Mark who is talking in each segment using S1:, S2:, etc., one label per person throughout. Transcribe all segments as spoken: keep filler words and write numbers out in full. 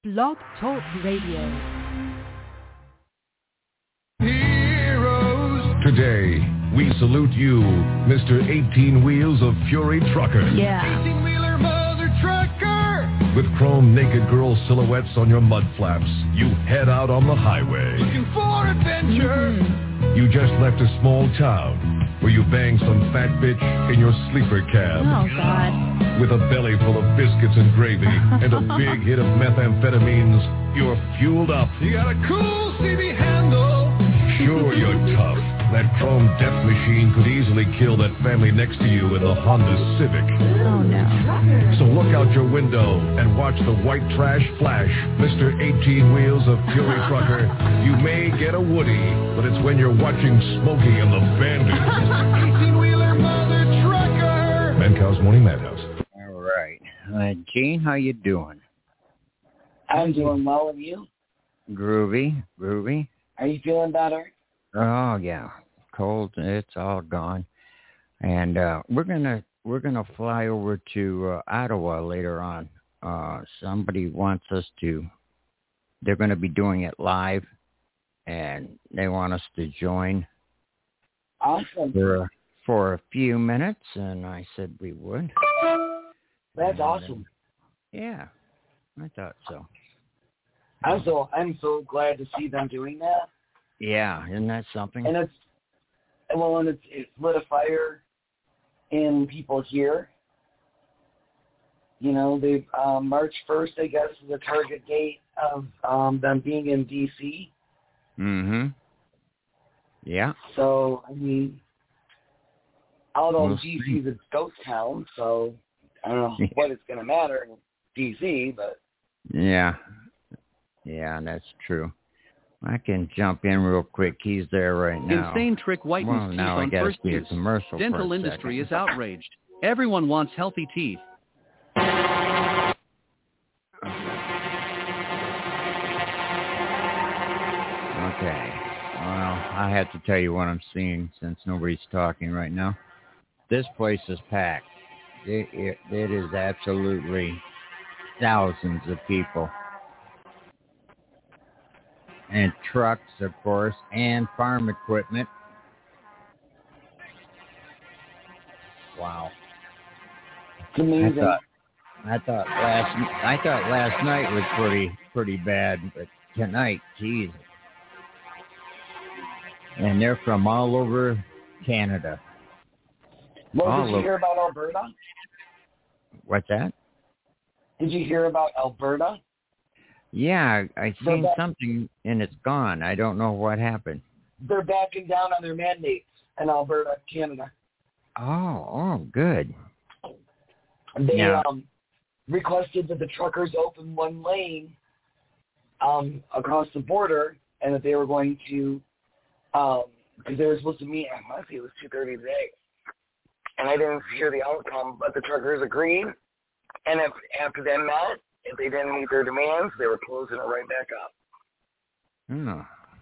S1: Blog Talk Radio.
S2: Heroes. Today, we salute you, Mister eighteen Wheels of Fury Trucker.
S1: Yeah.
S2: eighteen-wheeler mother trucker. With chrome naked girl silhouettes on your mud flaps, you head out on the highway. Looking for adventure. Mm-hmm. You just left a small town where you banged some fat bitch in your sleeper cab.
S1: Oh, God.
S2: With a belly full of biscuits and gravy and a big hit of methamphetamines, you're fueled up. You got a cool C B handle. Sure, you're tough. That chrome death machine could easily kill that family next to you in the Honda Civic.
S1: Oh, no.
S2: So look out your window and watch the white trash flash. Mister eighteen Wheels of Fury Trucker. You may get a Woody, but it's when you're watching Smokey and the Bandit. eighteen-wheeler mother trucker. Mancow's Morning Madhouse.
S3: All right. Uh, Gene, how you doing?
S4: I'm doing well, and you?
S3: Groovy, groovy.
S4: Are you feeling better?
S3: Oh yeah, cold. It's all gone, and uh, we're gonna we're gonna fly over to uh, Ottawa later on. Uh, somebody wants us to. They're going to be doing it live, and they want us to join.
S4: Awesome.
S3: For for a few minutes, and I said we would.
S4: That's
S3: and,
S4: awesome.
S3: Uh, yeah, I thought so.
S4: I'm so I'm so glad to see them doing that.
S3: Yeah, isn't that something?
S4: And it's well, and it's it's lit a fire in people here. You know, they um, March first, I guess, is the target date of um, them being in D C.
S3: Mm-hmm. Yeah.
S4: So I mean, although
S3: We'll
S4: D C
S3: see.
S4: is a ghost town, so I don't know what it's going to matter in D C, but
S3: Yeah. Yeah, that's true. I can jump in real quick. He's there right now.
S5: Insane trick whitens
S3: Well,
S5: teeth
S3: now I
S5: on
S3: gotta
S5: first
S3: see a
S5: use.
S3: commercial for
S5: Dental
S3: a
S5: industry
S3: second.
S5: is outraged. Everyone wants healthy teeth.
S3: Okay. Well, I have to tell you what I'm seeing since nobody's talking right now. This place is packed. It, it, it is absolutely thousands of people. And trucks, of course, and farm equipment. Wow.
S4: it's amazing.
S3: I thought, I thought last I thought last night was pretty pretty bad, but tonight, geez. And they're from all over Canada.
S4: well,
S3: all
S4: did you
S3: over.
S4: hear about Alberta?
S3: What's that?
S4: Did you hear about Alberta?
S3: Yeah, I, I
S4: They're
S3: seen
S4: back-
S3: something and it's gone. I don't know what happened.
S4: They're backing down on their mandates in Alberta, Canada.
S3: Oh, oh, good.
S4: They
S3: Yeah.
S4: um, requested that the truckers open one lane um, across the border, and that they were going to, because um, they were supposed to meet. I must say it was two thirty today, and I didn't hear the outcome. But the truckers agreed, and if after they met, if they didn't meet their demands, they were closing it right back up.
S3: Oh.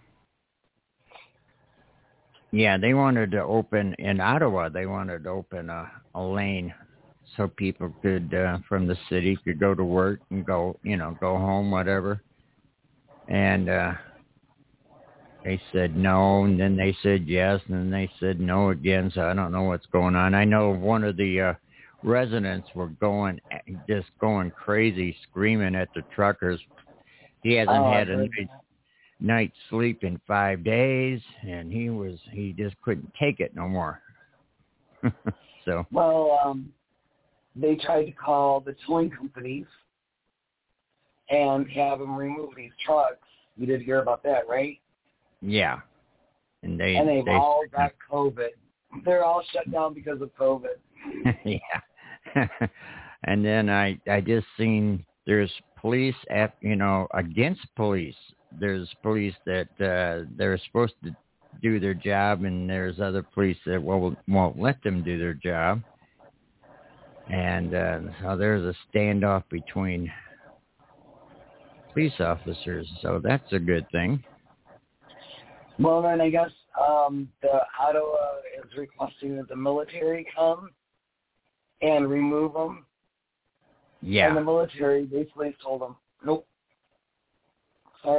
S3: Yeah, they wanted to open, in Ottawa, they wanted to open a, a lane so people could, uh, from the city, could go to work and go, you know, go home, whatever. And uh, they said no, and then they said yes, and then they said no again, so I don't know what's going on. I know one of the uh, residents were going, just going crazy, screaming at the truckers. He hasn't
S4: Oh,
S3: had a
S4: I've heard
S3: night, night's sleep in five days, and he was he just couldn't take it no more. So
S4: Well, um, they tried to call the towing companies and have them remove these trucks. You did hear about that, right?
S3: yeah, and they
S4: And they've
S3: they
S4: all got COVID. They're all shut down because of COVID.
S3: yeah. And then I I just seen there's police at you know against police. There's police that uh, they're supposed to do their job, and there's other police that won't won't let them do their job. And uh, so there's a standoff between police officers. So that's a good thing.
S4: Well, then I guess um, the Ottawa is requesting that the military come and remove them.
S3: Yeah.
S4: And the military basically told them, nope,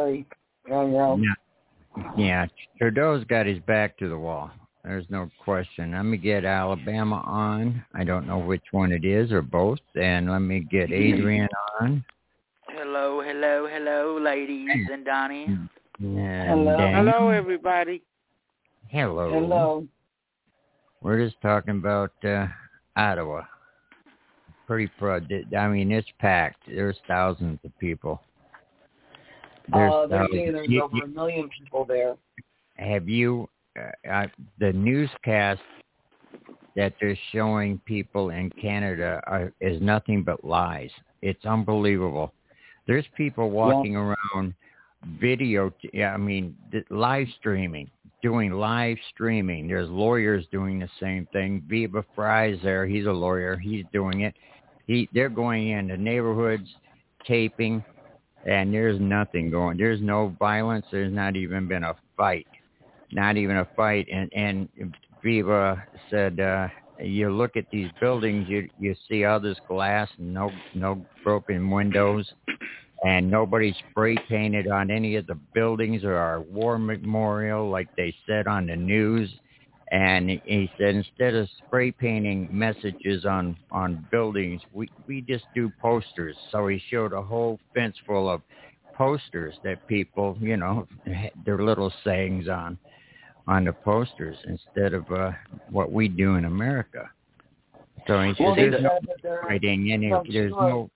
S4: sorry. Yeah, yeah.
S3: Yeah, yeah. Trudeau's got his back to the wall. There's no question. Let me get Alabama on. I don't know which one it is or both. And let me get Adrian on.
S6: Hello, hello, hello, ladies and Donnie.
S3: And
S4: Hello.
S3: Dan.
S7: Hello, everybody.
S3: Hello.
S4: Hello.
S3: We're just talking about uh, Ottawa. Pretty proud. I mean, it's packed. There's thousands of people. There's
S4: Uh, they're
S3: thousands.
S4: saying there's
S3: You-
S4: over a million people there.
S3: Have you, uh, uh, the newscast that they're showing people in Canada are, is nothing but lies. It's unbelievable. There's people walking yeah. around video, yeah, I mean, live streaming, doing live streaming. There's lawyers doing the same thing. Viva Fry's there. He's a lawyer. He's doing it. He, they're going into neighborhoods, taping, and there's nothing going. There's no violence. There's not even been a fight. Not even a fight. And, and Viva said, uh, you look at these buildings, you you see all this glass, no no broken windows, and nobody spray painted on any of the buildings or our war memorial like they said on the news. And he said instead of spray painting messages on, on buildings, we, we just do posters. So he showed a whole fence full of posters that people, you know, their little sayings on. on the posters instead of uh, what we do in America. So he said
S4: well,
S3: there's no
S4: that
S3: writing any, there's no...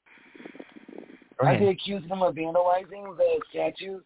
S4: Are they accusing him of vandalizing the statues?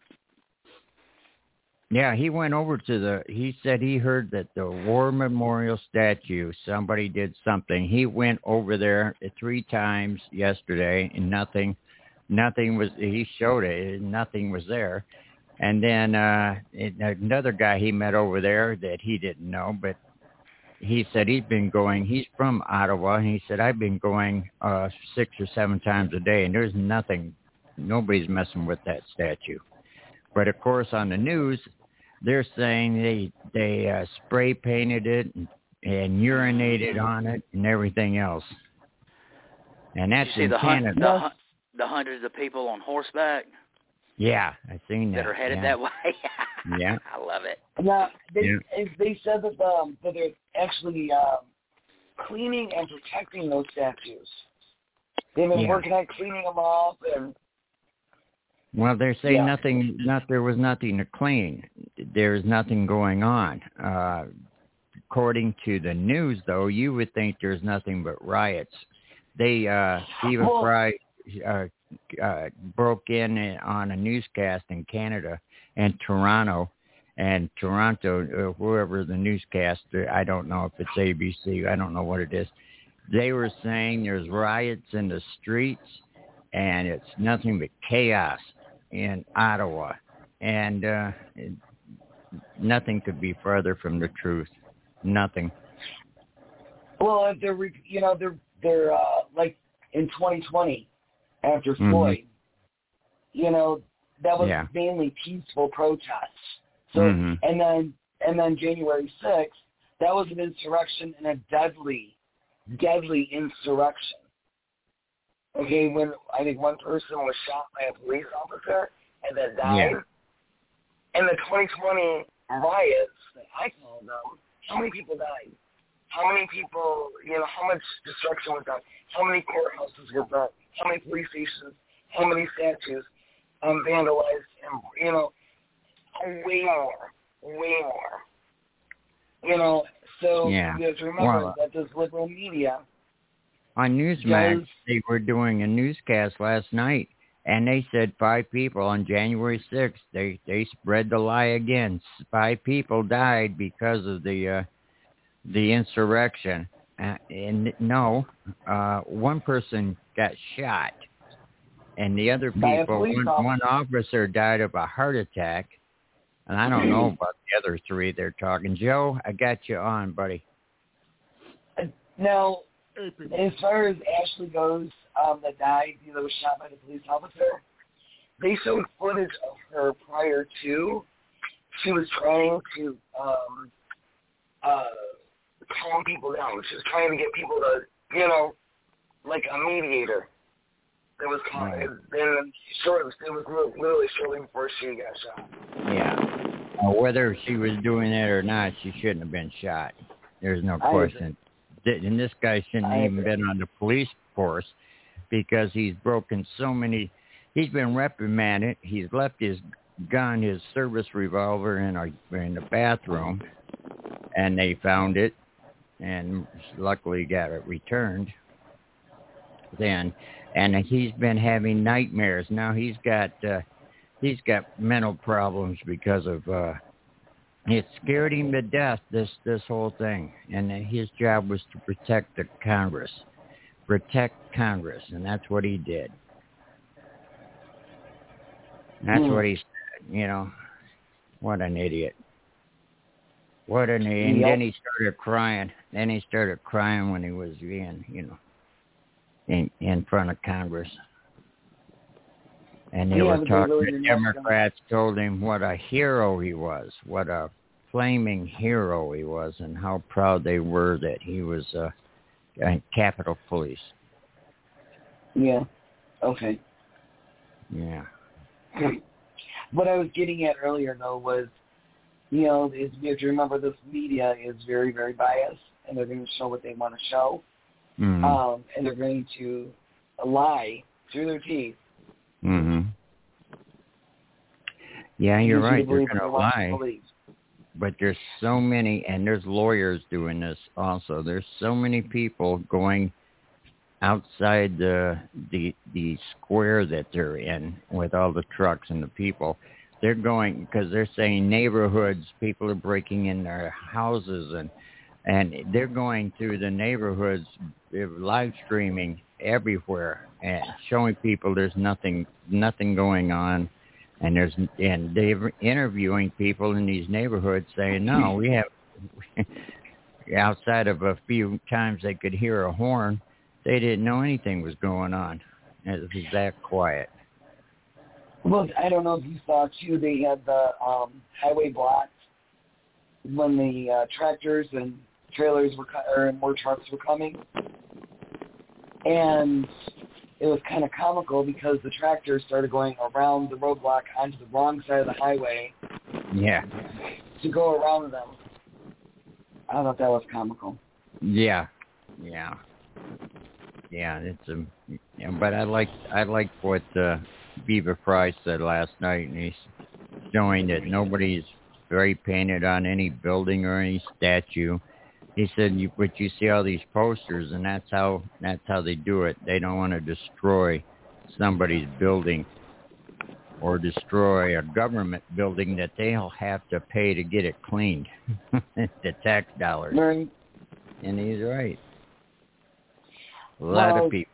S3: Yeah, he went over to the, he said he heard that the War Memorial statue, somebody did something. He went over there three times yesterday and nothing, nothing was, he showed it, nothing was there. And then uh, another guy he met over there that he didn't know, but he said he's been going, he's from Ottawa, and he said, I've been going uh, six or seven times a day, and there's nothing, nobody's messing with that statue. But, of course, on the news, they're saying they they uh, spray painted it and, and urinated on it and everything else. And that's
S6: Did you see
S3: in
S6: the
S3: Canada.
S6: Hun- the, the hundreds of people on horseback?
S3: Yeah, I've seen that.
S6: That are headed
S3: yeah.
S6: that way.
S3: Yeah.
S6: I love it.
S4: Now, they,
S3: yeah.
S4: they said that, um, that they're actually um, cleaning and protecting those statues. They've been
S3: yeah.
S4: working on cleaning them off and...
S3: Well, they're saying
S4: yeah.
S3: nothing, not, there was nothing to clean. There's nothing going on. Uh, according to the news, though, you would think there's nothing but riots. They, uh, Stephen
S4: well,
S3: Fry uh, uh, broke in on a newscast in Canada and Toronto, and Toronto, uh, whoever the newscaster, I don't know if it's A B C, I don't know what it is. They were saying there's riots in the streets, and it's nothing but chaos in Ottawa, and uh, it, nothing could be further from the truth. Nothing.
S4: Well, if they're, you know, they're they're uh, like in twenty twenty after
S3: mm-hmm.
S4: Floyd, you know, that was
S3: yeah.
S4: mainly peaceful protests. So,
S3: mm-hmm.
S4: and then and then January sixth, that was an insurrection and a deadly, deadly insurrection. Okay, when I think one person was shot by a police officer and then died.
S3: Yeah.
S4: And the twenty twenty riots, I call them, how many people died? How many people, you know, how much destruction was done? How many courthouses were burnt? How many police stations? How many statues um, vandalized? And, you know, way more, way more. You know, so
S3: yeah.
S4: you have to remember
S3: well,
S4: that this liberal media...
S3: On Newsmax,
S4: does,
S3: they were doing a newscast last night, and they said five people on January sixth. They they spread the lie again. Five people died because of the uh, the insurrection. Uh, and no, uh, one person got shot, and the other people, one, one officer died of a heart attack. And I don't know about the other three they're talking. Joe, I got you on, buddy.
S4: Now, as far as Ashley goes, um, that died, you know, was shot by the police officer, they showed footage of her prior to. She was trying to um, uh, calm people down. She was trying to get people to, you know, like a mediator. It was caught.
S3: Right.
S4: And then short, it was literally shortly before she got shot.
S3: Yeah. Uh, whether she was doing that or not, she shouldn't have been shot. There's no
S4: I
S3: question. Th- And this guy shouldn't
S4: I
S3: even
S4: agree.
S3: been on the police force because he's broken so many. He's been reprimanded. He's left his gun, his service revolver, in our in the bathroom, and they found it, and luckily got it returned. Then, and he's been having nightmares. Now he's got uh, he's got mental problems because of uh, it scared him to death. This this whole thing, and his job was to protect the Congress, protect Congress, and that's what he did. That's
S4: Hmm.
S3: what he said. You know, what an idiot. What an idiot. And
S4: Yep.
S3: then he started crying. Then he started crying when he was in, you know, in in front of Congress. And they
S4: Yeah,
S3: were
S4: but they
S3: talking,
S4: really
S3: the
S4: did not gonna-
S3: Democrats told him what a hero he was, what a flaming hero he was, and how proud they were that he was uh, a Capitol Police.
S4: Yeah. Okay.
S3: Yeah.
S4: What I was getting at earlier, though, was, you know, is you have to remember this media is very, very biased, and they're going to show what they want to show,
S3: Mm-hmm.
S4: um, and they're going to lie through their teeth.
S3: Mm-hmm. Yeah, you're
S4: Get you to
S3: right. They're
S4: believe
S3: going
S4: what
S3: to
S4: they want you
S3: lie.
S4: to believe.
S3: But there's so many, and there's lawyers doing this also. There's so many people going outside the the the square that they're in with all the trucks and the people. They're going because they're saying neighborhoods, people are breaking in their houses, and and they're going through the neighborhoods, they're live streaming everywhere and showing people there's nothing nothing going on. And there's and they're interviewing people in these neighborhoods saying, no, we have, outside of a few times they could hear a horn, they didn't know anything was going on. It was that quiet.
S4: Well, I don't know if you saw, too, they had the um, highway blocked when the uh, tractors and trailers were, co- or more trucks were coming. And it was kind of comical because the tractors started going around the roadblock onto the wrong side of the highway
S3: Yeah.
S4: to go around them. I thought that was comical.
S3: Yeah. Yeah. Yeah, it's a, yeah, but I like I like what uh, Beaver Fry said last night, and he's showing that nobody's spray painted on any building or any statue. He said, you, but you see all these posters, and that's how that's how they do it. They don't want to destroy somebody's building or destroy a government building that they'll have to pay to get it cleaned, the tax dollars.
S4: Right.
S3: And he's right. A lot
S4: Well,
S3: of people.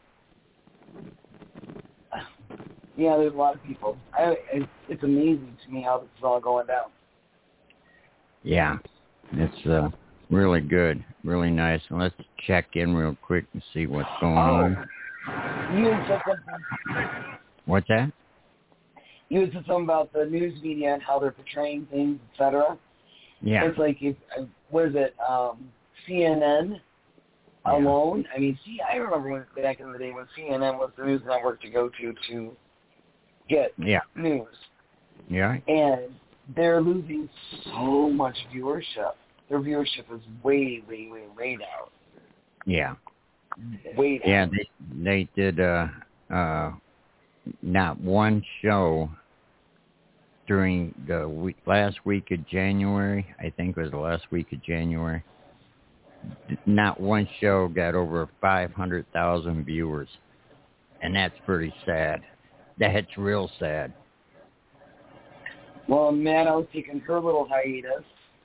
S4: Yeah, there's a lot of people. I, it's, it's amazing to me how this is all going down.
S3: Yeah, it's uh, really good, really nice. And let's check in real quick and see what's going on.
S4: You had said something.
S3: What's that?
S4: You had said something about the news media and how they're portraying things, et cetera.
S3: Yeah.
S4: It's like, if, what is it, um, C N N
S3: Yeah.
S4: alone? I mean, see, I remember when, back in the day when C N N was the news network to go to to get
S3: Yeah.
S4: news.
S3: Yeah.
S4: And they're losing so much viewership. Their viewership is way, way, way, way down.
S3: Yeah.
S4: Way down.
S3: Yeah. They they did uh uh not one show during the week, last week of January. I think it was the last week of January. Not one show got over five hundred thousand viewers, and that's pretty sad. That's real sad.
S4: Well, Maddow's taking her little hiatus.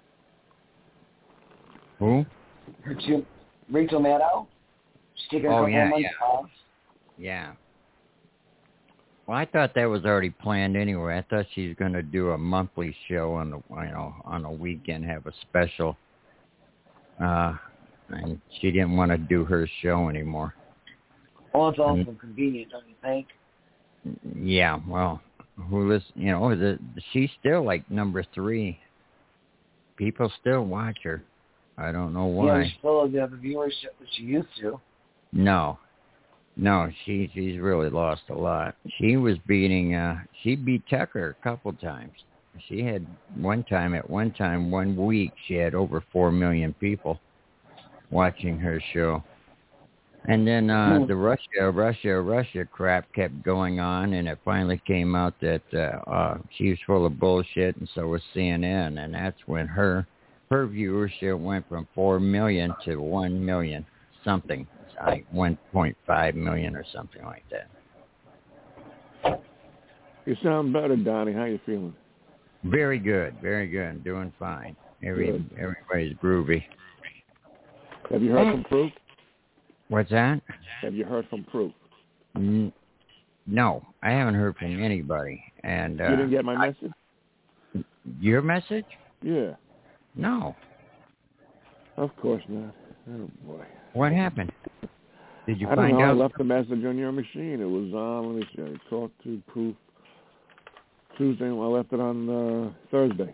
S3: Who?
S4: Her two, Rachel Maddow. She's taking a
S3: Oh,
S4: couple
S3: yeah,
S4: of months
S3: yeah.
S4: off.
S3: Yeah. Well, I thought that was already planned anyway. I thought she's going to do a monthly show on the, you know, on a weekend, have a special. Uh, and she didn't want to do her show anymore.
S4: Well, it's also
S3: And-
S4: convenient, don't you think?
S3: Yeah. Well, who listen? You know, the, she's still like number three. People still watch her. I don't know
S4: Yeah,
S3: why.
S4: she still doesn't have the viewership that she used to.
S3: No. No, she she's really lost a lot. She was beating. Uh, she beat Tucker a couple times. She had one time at one time one week she had over four million people watching her show. And then uh, the Russia, Russia, Russia crap kept going on, and it finally came out that uh, uh, she was full of bullshit, and so was C N N, and that's when her her viewership went from four million to one million something, like one point five million or something like that.
S7: You sound better, Donnie. How you feeling?
S3: Very good, very good, doing fine. Every
S7: Good.
S3: everybody's groovy.
S7: Have you heard from Proof?
S3: What's that?
S7: Have you heard from Proof?
S3: N- no, I haven't heard from anybody. And uh,
S7: You didn't get my
S3: I-
S7: message?
S3: Your message?
S7: Yeah.
S3: No.
S7: Of course not. Oh, boy.
S3: What happened? Did you
S7: I don't
S3: find
S7: know.
S3: out?
S7: I left a message on your machine. It was on, let me see, I talked to Proof Tuesday, and I left it on uh, Thursday.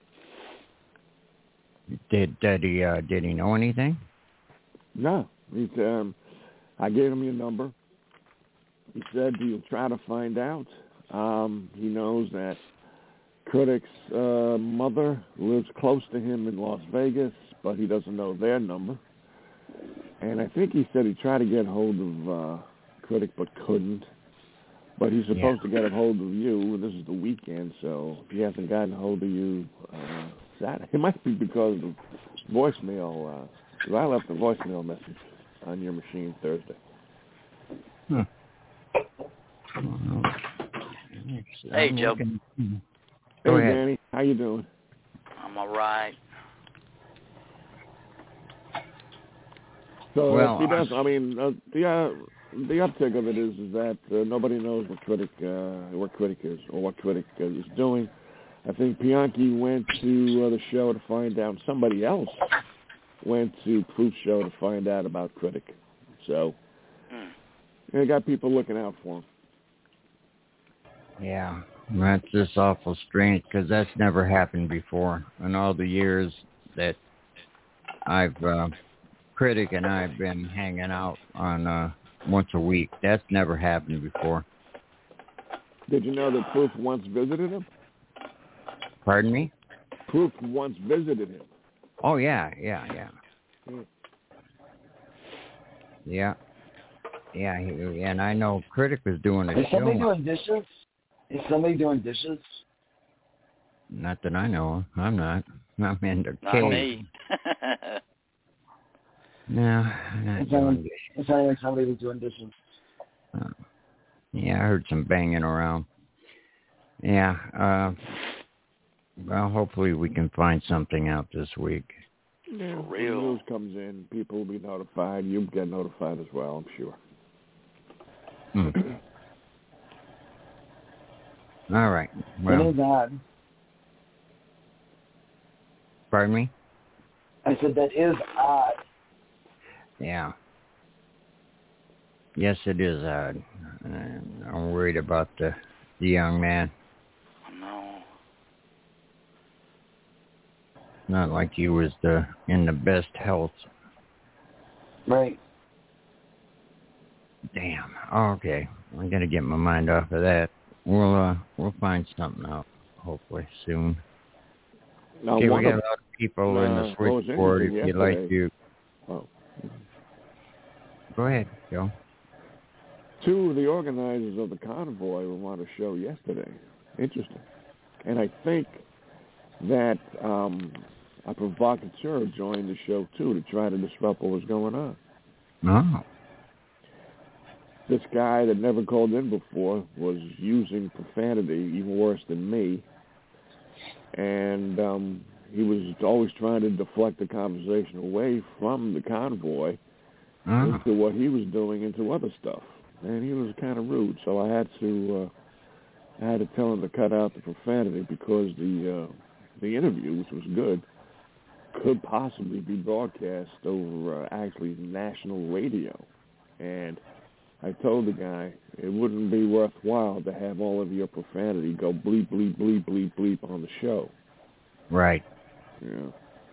S3: Did did he uh, did he know anything?
S7: No. He, um, I gave him your number. He said he'll try to find out. Um, he knows that Critic's uh, mother lives close to him in Las Vegas, but he doesn't know their number. And I think he said he tried to get hold of uh, Critic but couldn't. But he's supposed
S3: Yeah.
S7: to get a hold of you. This is the weekend, so if he hasn't gotten a hold of you, uh, Saturday. It might be because of voicemail. Uh, 'cause I left a voicemail message on your machine Thursday.
S3: Hmm.
S6: Hey,
S3: I'm
S6: Joe.
S3: looking-
S7: Hey,
S3: Go ahead.
S7: Danny. How you doing?
S6: I'm all right.
S7: So
S3: Well,
S7: if he does, I mean, uh, the uh, the uptick of it is is that uh, nobody knows what Critic uh, what Critic is or what Critic uh, is doing. I think Bianchi went to uh, the show to find out. Somebody else went to Proof's show to find out about Critic. So
S6: Hmm.
S7: they got people looking out for him.
S3: Yeah, that's just awful strange because that's never happened before in all the years that I've uh, Critic and I've been hanging out on uh, once a week. That's never happened before.
S7: Did you know that Proof once visited him?
S3: Pardon me?
S7: Proof once visited him.
S3: Oh yeah, yeah, yeah,
S7: Hmm.
S3: yeah, yeah. He, and I know Critic was doing a
S4: Is somebody
S3: show.
S4: doing dishes? Is somebody doing dishes?
S3: Not that I know. of. I'm not. I'm in the
S6: Not
S3: cave.
S6: me.
S3: No, I'm not
S4: It's
S3: doing
S4: sounded,
S3: dishes.
S4: it sounded like somebody was doing dishes.
S3: Uh, yeah, I heard some banging around. Yeah. Uh, well, hopefully we can find something out this week.
S7: Yeah,
S6: For
S7: when
S6: real.
S7: news comes in, people will be notified. You'll get notified as well, I'm sure.
S3: Hmm. All right.
S4: It
S3: Well,
S4: is odd.
S3: pardon me?
S4: I said that is odd.
S3: Yeah. Yes, it is odd. Uh, I'm worried about the, the young man.
S6: No.
S3: Not like he was the in the best health.
S4: Right.
S3: Damn. Okay. I'm gonna get my mind off of that. We'll uh we'll find something out hopefully soon.
S7: Now,
S3: Okay, we
S7: one
S3: got
S7: of-
S3: a lot of people in
S7: uh,
S3: the
S7: what was
S3: switchboard. If
S7: interesting
S3: you'd like
S7: yesterday-
S3: to,
S7: oh,
S3: go ahead, Joe.
S7: two of the organizers of the convoy were on a show yesterday. Interesting. And I think that um, a provocateur joined the show, too, to try to disrupt what was going on.
S3: Oh.
S7: This guy that never called in before was using profanity, even worse than me. And um, he was always trying to deflect the conversation away from the convoy
S3: Oh.
S7: into what he was doing, into other stuff. And he was kind of rude, so I had to uh, I had to tell him to cut out the profanity because the uh, the interview, which was good, could possibly be broadcast over uh, actually national radio. And I told the guy it wouldn't be worthwhile to have all of your profanity go bleep, bleep, bleep, bleep, bleep on the show.
S3: Right.
S7: Yeah.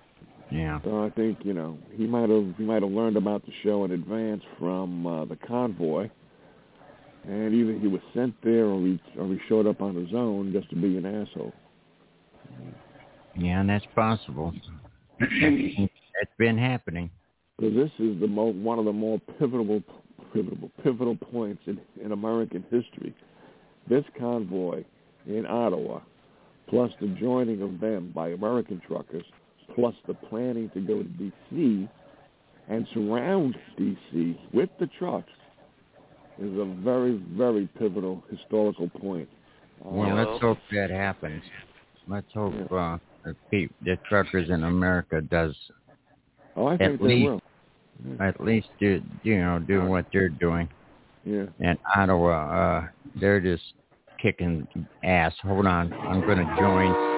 S3: Yeah.
S7: So I think, you know, he might have he might have learned about the show in advance from uh, the convoy, and either he was sent there or he or he showed up on his own just to be an asshole.
S3: Yeah, and that's possible. It's been happening.
S7: Because this is the mo- one of the more pivotal pivotal pivotal points in, in American history. This convoy in Ottawa, plus the joining of them by American truckers, plus the planning to go to D C and surround D C with the trucks, is a very, very pivotal historical point.
S3: Well,
S7: Uh,
S3: let's hope that happens. Let's hope uh, the, pe- the truckers in America does
S7: oh, I
S3: at
S7: think they
S3: least
S7: will. Yeah.
S3: at least do you know do what they're doing.
S7: Yeah.
S3: And Ottawa, uh, they're just kicking ass. Hold on, I'm going to join.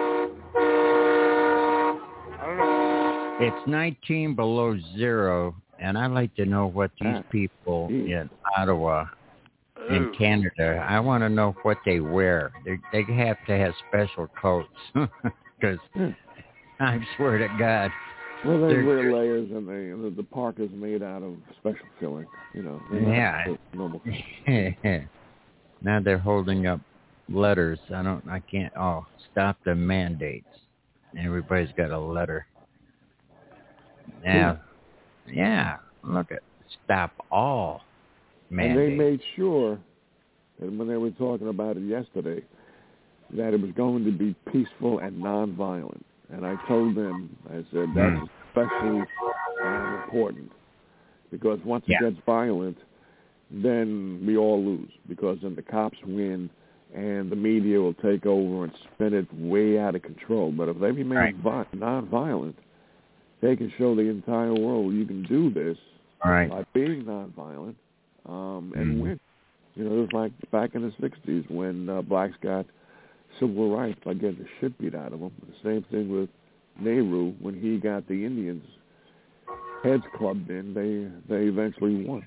S3: It's nineteen below zero, and I'd like to know what these people in Ottawa, in Canada, I want to know what they wear. They they have to have special coats, because I swear to God.
S7: Well, they
S3: they're-
S7: wear layers, and they the, the parka's made out of special filling. You know. they're not
S3: Yeah.
S7: the normal.
S3: Now they're holding up letters. I don't. I can't. Oh, stop the mandates. Everybody's got a letter. Yeah. Yeah. Look at stop all mandates.
S7: And they made sure that when they were talking about it yesterday, that it was going to be peaceful and nonviolent. And I told them, I said, that's
S3: Mm.
S7: especially uh, important. Because once
S3: Yeah.
S7: it gets violent, then we all lose. Because then the cops win, and the media will take over and spin it way out of control. But if they remain
S3: Right.
S7: vi- nonviolent, they can show the entire world you can do this
S3: Right.
S7: by being nonviolent um, and
S3: Mhm.
S7: win. You know, it was like back in the sixties when uh, blacks got civil rights by getting the shit beat out of them. The same thing with Nehru when he got the Indians heads clubbed in. They they eventually won.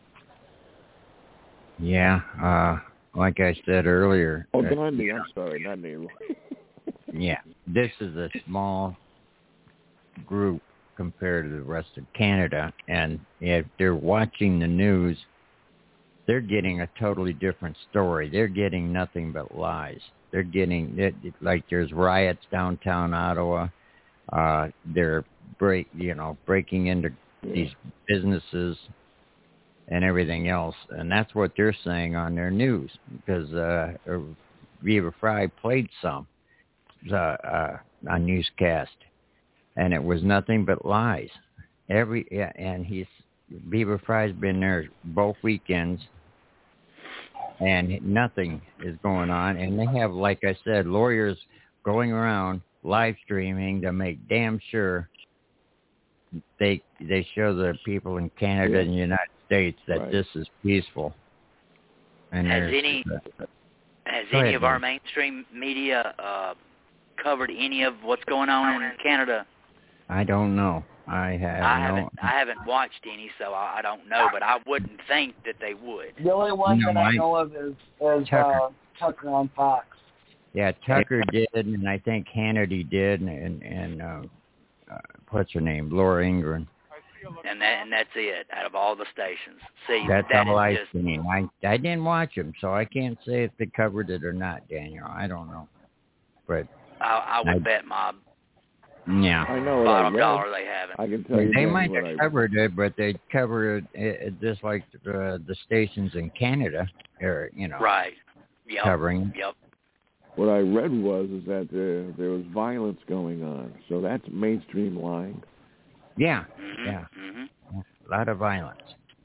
S3: Yeah. Uh, like I said earlier.
S7: Oh,
S3: uh,
S7: Gandhi, I'm sorry, not Nehru.
S3: Yeah. This is a small group compared to the rest of Canada, and if they're watching the news, they're getting a totally different story. They're getting nothing but lies. They're getting it, it, like there's riots downtown Ottawa. Uh, they're break, you know, breaking into these businesses and everything else, and that's what they're saying on their news because uh, Viva Frei played some uh, uh, a newscast. And it was nothing but lies. Every yeah, and he's Viva Frei's been there both weekends, and nothing is going on. And they have, like I said, lawyers going around live streaming to make damn sure they they show the people in Canada
S7: Yeah.
S3: and the United States that
S7: Right.
S3: this is peaceful. And
S6: Has
S3: there's-
S6: any has
S3: Go
S6: any
S3: ahead,
S6: of our
S3: Dan.
S6: mainstream media uh, covered any of what's going on in Canada?
S3: I don't know. I have
S6: I
S3: no.
S6: haven't I haven't watched any, so I, I don't know. But I wouldn't think that they would.
S4: The only one
S3: No,
S4: that I
S3: I-
S4: know of is, is
S3: Tucker.
S4: uh, Tucker on Fox.
S3: Yeah, Tucker did, and I think Hannity did, and and uh, uh, what's her name, Laura Ingraham.
S6: And that and that's it out of all the stations. See,
S3: That's
S6: that
S3: all
S6: is
S3: I
S6: just
S3: seen. I I didn't watch them, so I can't say if they covered it or not, Daniel. I don't know, but
S6: I, I would
S3: I-
S6: bet my
S3: yeah,
S7: I know what I
S6: bottom
S7: read.
S6: dollar they haven't.
S7: I can tell you
S3: they
S7: exactly
S3: might
S7: what
S3: have
S7: I
S3: covered it, but they covered it, it just like uh, the stations in Canada, or you know,
S6: Right. Yep.
S3: covering.
S6: Yep.
S7: What I read was is that there, there was violence going on. So that's mainstream lying.
S3: Yeah,
S6: Mhm.
S3: yeah,
S6: Mhm.
S3: a lot of violence,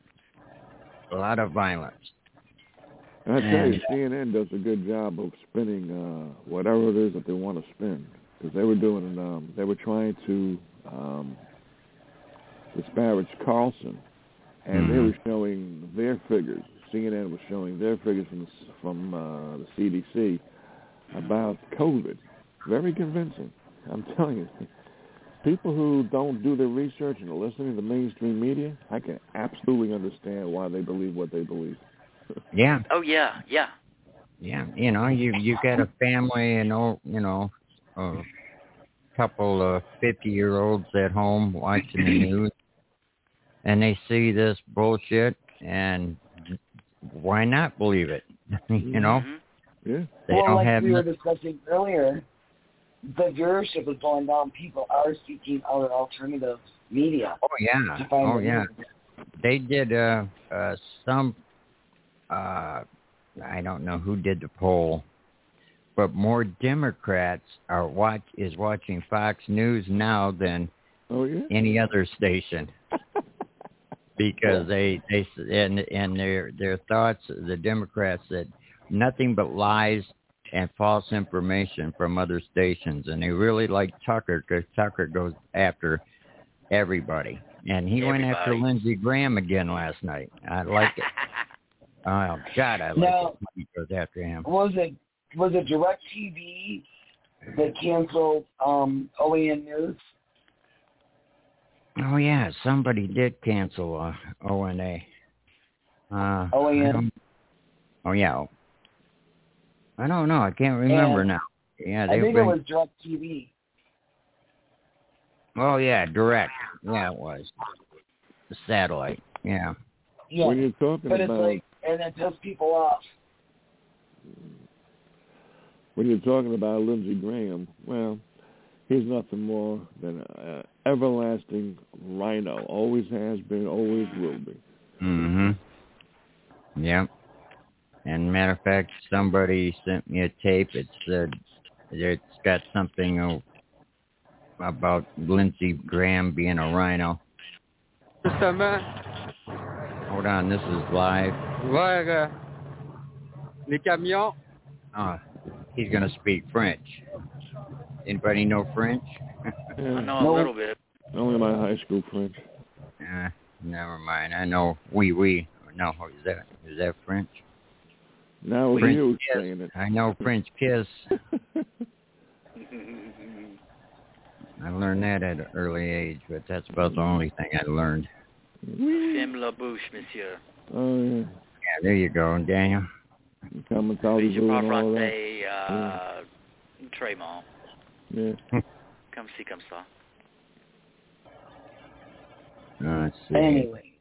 S3: a lot of violence.
S7: And I tell you,
S3: And-
S7: C N N does a good job of spinning uh, whatever it is that they want to spin. Because they were doing, um, they were trying to um, disparage Carlson, and
S3: Mhm.
S7: they were showing their figures. C N N was showing their figures from the, from uh, the C D C about COVID. Very convincing. I'm telling you. People who don't do their research and are listening to mainstream media, I can absolutely understand why they believe what they believe.
S3: Yeah,
S6: Oh yeah, yeah.
S3: yeah. You know, you you got a family and all, you know, uh, couple of fifty-year-olds at home watching the news, and they see this bullshit, and why not believe it? You know?
S7: Yeah.
S3: They
S4: well,
S3: don't
S4: like
S3: have
S4: we were
S3: no-
S4: discussing earlier, the viewership is going down. People are seeking out alternative media.
S3: Oh, yeah.
S4: To find
S3: Oh,
S4: the
S3: yeah.
S4: news.
S3: They did uh, uh, some, uh, I don't know who did the poll, but more Democrats are watch is watching Fox News now than
S7: Oh, yeah?
S3: any other station. Because they they and and their their thoughts, the Democrats, said nothing but lies and false information from other stations, and they really like Tucker because Tucker goes after everybody, and he
S6: Everybody.
S3: went after Lindsey Graham again last night. I like it. Oh God, I like
S4: Now,
S3: it. He goes after him.
S4: Was it was it DirecTV that canceled um, O A N News?
S3: Oh yeah, somebody did cancel uh, O N A. Uh,
S4: O A N.
S3: I don't- Oh yeah. I don't know. I can't remember
S4: And
S3: now. Yeah,
S4: I
S3: they've
S4: think
S3: been.
S4: it was DirecTV.
S3: Oh yeah, direct. Yeah, it was the satellite. Yeah.
S4: Yeah,
S7: When you're talking
S4: but it's
S7: about
S4: like, and it pisses people off.
S7: when you're talking about Lindsey Graham, well, he's nothing more than an everlasting rhino. Always has been, always will be.
S3: Mhm. Yep. And matter of fact, somebody sent me a tape. It said it's got something uh, about Lindsey Graham being a rhino. Hold on, this is live.
S8: Voir les camions.
S3: Oh, he's gonna speak French. Anybody know French?
S6: I
S7: Yeah,
S6: know
S4: No.
S6: a little bit.
S7: only my high school French.
S3: Uh, never mind. I know oui oui. No, is that is that French?
S7: Now
S3: French
S7: you
S3: kiss.
S7: saying it.
S3: I know French kiss. I learned that at an early age, but that's about the only thing I learned.
S6: Femme la bouche, monsieur.
S7: Oh, yeah.
S3: Yeah, there you go, Daniel.
S7: Come and tell
S6: Oui,
S7: you
S6: je
S7: and
S6: parle
S7: all that.
S6: français euh, très mal.
S7: Yeah.
S6: Comme ci, comme ça.
S3: Uh, let's see.
S4: Anyway,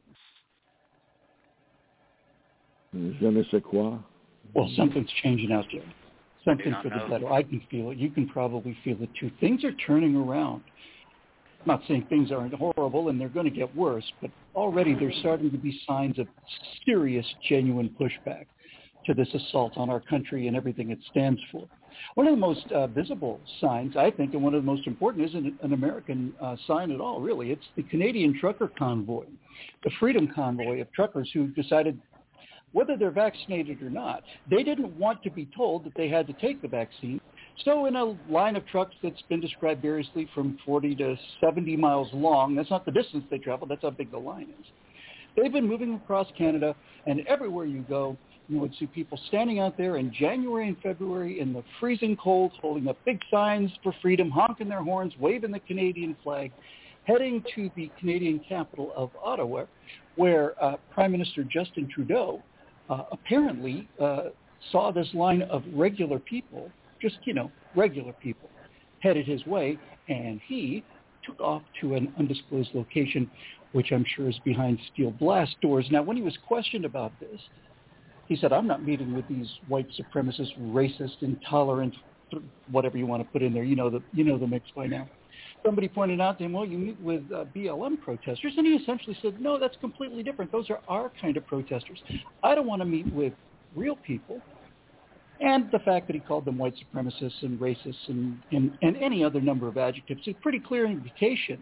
S7: Je ne sais quoi.
S9: Well, something's changing out there. Something
S6: not
S9: for the
S6: know.
S9: better. I can feel it. You can probably feel it too. Things are turning around. I'm not saying things aren't horrible and they're going to get worse, but already there's starting to be signs of serious, genuine pushback to this assault on our country and everything it stands for. One of the most uh, visible signs, I think, and one of the most important, isn't an American uh, sign at all, really. It's the Canadian trucker convoy, the Freedom Convoy of truckers who decided, whether they're vaccinated or not, they didn't want to be told that they had to take the vaccine. So in a line of trucks that's been described variously from forty to seventy miles long, that's not the distance they travel, that's how big the line is. They've been moving across Canada, and everywhere you go, you would see people standing out there in January and February in the freezing cold, holding up big signs for freedom, honking their horns, waving the Canadian flag, heading to the Canadian capital of Ottawa, where uh, Prime Minister Justin Trudeau uh, apparently uh, saw this line of regular people, just, you know, regular people, headed his way, and he took off to an undisclosed location, which I'm sure is behind steel blast doors. Now, when he was questioned about this, he said, I'm not meeting with these white supremacist, racist, intolerant, whatever you want to put in there. You know the, you know the mix by now. Somebody pointed out to him, well, you meet with uh, B L M protesters. And he essentially said, no, that's completely different. Those are our kind of protesters. I don't want to meet with real people. And the fact that he called them white supremacists and racists and, and, and any other number of adjectives is a pretty clear indication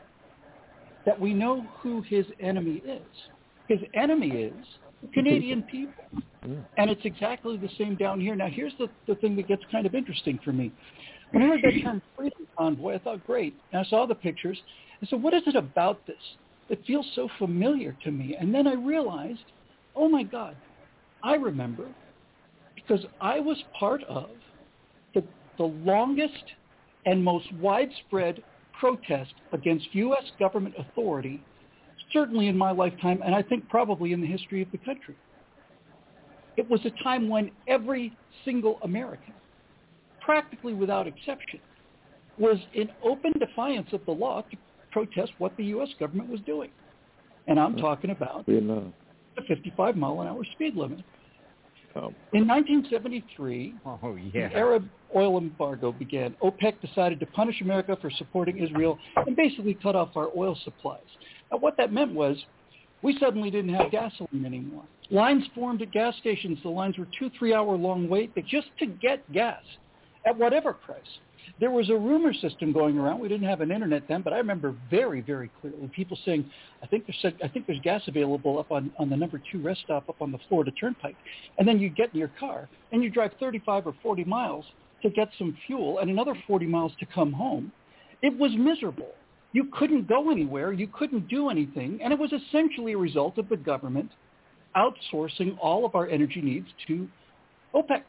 S9: that we know who his enemy is. His enemy is Canadian people. And it's exactly the same down here. Now, here's the, the thing that gets kind of interesting for me. When I heard that term Freedom Convoy, I thought, great. And I saw the pictures. I said, what is it about this that feels so familiar to me? And then I realized, oh, my God, I remember, because I was part of the, the longest and most widespread protest against U S government authority, certainly in my lifetime, and I think probably in the history of the country. It was a time when every single American, practically without exception, was in open defiance of the law to protest what the U S government was doing. And I'm talking about
S7: Vietnam.
S9: the fifty-five mile an hour speed limit.
S7: Oh.
S9: In nineteen seventy-three,
S3: Oh, yeah.
S9: the Arab oil embargo began. OPEC decided to punish America for supporting Israel and basically cut off our oil supplies. Now, what that meant was we suddenly didn't have gasoline anymore. Lines formed at gas stations. The lines were two, three-hour-long wait just to get gas at whatever price. There was a rumor system going around. We didn't have an internet then, but I remember very, very clearly people saying, I think there's, I think there's gas available up on, on the number two rest stop up on the Florida Turnpike. And then you get in your car and you drive thirty-five or forty miles to get some fuel and another forty miles to come home. It was miserable. You couldn't go anywhere. You couldn't do anything. And it was essentially a result of the government outsourcing all of our energy needs to OPEC.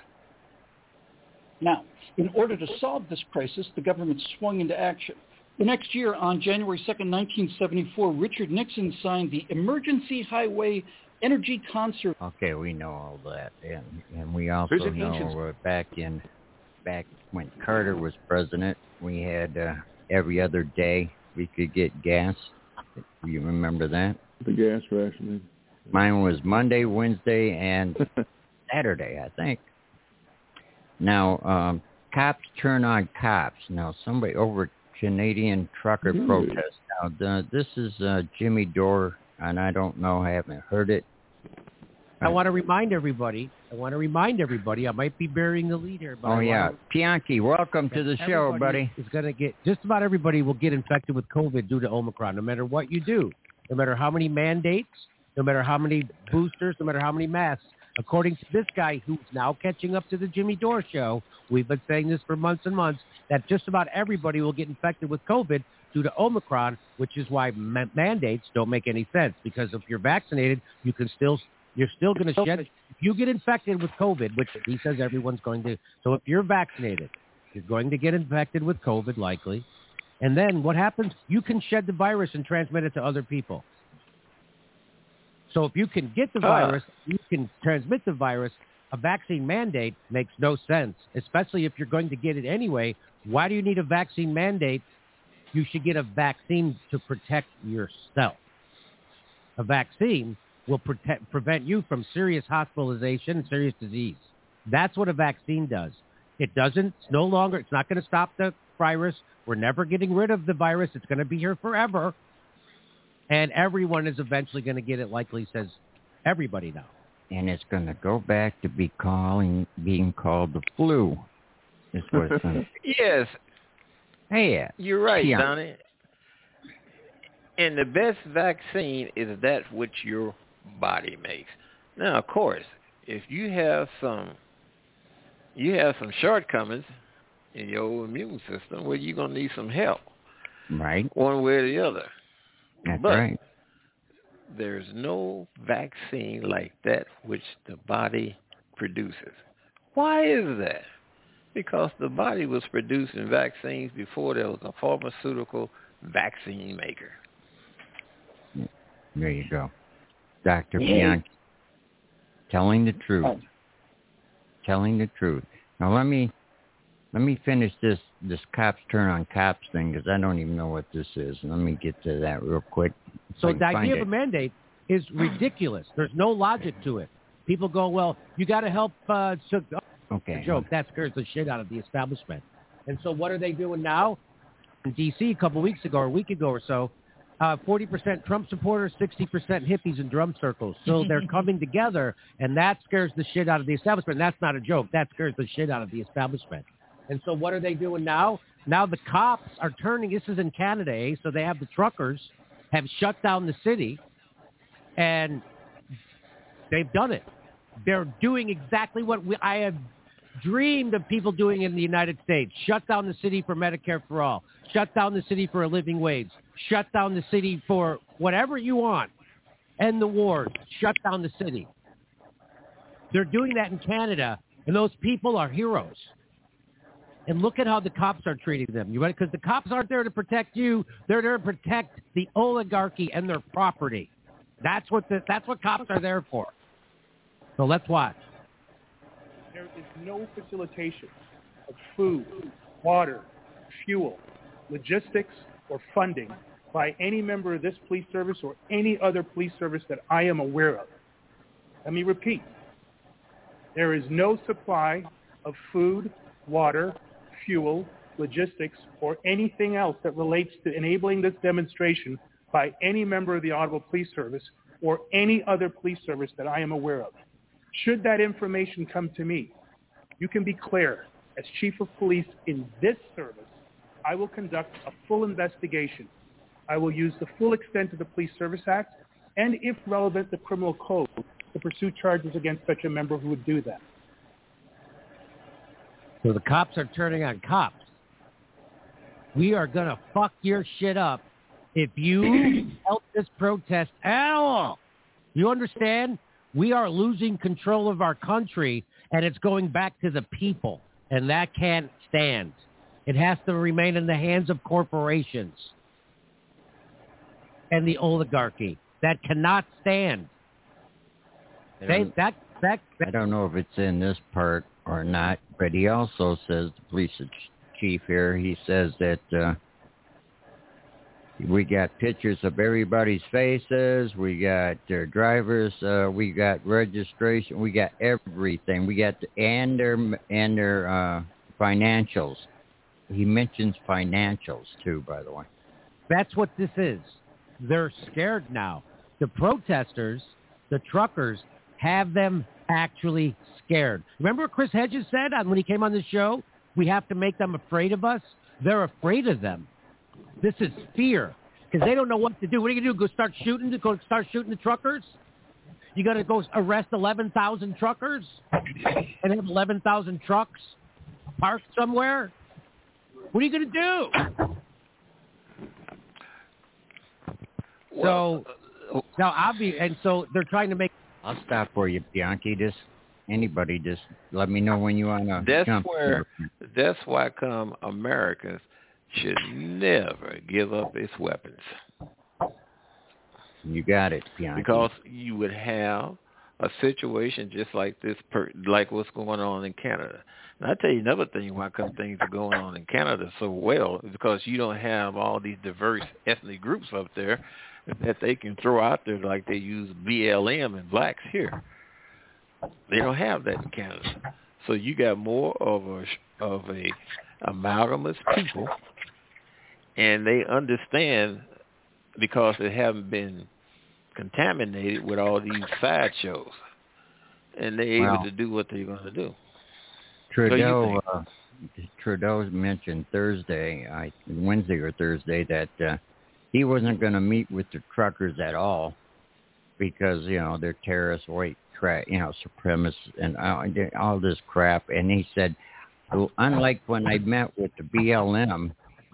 S9: Now, in order to solve this crisis, the government swung into action. The next year, on January second, nineteen seventy-four, Richard Nixon signed the Emergency Highway Energy Conservation.
S3: Okay, we know all that, and and we also know uh, back in back when Carter was president, we had uh, every other day we could get gas. You remember that?
S7: The gas rationing.
S3: Mine was Monday, Wednesday, and Saturday, I think. Now, um, cops turn on cops. Now, somebody over Canadian trucker
S7: Ooh.
S3: protest. Now, the, this is uh, Jimmy Dore, and I don't know, I haven't heard it.
S10: I want to remind everybody, I want to remind everybody, I might be burying the lead here. But
S3: Oh,
S10: I
S3: yeah.
S10: want
S3: Pianki, welcome to the show, buddy.
S10: Is going to get, just about everybody will get infected with COVID due to Omicron, no matter what you do, no matter how many mandates, no matter how many boosters, no matter how many masks. According to this guy who's now catching up to the Jimmy Dore show, we've been saying this for months and months, that just about everybody will get infected with COVID due to Omicron, which is why ma- mandates don't make any sense. Because if you're vaccinated, you can still, you're still going to shed. If you get infected with COVID, which he says everyone's going to, so if you're vaccinated, you're going to get infected with COVID likely. And then what happens? You can shed the virus and transmit it to other people. So if you can get the virus, you can transmit the virus. A vaccine mandate makes no sense, especially if you're going to get it anyway. Why do you need a vaccine mandate? You should get a vaccine to protect yourself. A vaccine will protect, prevent you from serious hospitalization and serious disease. That's what a vaccine does. It doesn't, it's no longer, it's not going to stop the virus. We're never getting rid of the virus. It's going to be here forever. And everyone is eventually going to get it, likely says everybody now.
S3: And it's going to go back to be calling, being called the flu. Is what it's gonna be.
S11: Yes.
S3: Hey, yeah.
S11: You're right,
S3: yeah.
S11: Donnie. And the best vaccine is that which your body makes. Now, of course, if you have some, you have some shortcomings in your immune system, well, you're going to need some help.
S3: Right.
S11: One way or the other.
S3: That's
S11: but
S3: right.
S11: There's no vaccine like that which the body produces. Why is that? Because the body was producing vaccines before there was a pharmaceutical vaccine maker.
S3: There you go. Doctor
S4: Yeah.
S3: Bianchi. Telling the truth.
S4: Oh.
S3: Telling the truth. Now let me let me finish this this cops turn on cops thing, because I don't even know what this is. Let me get to that real quick.
S10: So
S3: I
S10: the
S3: can find
S10: idea of
S3: it.
S10: a mandate is ridiculous. There's no logic to it. People go, well, you got to help. Uh, so, oh,
S3: Okay.
S10: a joke. That scares the shit out of the establishment. And so what are they doing now? In D C a couple weeks ago or a week ago or so, uh, forty percent Trump supporters, sixty percent hippies in drum circles. So they're coming together, and that scares the shit out of the establishment. And that's not a joke. That scares the shit out of the establishment. And so what are they doing now? Now the cops are turning, this is in Canada, eh? So they have the truckers have shut down the city, and they've done it. They're doing exactly what we, I have dreamed of people doing in the United States. Shut down the city for Medicare for all. Shut down the city for a living wage. Shut down the city for whatever you want. End the wars. Shut down the city. They're doing that in Canada, and those people are heroes. And look at how the cops are treating them. You right? Because the cops aren't there to protect you. They're there to protect the oligarchy and their property. That's what the, that's what cops are there for. So let's watch.
S12: There is no facilitation of food, water, fuel, logistics, or funding by any member of this police service or any other police service that I am aware of. Let me repeat. There is no supply of food, water, fuel, logistics, or anything else that relates to enabling this demonstration by any member of the Ottawa Police Service or any other police service that I am aware of. Should that information come to me, you can be clear, as Chief of Police in this service, I will conduct a full investigation. I will use the full extent of the Police Service Act and, if relevant, the criminal code to pursue charges against such a member who would do that.
S10: So the cops are turning on cops. We are going to fuck your shit up if you help this protest at all. You understand? We are losing control of our country, and it's going back to the people, and that can't stand. It has to remain in the hands of corporations and the oligarchy. That cannot stand. They, that, that, that,
S3: I don't know if it's in this part or not, but he also says, the police chief here, he says that uh, we got pictures of everybody's faces, we got their drivers, uh, we got registration, we got everything, we got the, and their and their uh, financials. He mentions financials too, by the way.
S10: That's what this is. They're scared now. The protesters, the truckers, have them actually scared. Remember what Chris Hedges said on, when he came on the show? We have to make them afraid of us. They're afraid of them. This is fear because they don't know what to do. What are you going to do? Go start shooting? Go start shooting the truckers? You got to go arrest eleven thousand truckers and have eleven thousand trucks parked somewhere? What are you going to do? So now, obvi- and so they're trying to make.
S3: I'll stop for you, Bianchi. Just anybody, just let me know when you want to.
S11: That's
S3: jump
S11: where.
S3: here.
S11: That's why come Americans should never give up its weapons.
S3: You got it, Bianchi.
S11: Because you would have a situation just like this, per, like what's going on in Canada. And I tell you another thing why come things are going on in Canada so well is because you don't have all these diverse ethnic groups up there that they can throw out there like they use B L M and blacks here. They don't have that in Canada. So you got more of a of a amalgamous people, and they understand because they haven't been contaminated with all these sideshows, and they're able
S3: Well,
S11: to do what they're going to do.
S3: Trudeau, uh, Trudeau mentioned Thursday, I, Wednesday or Thursday, that uh, he wasn't going to meet with the truckers at all because, you know, they're terrorists, white, tra- you know, supremacists, and all, all this crap. And he said, unlike when I met with the B L M,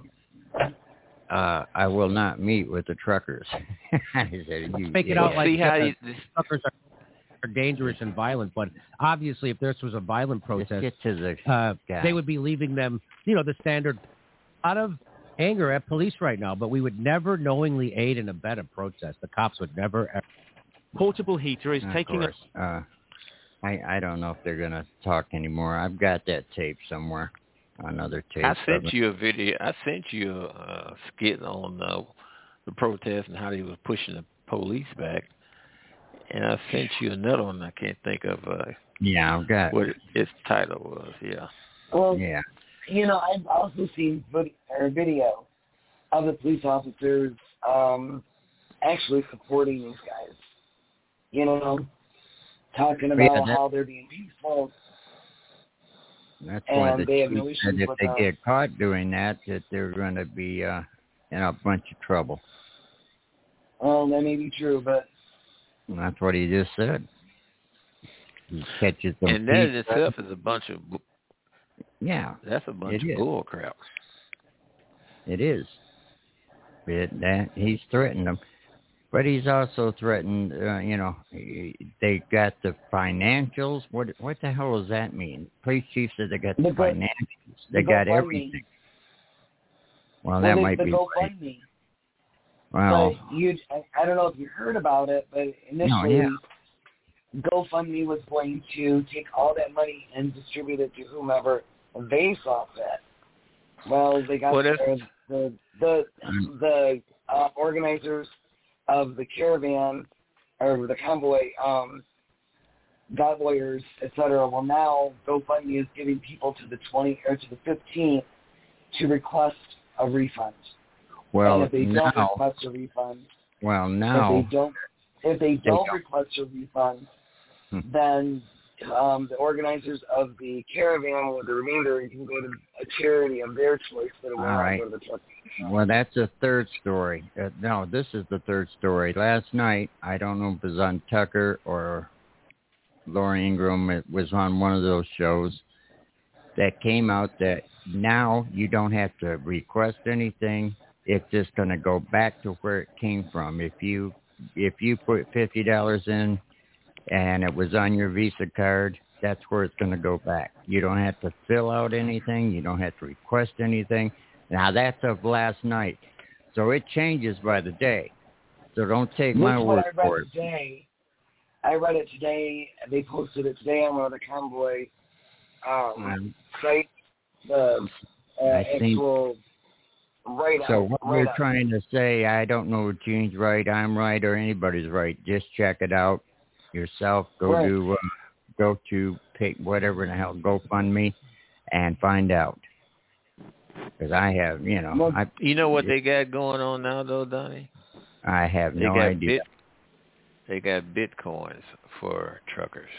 S3: uh, I will not meet with the truckers. I said, you,
S10: Make it
S3: yeah.
S10: out like
S11: See how
S10: uh,
S11: he,
S10: truckers are, are dangerous and violent, but obviously if this was a violent protest,
S3: Let's get to the
S10: uh,
S3: guy.
S10: they would be leaving them, you know, the standard out of anger at police right now, but we would never knowingly aid and abet a protest. The cops would never ever.
S13: Portable heater is
S3: Of
S13: taking
S3: course.
S13: a...
S3: Uh, I, I don't know if they're going to talk anymore. I've got that tape somewhere, another tape.
S11: I sent
S3: of it.
S11: you a video. I sent you a uh, skit on uh, the protest and how they was pushing the police back. And I sent you another one. I can't think of uh,
S3: Yeah, I've got
S11: what its title was. Yeah.
S4: Well,
S3: Yeah.
S4: you know, I've also seen vid- or video of the police officers um, actually supporting these guys. You know, talking about
S3: Yeah, that-
S4: how they're being peaceful.
S3: That's why
S4: And
S3: the
S4: they have no
S3: chief
S4: issues
S3: said if
S4: with
S3: they
S4: that.
S3: get caught doing that, that they're going to be uh, in a bunch of trouble.
S4: Well, that may be true, but
S3: And that's what he just said. He catches them.
S11: And that in
S3: peace-
S11: itself is a bunch of... bu-
S3: Yeah,
S11: That's a bunch
S3: it
S11: of
S3: is.
S11: bull crap.
S3: It is. It, that, he's threatened them. But he's also threatened, uh, you know, they got the financials. What what the hell does that mean? Police chief said they got the,
S4: The go-
S3: financials. They
S4: the
S3: got
S4: GoFundMe.
S3: everything. Well,
S4: well,
S3: that
S4: they,
S3: might
S4: the
S3: be right.
S4: GoFundMe.
S3: Well,
S4: But you, I, I don't know if you heard about it, but initially,
S3: yeah.
S4: GoFundMe was going to take all that money and distribute it to whomever they saw fit. Well, they got
S11: Well,
S4: the
S11: that's-
S4: the the, the uh, organizers of the caravan or the convoy, um, got lawyers, et cetera. Well, now GoFundMe is giving people to the twentieth or to the fifteenth to request a refund.
S3: Well,
S4: and if they don't
S3: now,
S4: request a refund,
S3: well, now,
S4: if they don't, if they don't
S3: don't.
S4: request a refund,
S3: Hmm.
S4: then um, the organizers of the caravan with the remainder can go to a charity of their choice, but it will
S3: All
S4: not
S3: right.
S4: go to the truck.
S3: Well, that's a third story. Uh, no, this is the third story. Last night, I don't know if it was on Tucker or Laura Ingraham. It was on one of those shows that came out that now you don't have to request anything. It's just going to go back to where it came from. If you if you put fifty dollars in and it was on your Visa card, that's where it's going to go back. You don't have to fill out anything. You don't have to request anything. Now, that's of last night. So it changes by the day. So don't take
S4: This
S3: my
S4: is
S3: word
S4: what I read
S3: for it.
S4: today. I read it today. They posted it today on one of the convoy um,
S3: Um,
S4: sites. The uh,
S3: I think-
S4: actual write-up.
S3: So what we're
S4: write-up.
S3: trying to say, I don't know if Gene's right, I'm right, or anybody's right. Just check it out yourself. Go
S4: Right.
S3: to uh, go to pick whatever the hell GoFundMe and find out. Because I have, you know, I
S11: You know what they got going on now, though, Donnie?
S3: I have
S11: They
S3: no
S11: got
S3: idea.
S11: bit. They got bitcoins for truckers.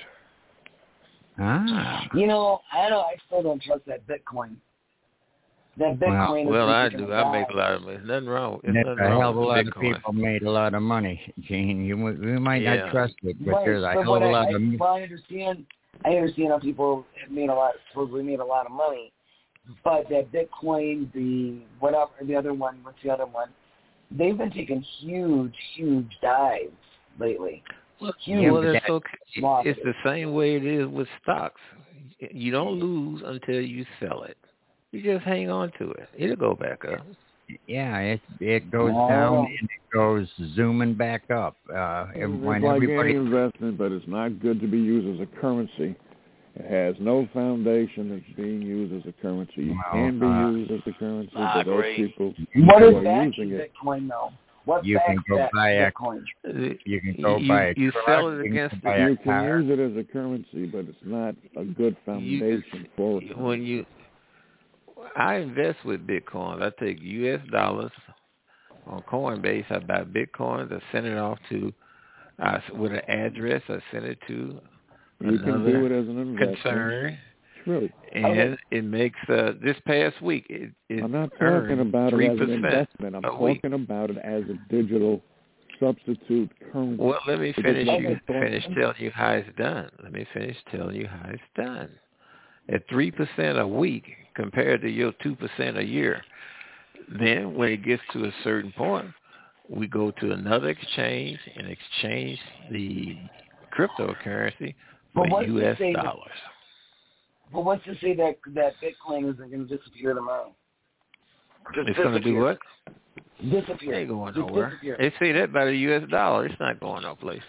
S3: Ah,
S4: You know, I don't. I still don't trust that Bitcoin. That Bitcoin
S11: Well,
S4: is
S11: I
S4: freaking
S11: do. I make a
S4: alive.
S11: lot of money. Nothing wrong. There's
S3: Nick,
S11: nothing
S3: a
S11: wrong
S3: hell of a
S11: with
S3: lot of
S11: Bitcoin.
S3: people made a lot of money, Gene. You we might
S11: Yeah.
S3: not trust it, but
S4: Right,
S3: there's a
S4: but
S3: hell
S4: what
S3: of a
S4: I,
S3: lot
S4: I,
S3: of.
S4: well, I understand. I understand how people have made a lot. Supposedly made a lot of money, but that Bitcoin, the whatever, the other one, what's the other one? They've been taking huge, huge dives lately. Huge.
S11: Well, it's okay.
S4: losses.
S11: It's the same way it is with stocks. You don't lose until you sell it. You just hang on to it. It'll go back up.
S3: Yeah, it it goes
S4: Oh.
S3: down and it goes zooming back up. Uh, and
S7: It's
S3: when
S7: like
S3: everybody,
S7: any investment, but it's not good to be used as a currency. It has no foundation. It's being used as a currency. It
S3: Well,
S7: can be
S3: uh,
S7: used as a currency,
S6: I
S7: but those
S6: agree.
S7: people
S4: What
S7: who
S4: is
S7: are
S4: backing
S7: using it,
S4: Bitcoin though? What
S3: You
S4: backs
S3: can go
S4: that
S3: buy a-
S4: Bitcoin?
S3: you can go
S11: You-
S3: buy a
S11: you
S3: truck,
S11: sell it
S3: you can
S11: against
S3: buy
S11: the-
S3: a
S7: you can
S3: car.
S7: use it as a currency, but it's not a good foundation for it.
S11: When you, I invest with Bitcoin. I take U S dollars on Coinbase. I buy Bitcoins. I send it off to, uh, with an address. I send it to
S7: You can
S11: another
S7: do it as an investment.
S11: concern.
S7: True.
S11: And it makes uh, this past week it, it
S7: I'm not talking
S11: earned
S7: about it
S11: three
S7: as an
S11: percent
S7: investment. I'm
S11: a week.
S7: talking about it as a digital substitute currency.
S11: Well, let me
S7: Because
S11: finish
S7: like
S11: you
S7: I thought-
S11: finish telling you how it's done. Let me finish telling you how it's done. At three percent a week compared to your two percent a year. Then when it gets to a certain point, we go to another exchange and exchange the cryptocurrency for
S4: But what's to
S11: U S
S4: say that-
S11: dollars.
S4: But what's to say that that Bitcoin isn't going to disappear tomorrow? Just
S11: It's going to do
S4: disappear.
S11: what?
S4: Disappear.
S11: It ain't going
S4: Just
S11: nowhere.
S4: disappear.
S11: They say that by the U S dollar. It's not going no place.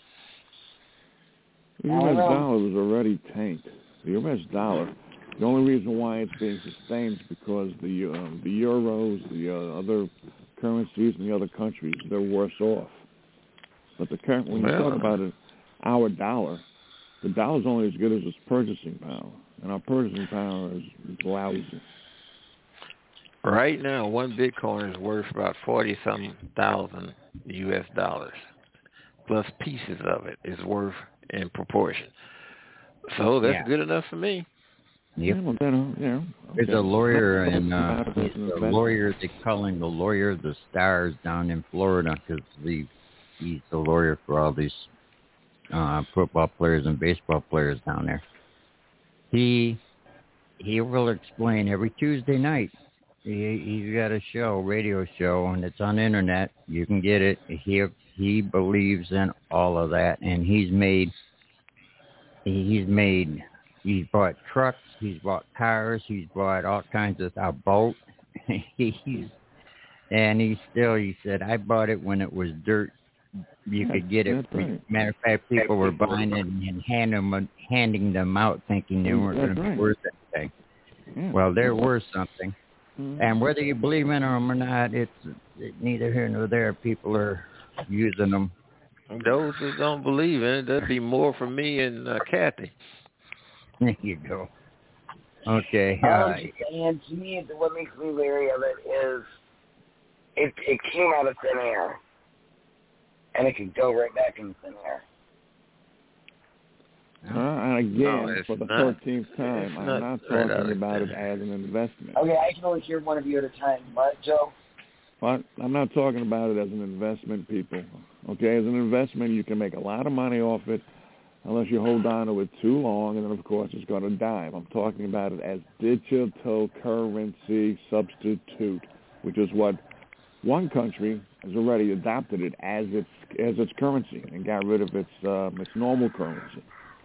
S7: The
S4: I
S7: U S
S4: don't know.
S7: dollar was already tanked. The U S dollar, the only reason why it's being sustained is because the um, the euros, the uh, other currencies in the other countries, they're worse off. But the current, when you
S11: Well.
S7: talk about it, our dollar, the dollar's only as good as its purchasing power, and our purchasing power is, is lousy.
S11: Right now, one Bitcoin is worth about forty some thousand U S dollars, plus pieces of it is worth in proportion. So that's
S3: Yeah.
S11: good enough for me.
S3: Yep.
S7: Yeah, well, then, uh, you know,
S3: There's
S7: okay.
S3: a lawyer, and uh,
S7: About it as
S3: he's
S7: an
S3: a
S7: investment.
S3: lawyer. They call him the lawyer of the stars down in Florida because he, he's the lawyer for all these uh, football players and baseball players down there. He he will explain every Tuesday night. He he's got a show, radio show, and it's on the internet. You can get it. He he believes in all of that, and he's made he's made he's bought trucks, he's bought cars, he's bought all kinds of a boat. he's and he still he said I bought it when it was dirt. You
S7: Yeah,
S3: could get it.
S7: that's right.
S3: Matter of fact, people were buying it and hand them, handing them out, thinking they weren't
S7: That's
S3: going to be
S7: right.
S3: worth anything.
S7: Yeah.
S3: Well, they're worth something.
S7: Mm-hmm.
S3: And whether you believe in them or not, it's it, neither here nor there. People are using them.
S11: Those that don't believe in it, that'd be more for me and uh, Kathy.
S3: There you go. Okay.
S4: Um,
S3: Uh,
S4: and to me, what makes me wary of it is it it came out of thin air, and it can go right back in thin air.
S7: Uh, and again,
S11: No,
S7: for the
S11: not,
S7: thirteenth time, I'm
S11: not
S7: not
S11: right
S7: talking about it
S11: thin
S7: as an investment.
S4: Okay, I can only hear one of you at a time. What, Joe?
S7: But I'm not talking about it as an investment, people. Okay, as an investment, you can make a lot of money off it unless you hold on to it too long, and then, of course, it's going to dive. I'm talking about it as digital currency substitute, which is what one country has already adopted it as its as its currency and got rid of its um, its normal currency.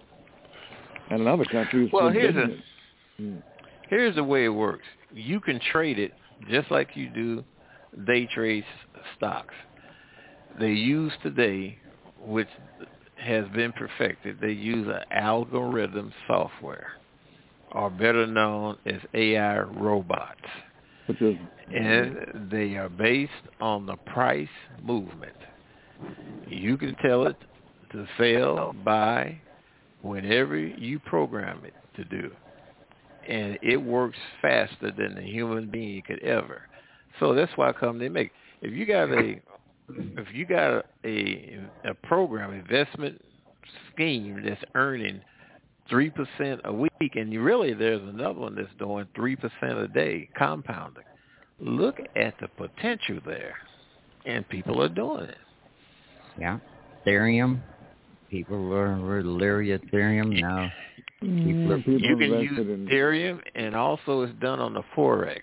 S7: And another country is
S11: Well, here's
S7: forbidden
S11: a,
S7: it.
S11: here's the way it works. You can trade it just like you do day trade stocks. They use today, which has been perfected, they use an algorithm software, or better known as A I robots.
S7: Which is,
S11: and they are based on the price movement. You can tell it to sell, buy, whenever you program it to do. And it works faster than a human being could ever. So that's why come they make. If you got a if you got a a program investment scheme that's earning three percent a week, and you really there's another one that's doing three percent a day compounding. Look at the potential there, and people are doing it.
S3: Yeah, Ethereum. People are are leery of Ethereum now. People are,
S7: people
S11: you can use
S7: invested in
S11: Ethereum, and also it's done on the Forex.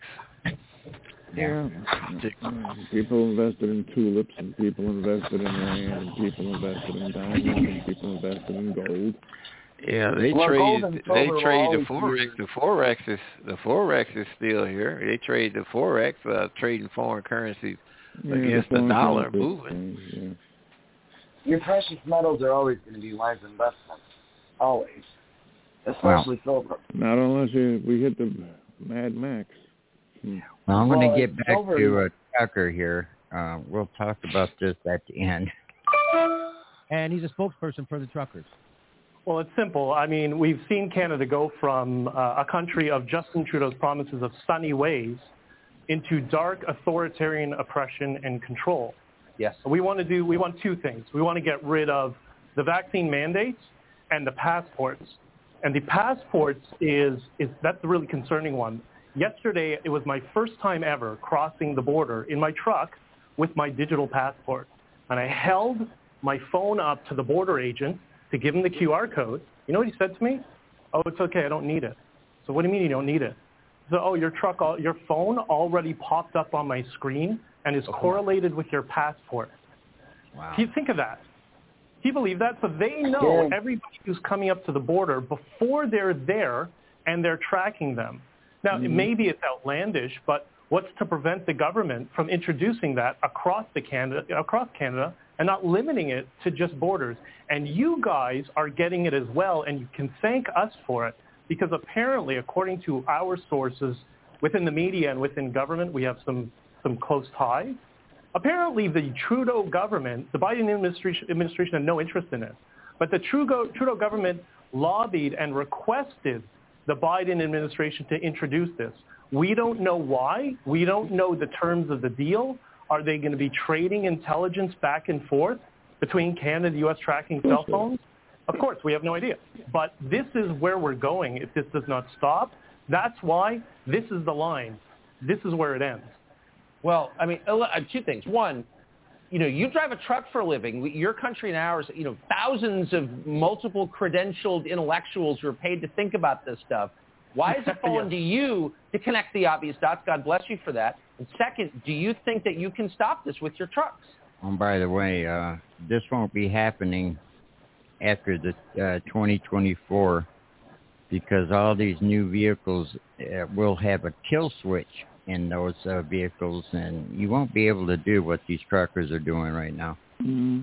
S7: Yeah. People invested in tulips, and people invested in land, and people invested in diamonds, and people invested in gold.
S11: Yeah, they
S4: well,
S11: trade. They
S4: silver
S11: trade the
S4: will
S11: forex. The forex is the forex is still here. They trade the forex, uh, trading foreign currencies
S7: Yeah,
S11: against
S7: the
S11: the dollar
S7: currency
S11: moving.
S7: exchange,
S4: Your precious metals are always going to be wise investments. Always. Especially silver.
S7: yeah. Not unless you, we hit the Mad Max. Hmm.
S3: well, I'm going
S4: Well,
S3: to get back
S4: silver-
S3: to uh, Tucker here. Uh, we'll talk about this at the end.
S10: And he's a spokesperson for the truckers.
S13: Well, it's simple. I mean, we've seen Canada go from uh, a country of Justin Trudeau's promises of sunny ways into dark authoritarian oppression and control.
S14: Yes.
S13: We want to do, we want two things. We want to get rid of the vaccine mandates and the passports. And the passports is, is that's the really concerning one. Yesterday, it was my first time ever crossing the border in my truck with my digital passport. And I held my phone up to the border agent to give him the Q R code. You know what he said to me? Oh, it's okay, I don't need it. So what do you mean you don't need it? So, oh, your truck, your phone already popped up on my screen and is
S14: Oh,
S13: correlated with your passport.
S3: Wow.
S13: Can you think of that? Do you believe that? So they know
S4: Yeah.
S13: everybody who's coming up to the border before they're there, and they're tracking them. Now,
S7: Mm-hmm.
S13: maybe it's outlandish, but what's to prevent the government from introducing that across the Canada, across Canada, and not limiting it to just borders? And you guys are getting it as well, and you can thank us for it, because apparently, according to our sources within the media and within government, we have some, some close ties. Apparently, the Trudeau government, the Biden administration, administration had no interest in it, but the Trudeau, Trudeau government lobbied and requested the Biden administration to introduce this. We don't know why. We don't know the terms of the deal. Are they going to be trading intelligence back and forth between Canada and U S tracking cell phones? Of course, we have no idea. But this is where we're going if this does not stop. That's why this is the line. This is where it ends.
S14: Well, I mean, two things. One, you know, you drive a truck for a living. We, your country and ours, you know, thousands of multiple credentialed intellectuals who are paid to think about this stuff. Why is it falling to you to connect the obvious dots? God bless you for that. And second, do you think that you can stop this with your trucks?
S3: And by the way, uh, this won't be happening after the uh, twenty twenty-four because all these new vehicles uh, will have a kill switch in those uh, vehicles, and you won't be able to do what these truckers are doing right now.
S7: Mm-hmm.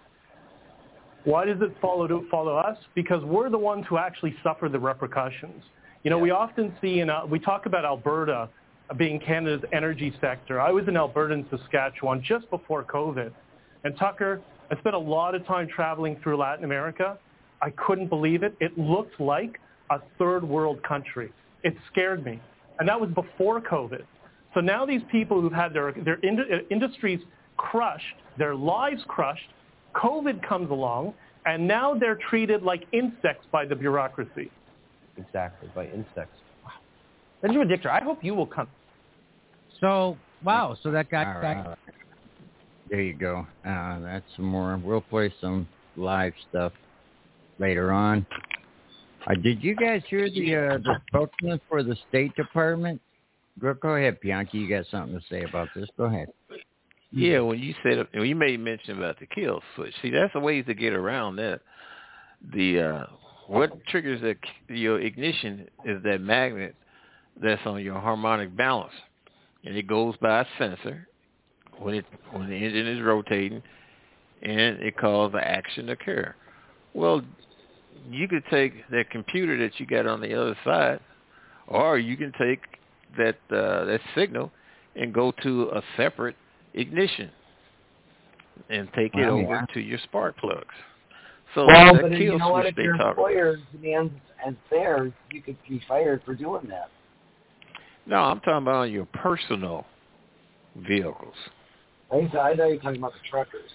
S13: Why does it follow to follow us? Because we're the ones who actually suffer the repercussions. You know, yeah. we often see, in, uh, we talk about Alberta being Canada's energy sector. I was in Alberta and Saskatchewan just before COVID. And Tucker, I spent a lot of time traveling through Latin America. I couldn't believe it. It looked like a third world country. It scared me. And that was before COVID. So now these people who've had their, their ind- industries crushed, their lives crushed, COVID comes along, and now they're treated like insects by the bureaucracy.
S14: Exactly, by insects. Wow. Benjamin Dichter, I hope you will come.
S10: So, wow, so that got
S3: All
S10: back.
S3: right. There you go. Uh, that's some more. We'll play some live stuff later on. Uh, did you guys hear the uh, the spokesman for the State Department? Go, go ahead, Bianchi. You got something to say about this? Go ahead.
S11: Yeah, when you said when you made mention about the kill switch, see that's a way to get around that. The uh, what triggers the, your ignition is that magnet that's on your harmonic balance, and it goes by a sensor when it when the engine is rotating, and it causes the action to occur. Well, you could take that computer that you got on the other side, or you can take that uh, that signal and go to a separate ignition and take it
S4: Wow,
S11: over
S4: yeah.
S11: to your spark plugs. So
S4: well,
S11: that
S4: but
S11: kill
S4: you know what?
S11: switch
S4: If
S11: they
S4: your
S11: talk about.
S4: employer demands and fair, you could be fired for doing that.
S11: No, I'm talking about on your personal vehicles.
S4: I thought I thought you were talking about the truckers.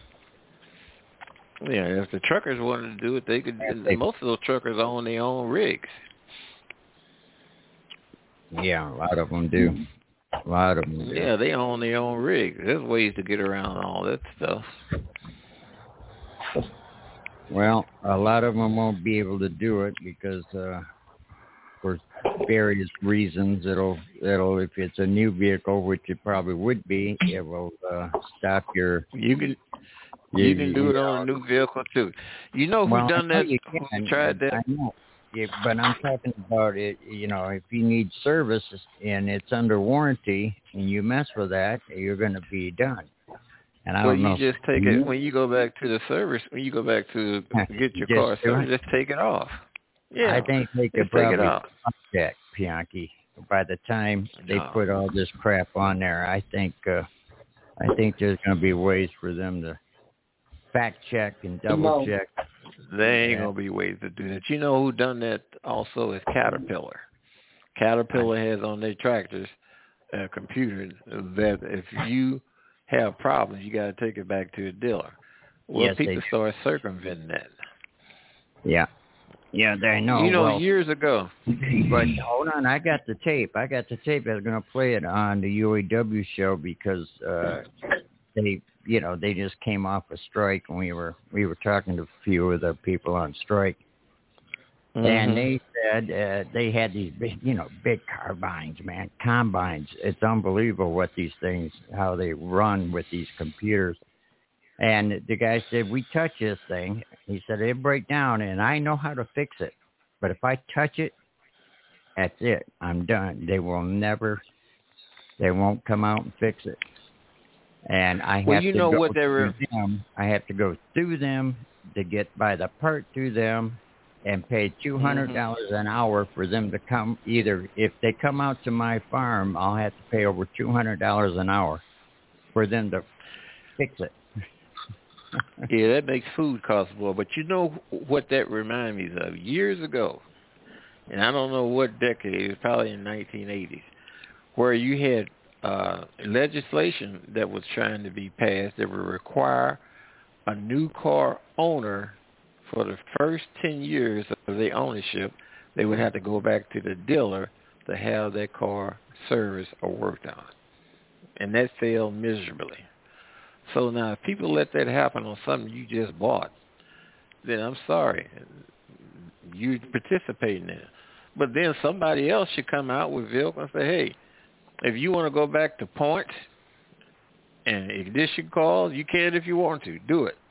S11: Yeah, if the truckers wanted to do it, they could. Most of those truckers own their own rigs.
S3: Yeah, a lot of them do. A lot of them do.
S11: Yeah, they own their own rigs. There's ways to get around all that stuff.
S3: Well, a lot of them won't be able to do it because uh, for various reasons, it'll it'll if it's a new vehicle, which it probably would be, it will uh, stop your.
S11: You can you can do it on a new vehicle too. You know who
S3: well,
S11: done
S3: I know
S11: that?
S3: you
S11: Who
S3: can,
S11: tried that?
S3: I know. Yeah, but I'm talking about it. You know, if you need service and it's under warranty, and you mess with that, you're going to be done. And I
S11: well,
S3: don't
S11: you
S3: know.
S11: just take it when you go back to the service. When you go back to get your
S3: Just
S11: car
S3: do
S11: serviced,
S3: it.
S11: just take it off. Yeah,
S3: I think they could
S11: just take it
S3: probably
S11: off.
S3: stop that, Pianchi. By the time they
S11: No.
S3: put all this crap on there, I think uh, I think there's going to be ways for them to fact check and double check.
S11: There ain't
S3: Yeah.
S11: gonna be ways to do that. You know who done that also is Caterpillar. Caterpillar has on their tractors a computer that if you have problems, you got to take it back to a dealer. Well,
S3: Yes, they
S11: people
S3: do.
S11: start circumventing that.
S3: Yeah. Yeah, they know.
S11: You know,
S3: well,
S11: years ago.
S3: But hold on, I got the tape. I got the tape. I was going to play it on the U A W show because uh, they, you know, they just came off a strike, and we were we were talking to a few of the people on strike,
S11: Mm-hmm.
S3: and they said uh, they had these big, you know, big carbines, man, combines. It's unbelievable what these things, how they run with these computers. And the guy said, we touch this thing. He said, it'll break down, and I know how to fix it. But if I touch it, that's it. I'm done. They will never, they won't come out and fix it. And I have
S11: Well, you
S3: to
S11: know
S3: go
S11: what they were-
S3: through them. I have to go through them to get by the part through them and pay two hundred dollars
S11: Mm-hmm.
S3: an hour for them to come. Either if they come out to my farm, I'll have to pay over two hundred dollars an hour for them to fix it.
S11: Yeah, that makes food cost more. But you know what that reminds me of? Years ago, and I don't know what decade, it was probably in the nineteen eighties, where you had uh, legislation that was trying to be passed that would require a new car owner for the first ten years of their ownership, they would have to go back to the dealer to have their car serviced or worked on. And that failed miserably. So now if people let that happen on something you just bought, then I'm sorry. You're participating in it. But then somebody else should come out with vehicle and say, hey, if you want to go back to points and ignition calls, you can if you want to. Do it.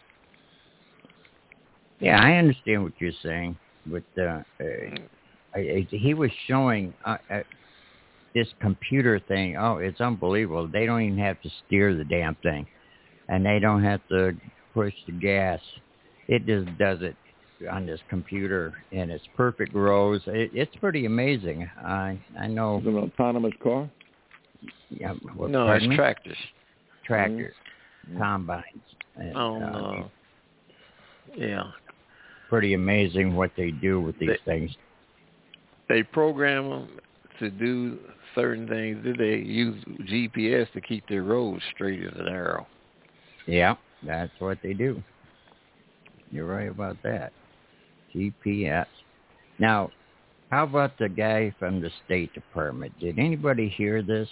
S3: Yeah, I understand what you're saying, but uh, uh, I, I, he was showing uh, uh, this computer thing. Oh, it's unbelievable. They don't even have to steer the damn thing, and they don't have to push the gas. It just does it on this computer, and it's perfect rows. It, it's pretty amazing. I I know.
S7: Is it an autonomous car?
S3: Yeah. Well,
S11: No, it's
S3: me?
S11: tractors.
S3: Tractors,
S7: Mm-hmm.
S3: combines. And,
S11: Oh
S3: uh,
S11: no. Yeah.
S3: Pretty amazing what they do with these
S11: They-
S3: things.
S11: They program them to do certain things. Then they use G P S to keep their roads straight as an arrow.
S3: Yeah, that's what they do. You're right about that. G P S. Now, how about the guy from the State Department? Did anybody hear this?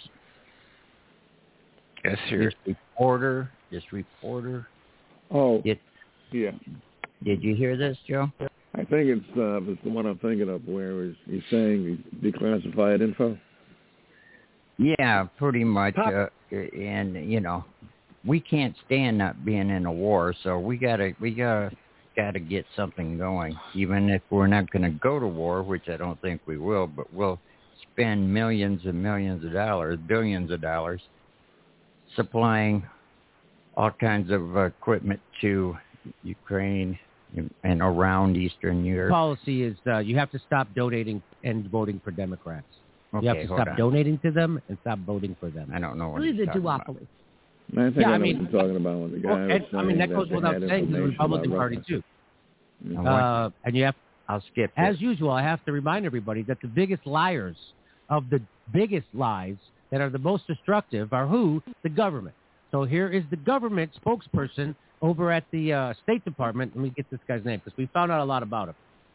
S11: Yes, sir.
S3: This reporter, this reporter.
S7: Oh,
S3: Did,
S7: yeah.
S3: did you hear this, Joe?
S7: I think it's uh, it's the one I'm thinking of where he's, he's saying declassified info.
S3: Yeah, pretty much. Uh, and you know, we can't stand not being in a war, so we gotta we gotta gotta get something going. Even if we're not going to go to war, which I don't think we will, but we'll spend millions and millions of dollars, billions of dollars, supplying all kinds of uh, equipment to Ukraine and, and around Eastern Europe.
S10: Policy is uh, you have to stop donating and voting for Democrats.
S3: Okay,
S10: you have to
S3: hold
S10: stop
S3: on.
S10: donating to them and stop voting for them.
S3: I don't know what
S1: Really
S3: he's
S1: the
S3: talking about.
S1: duopoly.
S7: I think
S10: Yeah,
S7: I
S10: I
S7: know
S10: mean-
S7: what you're talking about when the guy
S10: Well,
S7: was
S10: and,
S7: saying
S10: I mean, that goes
S7: they
S10: without
S7: had
S10: saying to the
S7: information
S10: Republican
S7: about
S10: Party,
S7: Russia.
S10: too.
S7: Mhm.
S10: Uh, and you have,
S3: I'll skip
S10: as
S3: this.
S10: usual, I have to remind everybody that the biggest liars of the biggest lies that are the most destructive are who? The government. So here is the government spokesperson over at the uh, State Department. Let me get this guy's name because we found out a lot about him.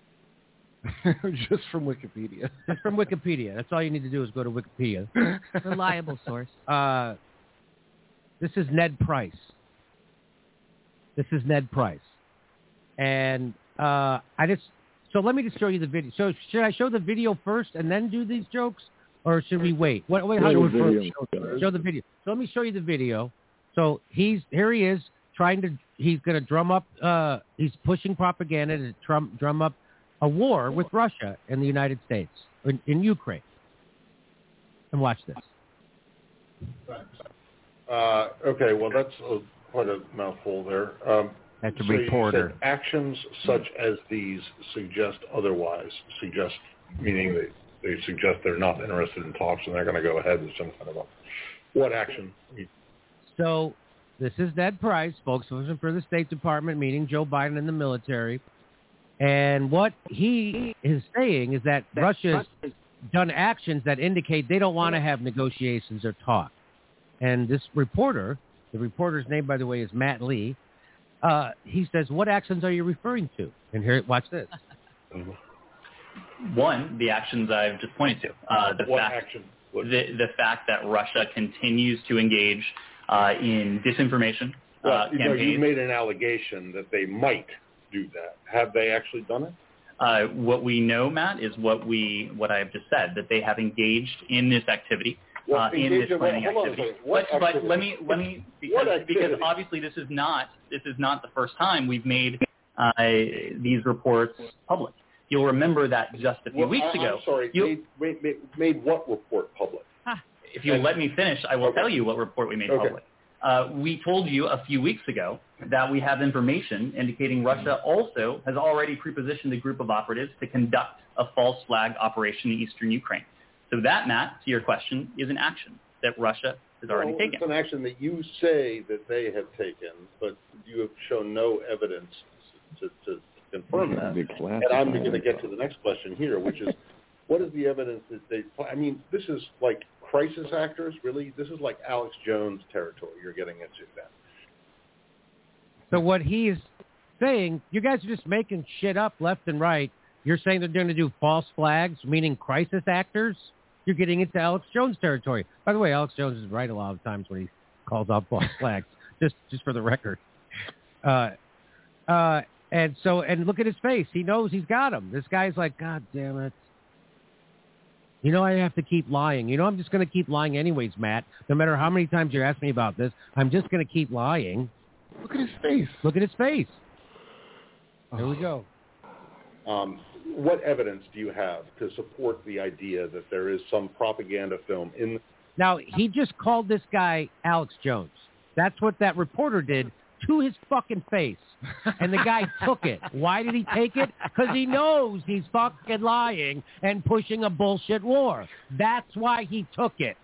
S15: Just from Wikipedia.
S10: Just from Wikipedia. That's all you need to do is go to Wikipedia.
S1: Reliable source.
S10: Uh, this is Ned Price. This is Ned Price. And uh, I just, so let me just show you the video. So should I show the video first and then do these jokes? Or should we wait? What, wait, how
S7: Show
S10: do
S7: the
S10: we
S7: video.
S10: show, show the video? So let me show you the video. So he's, here he is trying to, he's going to drum up, uh, he's pushing propaganda to drum, drum up a war with Russia and the United States in, in Ukraine. And watch this.
S16: Uh, okay, well, that's a, quite a mouthful there. Um,
S3: That's a
S16: so you
S3: reporter.
S16: said actions such as these suggest otherwise, suggest meaning they, they suggest they're not interested in talks and they're going to go ahead with some kind of a, what action?
S10: So this is Ned Price, spokesperson for the State Department, meeting Joe Biden and the military. And what he is saying is that Russia's done actions that indicate they don't want to have negotiations or talk. And this reporter, the reporter's name, by the way, is Matt Lee, uh, he says, what actions are you referring to? And here, watch this.
S17: One, the actions I've just pointed to. Uh, the
S16: What
S17: fact,
S16: action? What-
S17: The, the fact that Russia continues to engage uh, in disinformation
S16: Well,
S17: uh,
S16: you know,
S17: campaigns.
S16: you made an allegation that they might do that. Have they actually done it?
S17: Uh, what we know, Matt, is what we what I've just said, that they have engaged in this activity,
S16: Well,
S17: uh, in
S16: engage
S17: this
S16: in-
S17: planning
S16: hold on a
S17: activity.
S16: second. What
S17: But, but
S16: activity?
S17: let me let me
S16: What
S17: because, because
S16: activity?
S17: obviously this is not this is not the first time we've made uh, these reports public. You'll remember that just a few
S16: Well,
S17: weeks
S16: I-
S17: ago.
S16: I'm sorry,
S17: you-
S16: made, made, made, made what report public?
S17: If you'll let me finish, I will
S16: Okay.
S17: tell you what report we made
S16: Okay.
S17: public. Uh, we told you a few weeks ago that we have information indicating Russia also has already prepositioned a group of operatives to conduct a false flag operation in eastern Ukraine. So that, Matt, to your question, is an action that Russia has already
S16: Well,
S17: taken.
S16: It's an action that you say that they have taken, but you have shown no evidence to, to confirm that. And I'm going to get to the next question here, which is, what is the evidence that they? I mean, this is like crisis actors, really. This is like Alex Jones territory you're getting into now.
S10: So what he's saying, you guys are just making shit up left and right. You're saying they're going to do false flags, meaning crisis actors? You're getting into Alex Jones territory. By the way, Alex Jones is right a lot of times when he calls out false flags, just just for the record. Uh, uh, and so, and look at his face. He knows he's got him. This guy's like, God damn it. You know, I have to keep lying. You know, I'm just going to keep lying anyways, Matt. No matter how many times you ask me about this, I'm just going to keep lying.
S15: Look at his face.
S10: Look at his face. Here we go.
S16: Um, what evidence do you have to support the idea that there is some propaganda film in?
S10: Now, he just called this guy Alex Jones. That's what that reporter did to his fucking face. And the guy took it. Why did he take it? Because he knows he's fucking lying and pushing a bullshit war. That's why he took it.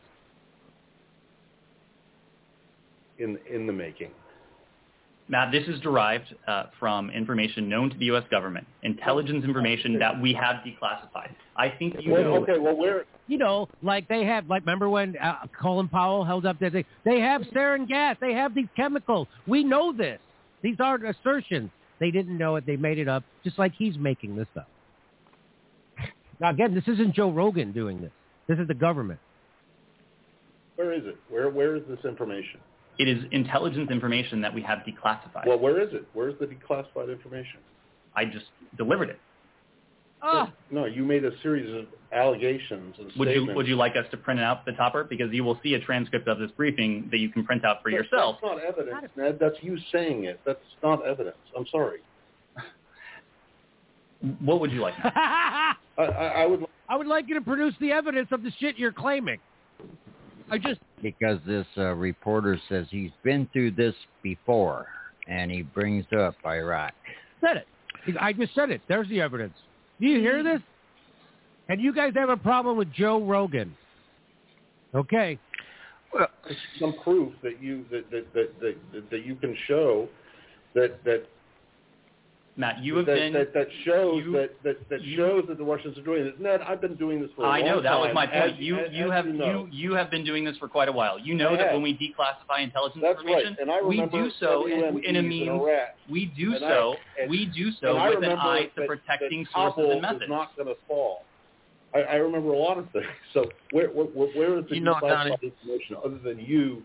S16: In in the making.
S17: Matt, this is derived uh, from information known to the U S government, intelligence information that we have declassified. I think you
S16: well,
S17: know.
S16: Okay, well, where?
S10: You know, like they have, like remember when uh, Colin Powell held up that thing? They have sarin gas. They have these chemicals. We know this. These aren't assertions. They didn't know it. They made it up, just like he's making this up. Now, again, this isn't Joe Rogan doing this. This is the government.
S16: Where is it? Where Where is this information?
S17: It is intelligence information that we have declassified.
S16: Well, where is it? Where's the declassified information?
S17: I just delivered it.
S10: Oh.
S16: No, you made a series of allegations and
S17: Would
S16: statements.
S17: you Would you like us to print out the topper? Because you will see a transcript of this briefing that you can print out for
S16: That's,
S17: yourself.
S16: That's not evidence, Ned. That's you saying it. That's not evidence. I'm sorry.
S17: What would you like?
S16: I, I, I would.
S10: I would like you to produce the evidence of the shit you're claiming. I just
S3: because this uh, reporter says he's been through this before, and he brings up Iraq.
S10: Said it. I just said it. There's the evidence. Do you hear this? And you guys have a problem with Joe Rogan? Okay.
S16: Well, some proof that you that that that, that, that you can show that that.
S17: Matt, you have
S16: that,
S17: been
S16: that, that shows
S17: you,
S16: that that, that
S17: you,
S16: shows that the Russians are doing this. Ned, I've been doing this for a
S17: I
S16: long
S17: know that
S16: time.
S17: was my point.
S16: As,
S17: you
S16: as,
S17: you
S16: as
S17: have
S16: you, know.
S17: you you have been doing this for quite a while. You know
S16: I
S17: that
S16: have.
S17: when we declassify intelligence
S16: That's
S17: information,
S16: right. And I
S17: we
S16: remember
S17: do so in, in a
S16: in
S17: means
S16: Iraq.
S17: we do
S16: And
S17: so
S16: I, and,
S17: we do so
S16: and I
S17: with an
S16: remember
S17: eye to
S16: that,
S17: protecting
S16: that
S17: sources
S16: Kabul
S17: and methods.
S16: is not going to fall. I, I remember a lot of things. So where where, where is the
S11: you know,
S16: declassified information other than you?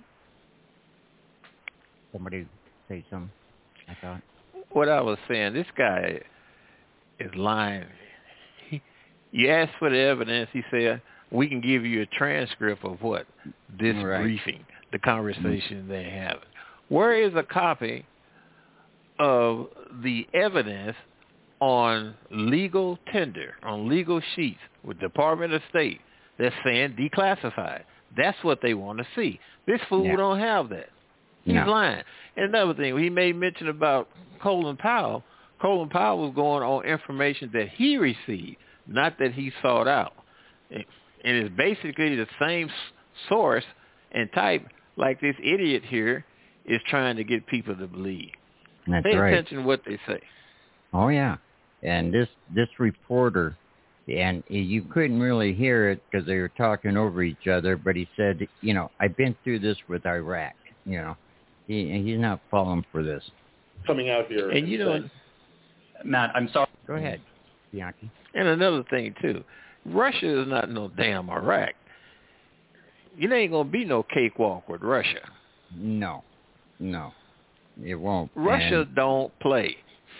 S3: Somebody say something. I thought.
S11: What I was saying, this guy is lying. He, you asked for the evidence. He said, we can give you a transcript of what? This
S3: right.
S11: briefing, the conversation mm-hmm. they have. Where is a copy of the evidence on legal tender, on legal sheets with Department of State that's saying declassified? That's what they want to see. This fool
S3: yeah.
S11: don't have that. He's
S3: no.
S11: lying. And another thing, he made mention about Colin Powell. Colin Powell was going on information that he received, not that he sought out. And it's basically the same source and type like this idiot here is trying to get people to believe.
S3: That's
S11: Pay
S3: right.
S11: attention to what they say.
S3: Oh, yeah. And this, this reporter, and you couldn't really hear it because they were talking over each other, but he said, you know, I've been through this with Iraq, you know. He, he's not falling for this.
S16: Coming out here.
S11: And you know,
S17: Matt, I'm sorry.
S3: Go ahead, Bianchi.
S11: And another thing, too. Russia is not no damn Iraq. It ain't going to be no cakewalk with Russia.
S3: No. No. It won't.
S11: Russia
S3: and,
S11: don't play.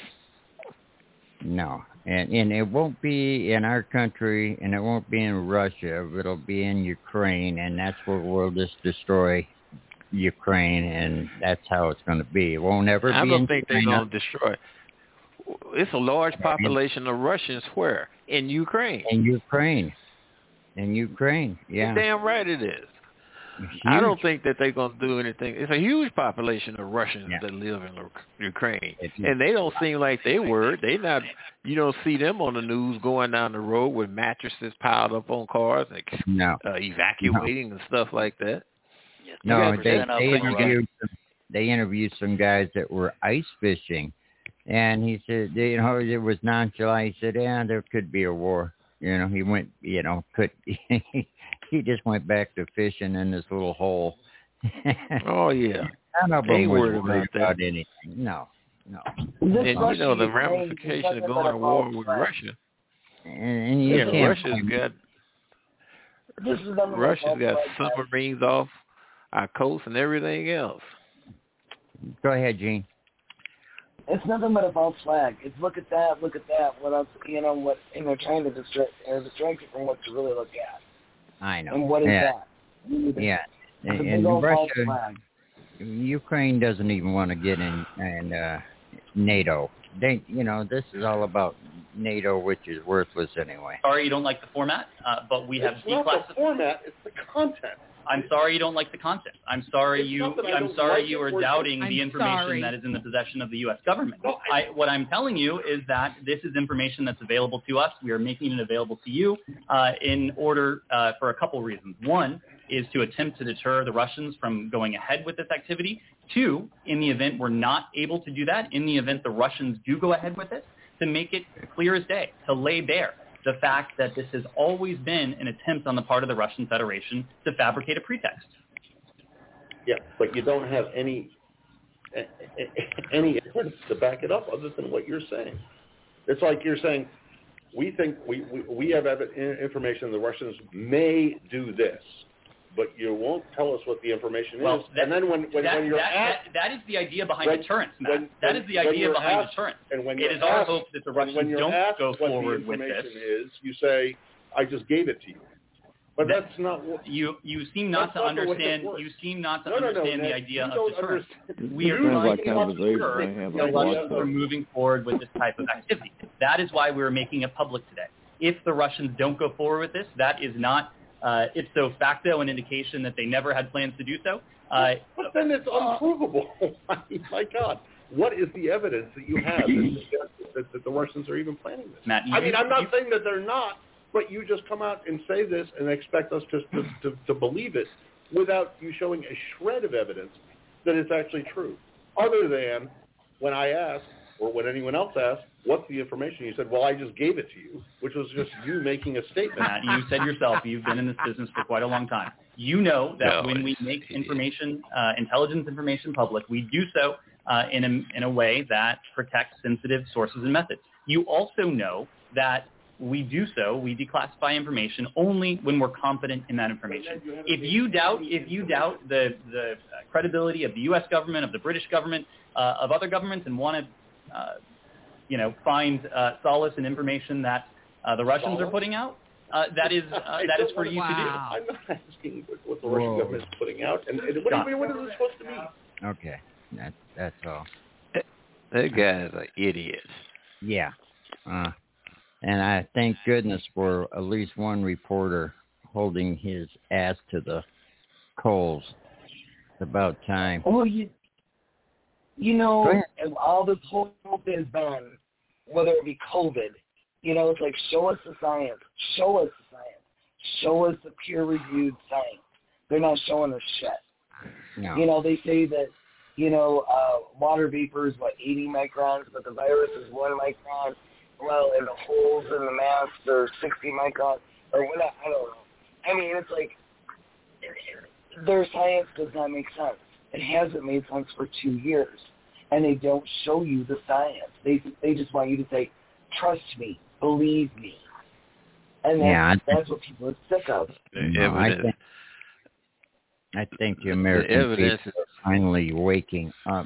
S3: No. And and it won't be in our country, and it won't be in Russia. It'll be in Ukraine, and that's where we'll just destroy Ukraine, and that's how it's going to be. It won't ever
S11: I
S3: be
S11: don't
S3: in
S11: think
S3: China.
S11: they're going to destroy. It's a large population of Russians where? In Ukraine.
S3: In Ukraine. In Ukraine, yeah.
S11: You're damn right it is.
S3: Huge.
S11: I don't think that they're going to do anything. It's a huge population of Russians
S3: yeah.
S11: that live in Ukraine, and they don't seem like they were. They not. You don't see them on the news going down the road with mattresses piled up on cars, like
S3: no.
S11: uh, evacuating no. and stuff like that.
S3: No, they, they interviewed some, they interviewed some guys that were ice fishing, and he said, you know, it was nonchalant. He said, yeah, there could be a war. You know, he went, you know, could he just went back to fishing in this little hole.
S11: Oh yeah,
S3: none of them was worried about anything. No, no.
S11: And you know the ramification of going to war with Russia.
S3: And, and you
S11: yeah,
S3: can't.
S11: Russia's got
S4: This is
S11: Russia's got submarines off our coast and everything else.
S3: Go ahead, Gene.
S4: It's nothing but a false flag. It's look at that, look at that. What else? You know what? And they're trying to distract, or distract you from what to really look at.
S3: I know.
S4: And what is
S3: yeah.
S4: that?
S3: Yeah.
S4: It's
S3: And,
S4: a
S3: and
S4: big old
S3: Russia,
S4: false flag.
S3: Ukraine doesn't even want to get in and uh, NATO. They, you know, this is all about NATO, which is worthless anyway.
S17: Sorry, you don't like the format, uh, but we have
S16: it's not
S17: declassified.
S16: the format; it's the content.
S17: I'm sorry you don't like the content. I'm sorry
S16: It's
S17: you.
S16: not that I
S17: I'm
S16: don't
S17: sorry
S16: like
S17: you
S16: it,
S17: are
S16: we're
S17: doubting
S16: just-
S17: the
S16: I'm
S17: information
S16: sorry.
S17: that is in the possession of the U S government.
S16: No, I-
S17: I, what I'm telling you is that this is information that's available to us. We are making it available to you uh, in order uh, for a couple reasons. One is to attempt to deter the Russians from going ahead with this activity. Two, in the event we're not able to do that, in the event the Russians do go ahead with it, to make it clear as day, to lay bare the fact that this has always been an attempt on the part of the Russian Federation to fabricate a pretext.
S16: Yeah, but you don't have any any evidence to back it up other than what you're saying. It's like you're saying, we think we, we, we have ev- information the Russians may do this, but you won't tell us what the information
S17: Well,
S16: is.
S17: that,
S16: and then when, when,
S17: that,
S16: when you're
S17: that,
S16: asked...
S17: that, that is the idea behind
S16: when,
S17: deterrence, Matt.
S16: When,
S17: that
S16: when,
S17: is the
S16: when
S17: idea
S16: you're
S17: behind
S16: asked,
S17: deterrence.
S16: And when
S17: it
S16: you're
S17: is our
S16: asked,
S17: hope that the
S16: when,
S17: Russians
S16: when you're
S17: don't
S16: asked
S17: go
S16: what
S17: forward
S16: the
S17: with this.
S16: information is, you say, I just gave it to you. But
S17: That-
S16: that's not what...
S17: You you seem not
S16: That's
S17: to
S16: not the way it
S17: understand.
S16: works.
S17: You seem not to
S16: No, no, no,
S17: understand
S16: Ned,
S17: the idea
S16: you
S17: of
S16: don't
S17: deterrence.
S16: understand.
S17: We are
S7: Sounds
S17: trying
S7: like
S17: to
S7: conversations
S17: ensure
S7: I have
S17: the
S7: on
S17: Russians
S7: WhatsApp.
S17: are moving forward with this type of activity. That is why we're making it public today. If the Russians don't go forward with this, that is not uh, ipso facto an indication that they never had plans to do so. Uh,
S16: But then it's unprovable. My God. What is the evidence that you have that, that, that the Russians are even planning this?
S17: Matt, you,
S16: I mean, I'm not
S17: you,
S16: saying that they're not, but you just come out and say this and expect us just to, to, to believe it without you showing a shred of evidence that it's actually true. Other than when I asked, or when anyone else asked, what's the information? You said, well, I just gave it to you, which was just you making a statement.
S17: Matt, you said yourself you've been in this business for quite a long time. You know that
S11: No,
S17: when we make information, uh, intelligence information public, we do so uh, in, a, in a way that protects sensitive sources and methods. You also know that we do so, we declassify information only when we're confident in that information. If you doubt, if you doubt the, the credibility of the U S government, of the British government, uh, of other governments, and want to, uh, you know, find uh, solace in information that uh, the Russians are putting out, uh, that is uh, that is for you to do.
S16: I'm not asking what, what the Russian
S3: Whoa.
S16: government is putting out, and, and what, do you, what is this supposed to mean?
S3: Okay, that, that's all.
S11: That guy's an idiot.
S3: Yeah. Uh, and I thank goodness for at least one reporter holding his ass to the coals. It's about time.
S4: Well, you, you
S3: Go
S4: know,
S3: ahead.
S4: and all this whole thing has been, whether it be COVID, you know, it's like, show us the science. Show us the science. Show us the peer-reviewed science. They're not showing us shit.
S3: No.
S4: You know, they say that, you know, uh, water vapor is, what, eighty microns, but the virus is one micron. Well, and the holes in the mask are sixty microns, or whatever. I don't know. I mean, it's like, their science does not make sense. It hasn't made sense for two years, and they don't show you the science. They they just want you to say, trust me, believe me. And that's,
S3: Yeah, I think-
S4: that's what people are sick of.
S3: No, I think I think the American
S11: evidence
S3: people are finally waking up.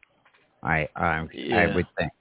S3: I I I
S11: Yeah.
S3: would think.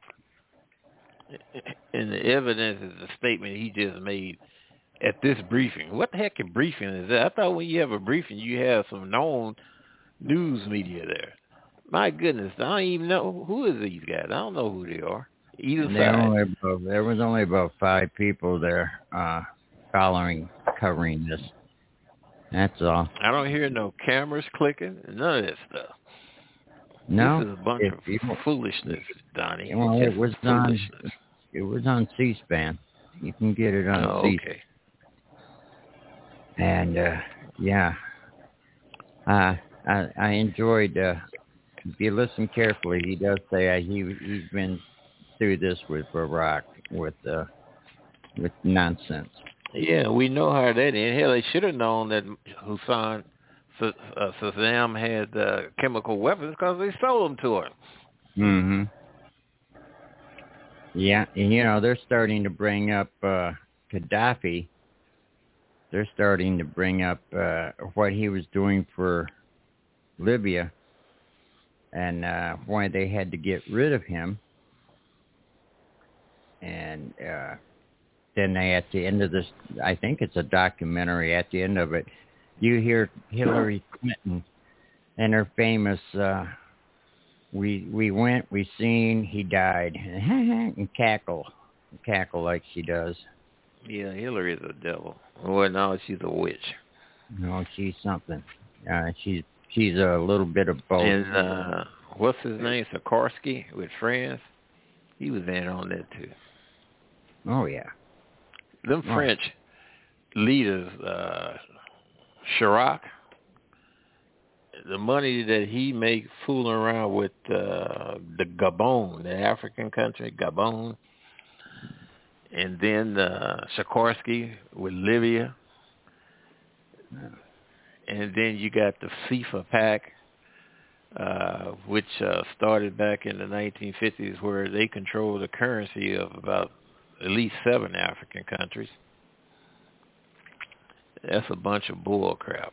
S11: And the evidence is the statement he just made at this briefing. What the heck of briefing is that? I thought when you have a briefing, you have some known news media there. My goodness, I don't even know who is these guys. I don't know who they are. Either
S3: There,
S11: side.
S3: only about, there was only about five people there uh, following, covering this. That's all.
S11: I don't hear no cameras clicking, none of that stuff.
S3: No,
S11: This is a bunch
S3: if
S11: of
S3: people-
S11: foolishness, Donnie.
S3: Well,
S11: It's
S3: it
S11: just
S3: was on.
S11: foolishness.
S3: It was on C-SPAN. You can get it on
S11: Oh,
S3: C-SPAN.
S11: okay.
S3: And uh, yeah, uh, I I enjoyed. Uh, if you listen carefully, he does say uh, he he's been through this with Barack with uh, with nonsense.
S11: Yeah, we know how that ended. Hell, they should have known that Hussein uh, Saddam had uh, chemical weapons because they sold them to him.
S3: Mm-hmm. Yeah, and you know they're starting to bring up uh, Gaddafi. They're starting to bring up uh, what he was doing for Libya and uh, why they had to get rid of him. And uh, then they, at the end of this, I think it's a documentary, at the end of it, you hear Hillary Clinton and her famous, uh, we we went, we seen, he died, and cackle, cackle like she does.
S11: Yeah, Hillary is a devil. Well, no, she's a witch.
S3: No, she's something. Uh, she's she's a little bit of both.
S11: And uh, what's his name? Sikorsky with France. He was in on that too.
S3: Oh yeah.
S11: Them
S3: Oh.
S11: French leaders, uh, Chirac. The money that he makes fooling around with uh, the Gabon, the African country, Gabon, and then uh, Sikorsky with Libya, and then you got the FIFA Pact, uh, which uh, started back in the nineteen fifties, where they control the currency of about at least seven African countries. That's a bunch of bull crap.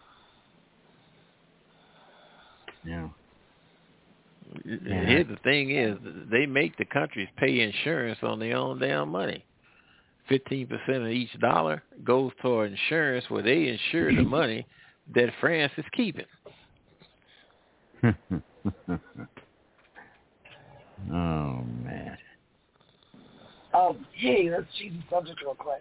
S3: Yeah.
S11: Yeah. Here the thing is, they make the countries pay insurance on their own damn money. Fifteen percent of each dollar goes toward insurance, where they insure the money that France is keeping.
S3: Oh man.
S4: Um, hey, let's change the subject real quick.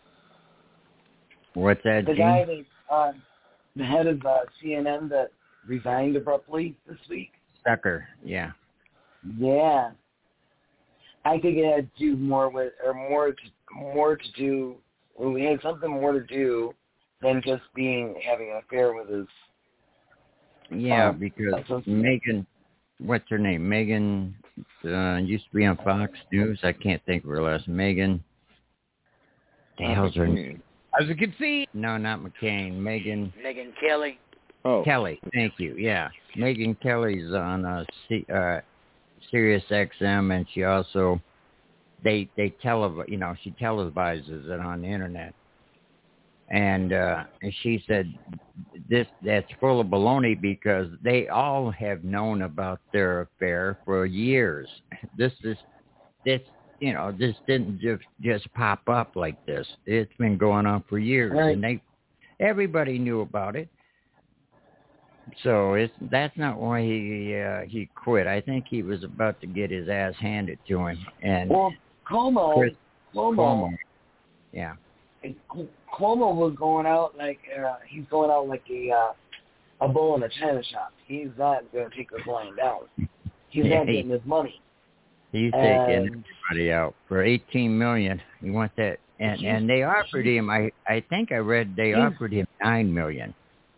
S3: What's that?
S4: The
S3: Gene?
S4: guy that, uh, the head of uh, C N N that resigned abruptly this week.
S3: Sucker. Yeah.
S4: Yeah. I think it had to do more with, or more to, more to do, well, it had something more to do than just being, having an affair with his.
S3: Yeah,
S4: um,
S3: because
S4: associate.
S3: Megan, what's her name? Megan uh, used to be on Fox News. I can't think of her last name. Megan. The hell's her name?
S10: As you can see.
S3: No, not McCain. Megan.
S6: Megan Kelly.
S7: Oh.
S3: Kelly. Thank you. Yeah. Megan Kelly's on uh, C, uh, Sirius X M, and she also, they, they telev- you know, she televises it on the internet. And, uh, and she said this, that's full of baloney because they all have known about their affair for years. This is, this, you know, this didn't just, just pop up like this. It's been going on for years,
S4: Right.
S3: and they, everybody knew about it. So it's, that's not why he, uh, he quit. I think he was about to get his ass handed to him. And
S4: Well, Cuomo,
S3: Chris,
S4: Cuomo,
S3: Cuomo, yeah.
S4: Cuomo was going out like, uh, he's going out like a, uh, a bull in a china shop. He's not going to take the flying down. He's
S3: Yeah,
S4: not
S3: he-
S4: getting his money.
S3: He's
S4: And-
S3: taking everybody out for eighteen million. He wants that, and
S4: He's-
S3: and they offered him. I I think I read they
S4: He's-
S3: offered him nine million.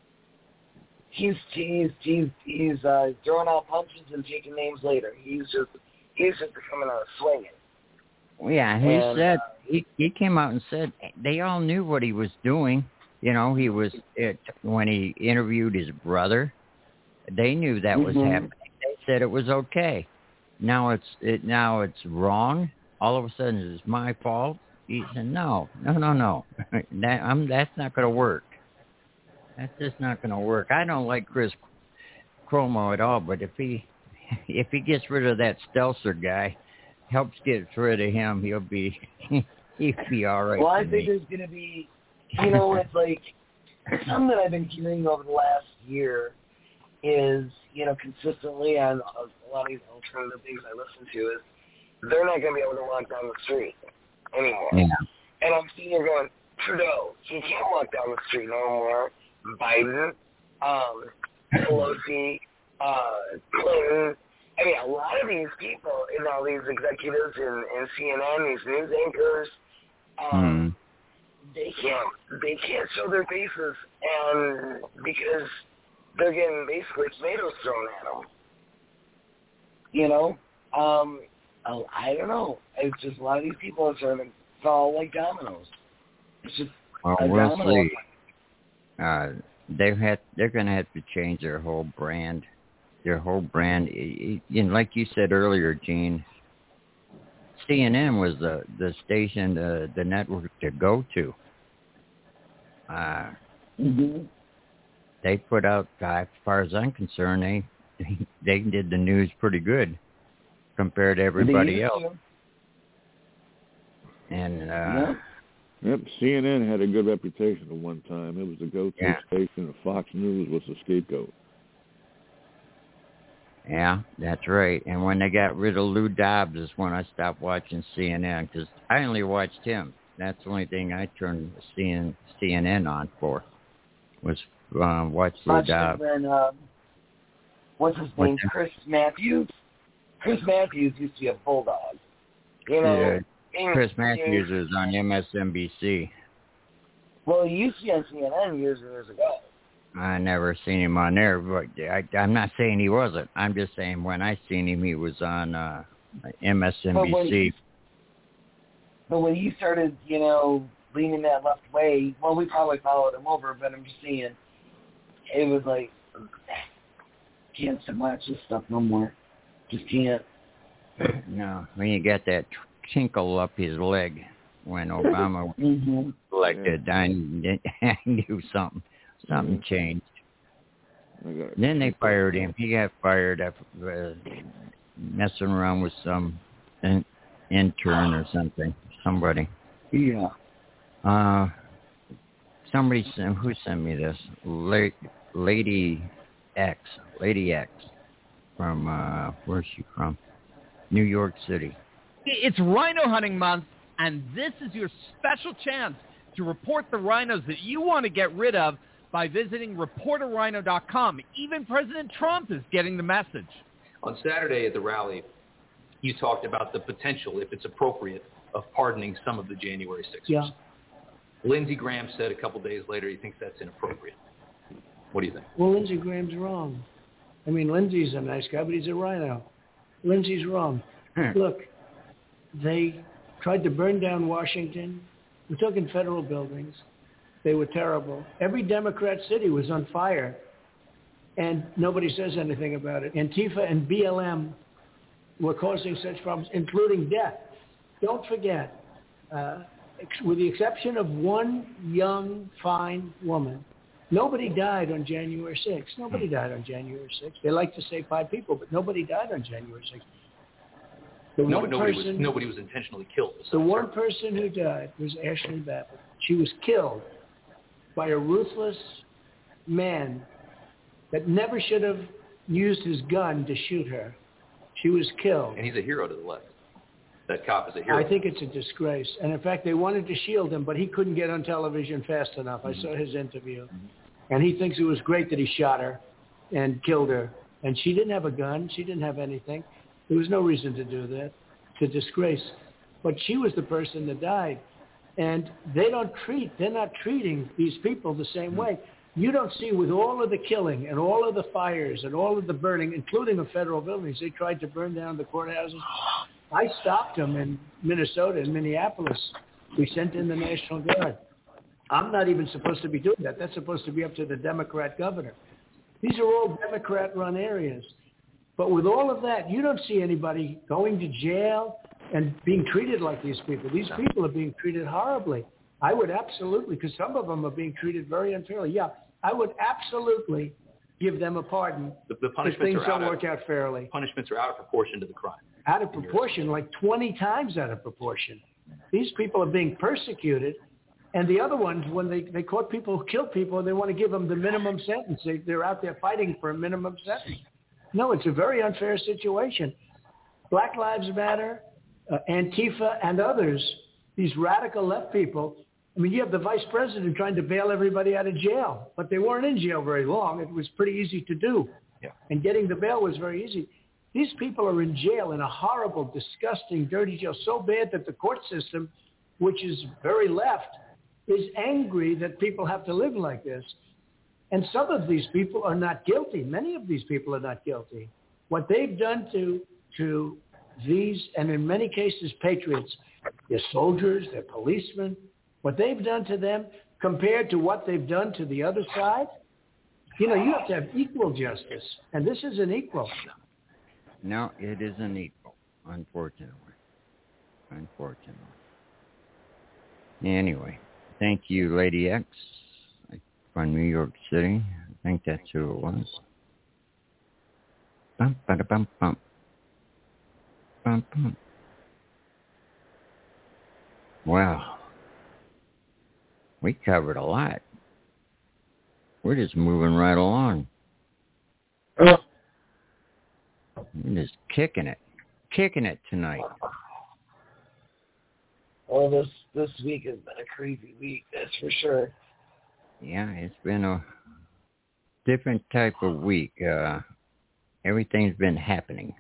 S4: He's he's he's he's uh, throwing out punches and taking names later. He's just he's just coming out swinging.
S3: Well, yeah, he
S4: And,
S3: said
S4: uh,
S3: he he came out and said they all knew what he was doing. You know, he was it when he interviewed his brother. They knew that was
S4: Mhm.
S3: happening. They said it was okay. Now it's it now it's wrong. All of a sudden it's my fault. He said no, no, no, no. that I'm that's not going to work. That's just not going to work. I don't like Chris Cuomo at all, but if he if he gets rid of that Stelzer guy, helps get rid of him, he'll be he'll be all right.
S4: Well, I
S3: to
S4: think
S3: me.
S4: there's going to be, you know, it's like something that I've been hearing over the last year is, you know, consistently on a lot of these alternative things I listen to is they're not going to be able to walk down the street anymore.
S3: Yeah.
S4: And I'm sitting here going, Trudeau, he can't walk down the street no more. Biden, um, Pelosi, uh, Clinton. I mean, a lot of these people, and all these executives in, in C N N, these news anchors, um,
S3: Mm.
S4: they can't they can't show their faces, and because they're getting basically tomatoes thrown at them. You know, um, I, I don't know. It's just a lot of these people are starting to fall like dominoes. It's just
S3: Well,
S4: a
S3: we'll
S4: domino.
S3: see. Uh, they had they're going to have to change their whole brand. Their whole brand, y- y- and like you said earlier, Gene, C N N was the the station, the the network to go to. Uh,
S4: Mm-hmm.
S3: they put out, uh, as far as I'm concerned, they they did the news pretty good compared to everybody
S4: They
S3: else.
S4: used to.
S3: And uh,
S4: Yeah.
S7: Yep, C N N had a good reputation at one time. It was the go-to
S3: Yeah.
S7: station, and Fox News was the scapegoat.
S3: yeah, that's right. And when they got rid of Lou Dobbs is when I stopped watching C N N because I only watched him. That's the only thing I turned C N N on for. was uh, what's his
S4: Much
S3: uh,
S4: than, um, what's his name?
S3: what's
S4: Chris Matthews. Chris Matthews used to be a bulldog. You know,
S3: yeah, Chris Matthews was on M S N B C.
S4: Well, he used to be on C N N years and years ago.
S3: I never seen him on there, but I, I'm not saying he wasn't. I'm just saying when I seen him, he was on uh, M S N B C.
S4: But when, he, but when he started, you know, leaning that left way, well, we probably followed him over, but I'm just saying, it was like, can't watch this stuff no more. Just can't.
S3: No, when you got that tinkle up his leg when Obama was
S4: mm-hmm.
S3: elected, I, I knew something. Something changed. Then they fired him. He got fired after uh, messing around with some in, intern or something. Somebody.
S4: Yeah.
S3: Uh, somebody sent, who sent me this? La- Lady X. Lady X. From, uh, where's she from? New York City.
S18: It's rhino hunting month, and this is your special chance to report the rhinos that you want to get rid of by visiting report a rhino dot com. Even President Trump is getting the message.
S19: On Saturday at the rally, you talked about the potential, if it's appropriate, of pardoning some of the January sixers.
S20: Yeah.
S19: Lindsey Graham said a couple days later he thinks that's inappropriate. What do you think?
S20: Well, Lindsey Graham's wrong. I mean, Lindsey's a nice guy, but he's a rhino. Lindsey's wrong. Look, they tried to burn down Washington. We're talking federal buildings. They were terrible. Every Democrat city was on fire, and nobody says anything about it. Antifa and B L M were causing such problems, including death. Don't forget, uh, ex- with the exception of one young, fine woman, nobody died on January sixth. Nobody died on January sixth. They like to say five people, but nobody died on January sixth. The
S19: No,
S20: one
S19: nobody,
S20: person,
S19: was, nobody was intentionally killed.
S20: the one person who died was Ashley Babbitt. She was killed by a ruthless man that never should have used his gun to shoot her. She was killed.
S19: And he's a hero to the left. That cop is a hero.
S20: I think it's a disgrace. And in fact, they wanted to shield him, but he couldn't get on television fast enough. I saw his interview. And he thinks it was great that he shot her and killed her. And she didn't have a gun. She didn't have anything. There was no reason to do that, to disgrace. But she was the person that died. And they don't treat, they're not treating these people the same way. You don't see with all of the killing and all of the fires and all of the burning, including of federal buildings, they tried to burn down the courthouses. I stopped them in Minnesota, in Minneapolis. We sent in the National Guard. I'm not even supposed to be doing that. That's supposed to be up to the Democrat governor. These are all Democrat-run areas. But with all of that, you don't see anybody going to jail and being treated like these people. These people are being treated horribly. I would absolutely, because some of them are being treated very unfairly. Yeah, I would absolutely give them a pardon
S19: The, the
S20: if
S19: punishments
S20: things
S19: are
S20: don't
S19: out
S20: work
S19: of,
S20: out fairly.
S19: Punishments are out of proportion to the crime.
S20: Out of proportion, like twenty times out of proportion. These people are being persecuted. And the other ones, when they, they caught people who killed people, they want to give them the minimum sentence. They, they're out there fighting for a minimum sentence. No, it's a very unfair situation. Black Lives Matter, uh, Antifa, and others, these radical left people, I mean, you have the vice president trying to bail everybody out of jail, but they weren't in jail very long. It was pretty easy to do.
S19: Yeah.
S20: And getting the bail was very easy. These people are in jail, in a horrible, disgusting, dirty jail, so bad that the court system, which is very left, is angry that people have to live like this. And some of these people are not guilty. Many of these people are not guilty. What they've done to to these, and in many cases, patriots, they're soldiers, they're policemen, what they've done to them compared to what they've done to the other side, you know, you have to have equal justice. And this isn't equal.
S3: No, it isn't equal, unfortunately. Unfortunately. Anyway, thank you, Lady X, from New York City. I think that's who it was. Bum, bada, bum, bum. Bum, bum. Wow. We covered a lot. We're just moving right along. We're just kicking it. Kicking it tonight.
S4: Well, this this week has been a crazy week, that's for sure.
S3: yeah, it's been a different type of week. Uh, everything's been happening.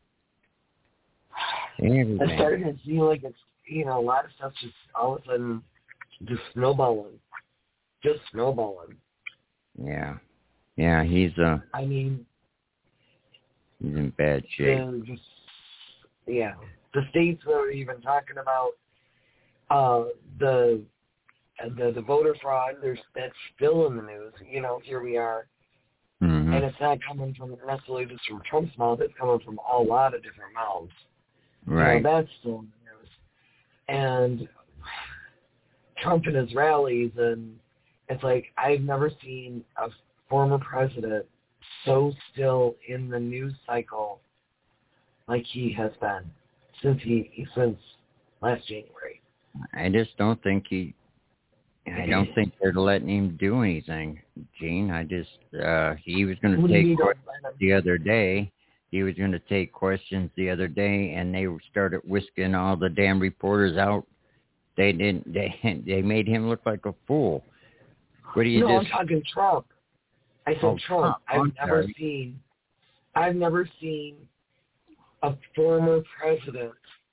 S3: Everything.
S4: I'm starting to see like it's, you know, a lot of stuff just all of a sudden just snowballing. Just snowballing.
S3: Yeah. Yeah, he's uh
S4: I mean,
S3: he's in bad shape.
S4: the- just, yeah. The states that are even talking about uh, the, the the voter fraud, there's that's still in the news. You know, here we are.
S3: Mm-hmm.
S4: And it's not coming from necessarily just from Trump's mouth. It's coming from a lot of different mouths.
S3: Right.
S4: You know, that's still in the news. And Trump and his rallies, and it's like I've never seen a former president so still in the news cycle like he has been since he since last January.
S3: I just don't think he. I don't think they're letting him do anything, Gene. I just uh, he was going
S4: What
S3: to
S4: do you
S3: take
S4: mean,
S3: questions
S4: don't let him?
S3: the other day. He was going to take questions the other day, and they started whisking all the damn reporters out. They didn't. They they made him look like a fool. What do you
S4: no,
S3: just?
S4: I'm talking Trump. I said
S3: Oh,
S4: Trump.
S3: Trump.
S4: I've
S3: I'm
S4: never
S3: sorry.
S4: seen. I've never seen a former president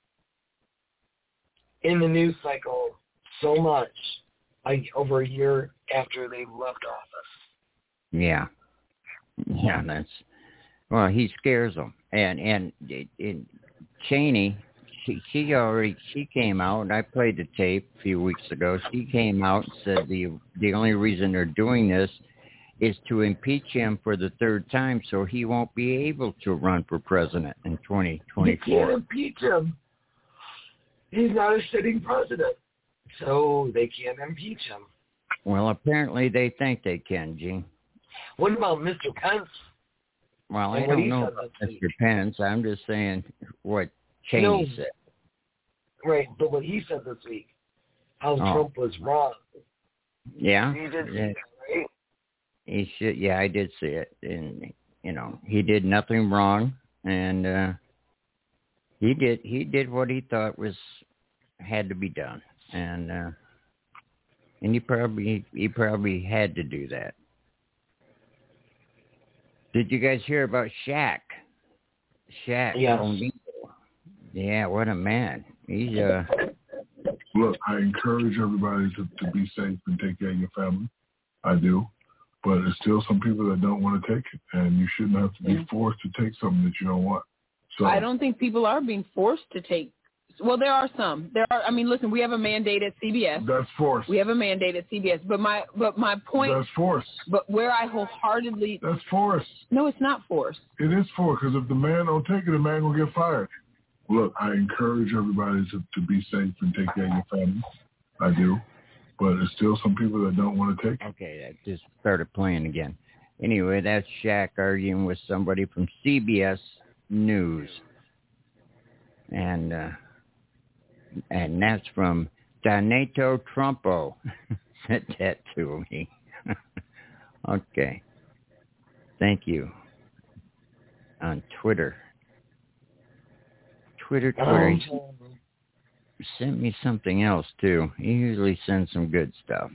S4: in the news cycle so much, like over a year after they left office.
S3: Yeah, yeah. That's well. He scares them, and and it, it, Cheney. She, she already she came out, and I played the tape a few weeks ago. She came out and said the the only reason they're doing this is to impeach him for the third time, so he won't be able to run for president in twenty twenty-four.
S4: You can't impeach him. He's not a sitting president, so they can't impeach him.
S3: Well, apparently they think they can, Gene.
S4: What about Mister Pence?
S3: Well,
S4: And
S3: I
S4: what
S3: don't
S4: he
S3: know
S4: said
S3: about
S4: this
S3: Mister Pence. I'm just saying what Cheney
S4: No.
S3: said.
S4: Right, but what he said this week, how
S3: Oh.
S4: Trump was wrong.
S3: Yeah.
S4: You did see
S3: yeah.
S4: that, right?
S3: He should. Yeah, I did see it, and you know, he did nothing wrong, and uh, he did he did what he thought was had to be done, and uh, and he probably he probably had to do that. Did you guys hear about Shaq? Shaq
S15: Yes.
S3: O'Neal. Yeah, what a man. He's uh.
S15: Look, I encourage everybody to, to be safe and take care of your family. I do. But there's still some people that don't want to take it, and you shouldn't have to be
S21: Yeah.
S15: forced to take something that you don't want. So
S21: I don't think people are being forced to take. Well, there are some. There are. I mean, listen, we have a mandate at C B S.
S15: That's force.
S21: We have a mandate at C B S. But my, but my point.
S15: That's force.
S21: But where I wholeheartedly.
S15: That's force.
S21: No, it's not force.
S15: It is force, because if the man don't take it, the man will get fired. Look, I encourage everybody to, to be safe and take care of your family. I do. But there's still some people that don't want to take it.
S3: Okay, that just started playing again. Anyway, that's Shaq arguing with somebody from C B S News. And uh, and that's from Donato Trumpo. Sent that to me. Okay. Thank you. On Twitter. Twitter, Twitter. He sent me something else, too. He usually sends some good stuff.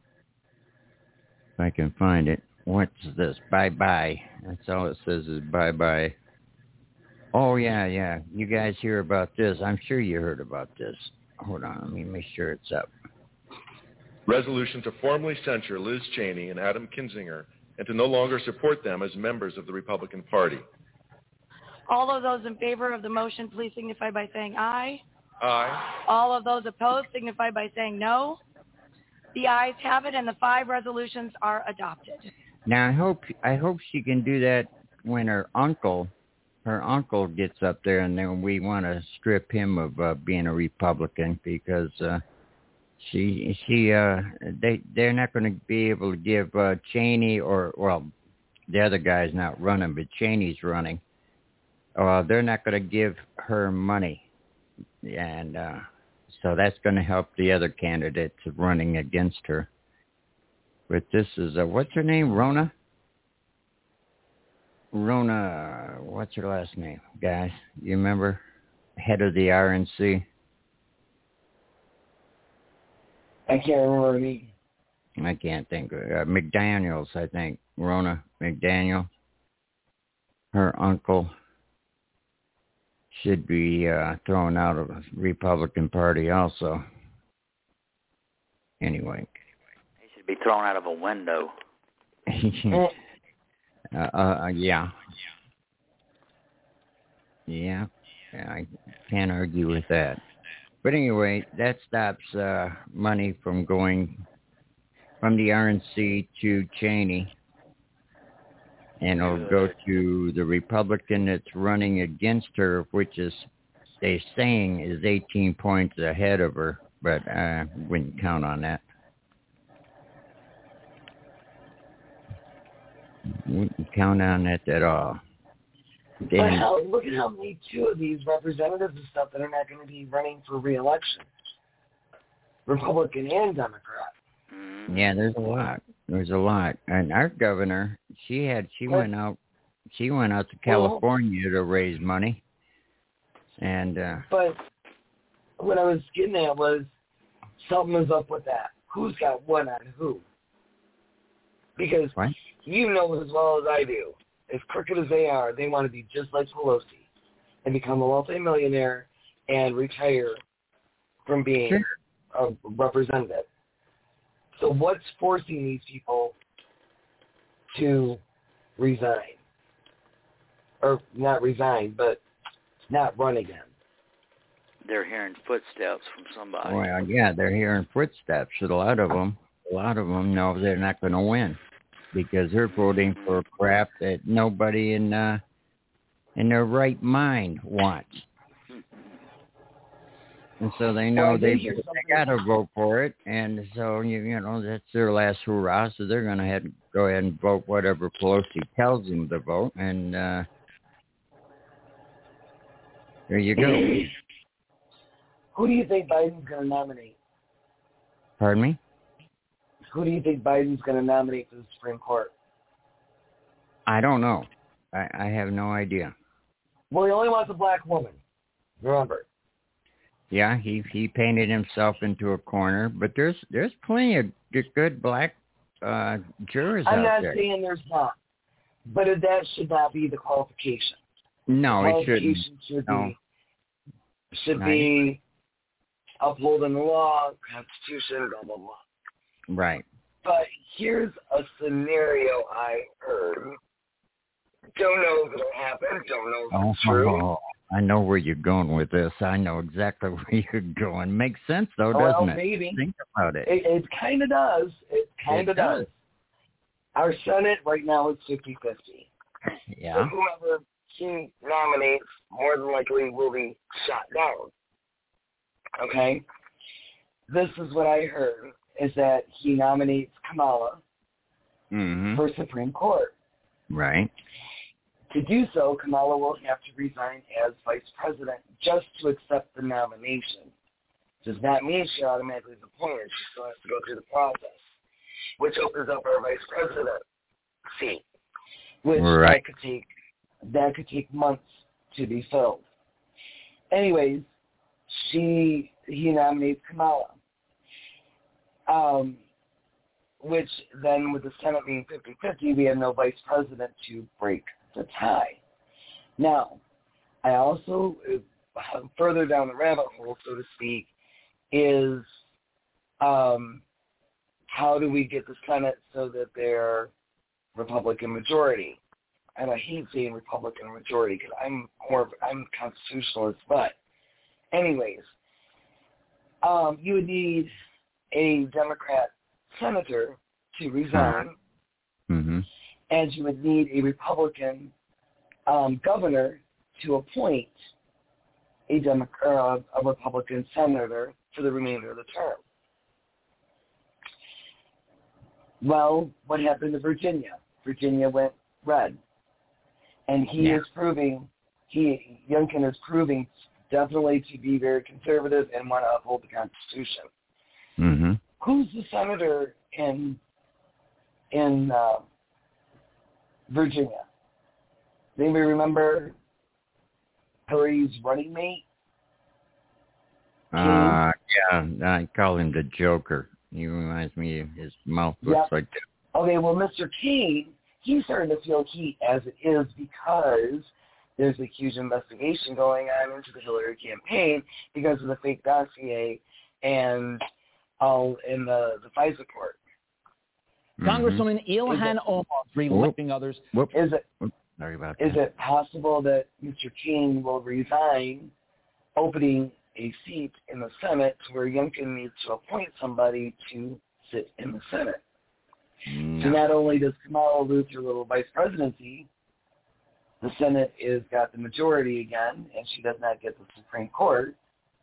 S3: If I can find it. What's this? Bye-bye. That's all it says is bye-bye. Oh, yeah, yeah. You guys hear about this. I'm sure you heard about this. Hold on. Let me make sure it's up.
S22: Resolution to formally censure Liz Cheney and Adam Kinzinger and to no longer support them as members of the Republican Party.
S23: All of those in favor of the motion, please signify by saying aye.
S22: Aye.
S23: All of those opposed signify by saying no. The ayes have it, and the five resolutions are adopted.
S3: Now, I hope I hope she can do that when her uncle, her uncle gets up there, and then we want to strip him of uh, being a Republican because uh, she she uh, they they're not going to be able to give uh, Cheney or well, the other guy's not running, but Cheney's running. Uh, they're not going to give her money, and uh, so that's going to help the other candidates running against her. But this is, uh, what's her name, Rona? Rona, what's her last name, guys? You remember? Head of the R N C.
S4: I can't remember any.
S3: I can't think. Uh, McDaniels, I think. Rona McDaniel. Her uncle should be uh, thrown out of the Republican Party also. Anyway.
S6: He should be thrown out of a window.
S3: uh, uh, yeah. Yeah. I can't argue with that. But anyway, that stops uh, money from going from the R N C to Cheney. And it'll go to the Republican that's running against her, which is, they're saying, is eighteen points ahead of her. But I uh, wouldn't count on that. Wouldn't count on that at all.
S4: But how, look at how many two of these representatives and stuff that are not going to be running for re-election. Republican and Democrat.
S3: Yeah, there's a lot. There's a lot. And our governor, she had, she what? went out, she went out to California well, to raise money. And, uh.
S4: But what I was getting at was something was up with that. Who's got what on who? Because
S3: what?
S4: You know as well as I do. As crooked as they are, they want to be just like Pelosi and become a multimillionaire and retire from being
S3: sure.
S4: a representative. So what's forcing these people to resign? Or not resign, but not run again?
S6: They're hearing footsteps from somebody.
S3: Well, yeah, they're hearing footsteps. A lot of them, a lot of them know they're not going to win. Because they're voting for crap that nobody in uh, in their right mind wants, and so they know well, they they got to vote for it, and so you you know that's their last hurrah. So they're going to have to go ahead and vote whatever Pelosi tells them to vote, and uh, there you go.
S4: Who do you think Biden's going to nominate?
S3: Pardon me?
S4: Who do you think Biden's going to nominate for the Supreme Court?
S3: I don't know. I, I have no idea.
S4: Well, he only wants a black woman. Remember.
S3: Yeah, he he painted himself into a corner, but there's there's plenty of good black uh, jurors
S4: I'm
S3: out
S4: not
S3: there.
S4: saying there's not, but that should not be the qualification.
S3: No,
S4: the
S3: it shouldn't.
S4: Should
S3: no.
S4: be should
S3: Not
S4: be upholding the law, Constitution, blah blah blah.
S3: Right.
S4: But here's a scenario I heard. Don't know if it'll happen. Don't know if
S3: Oh,
S4: it's true.
S3: oh, I know where you're going with this. I know exactly where you're going. Makes sense, though,
S4: well,
S3: doesn't it?
S4: Maybe.
S3: Think about it.
S4: It, it kind of does. It kind of does.
S3: does.
S4: Our Senate right now is fifty-fifty.
S3: Yeah.
S4: So whoever he nominates more than likely will be shot down. Okay? This is what I heard, is that he nominates Kamala
S3: mm-hmm.
S4: for Supreme Court.
S3: Right.
S4: To do so, Kamala will have to resign as vice president just to accept the nomination. Does not mean she automatically is appointed. She still has to go through the process, which opens up our vice president seat, which
S3: right.
S4: that could take that could take months to be filled. Anyways, she he nominates Kamala, um, which then with the Senate being fifty-fifty, we have no vice president to break the tie. Now, I also, uh, further down the rabbit hole, so to speak, is um, how do we get the Senate so that they're Republican majority? And I hate saying Republican majority because I'm more of, I'm constitutionalist, but anyways, um, you would need a Democrat senator to resign,
S3: mm-hmm.
S4: and you would need a Republican um, governor to appoint a, Demo- uh, a Republican senator for the remainder of the term. Well, what happened to Virginia? Virginia went red. And he
S3: yeah.
S4: is proving, he Youngkin is proving definitely to be very conservative and want to uphold the Constitution.
S3: Mm-hmm.
S4: Who's the senator in in uh, Virginia? Does anybody remember Hillary's running mate?
S3: Uh, yeah, I call him the Joker. He reminds me of his mouth looks
S4: Yep.
S3: like that.
S4: Okay, well, Mister King, he's starting to feel heat as it is because there's a huge investigation going on into the Hillary campaign because of the fake dossier and all in the, the FISA court.
S2: Congresswoman Ilhan Omar reelecting others.
S4: Is it
S3: Sorry about
S4: is
S3: that.
S4: it possible that Mister King will resign, opening a seat in the Senate where Youngkin needs to appoint somebody to sit in the Senate?
S3: No.
S4: So not only does Kamala lose her little vice presidency, the Senate is got the majority again, and she does not get the Supreme Court.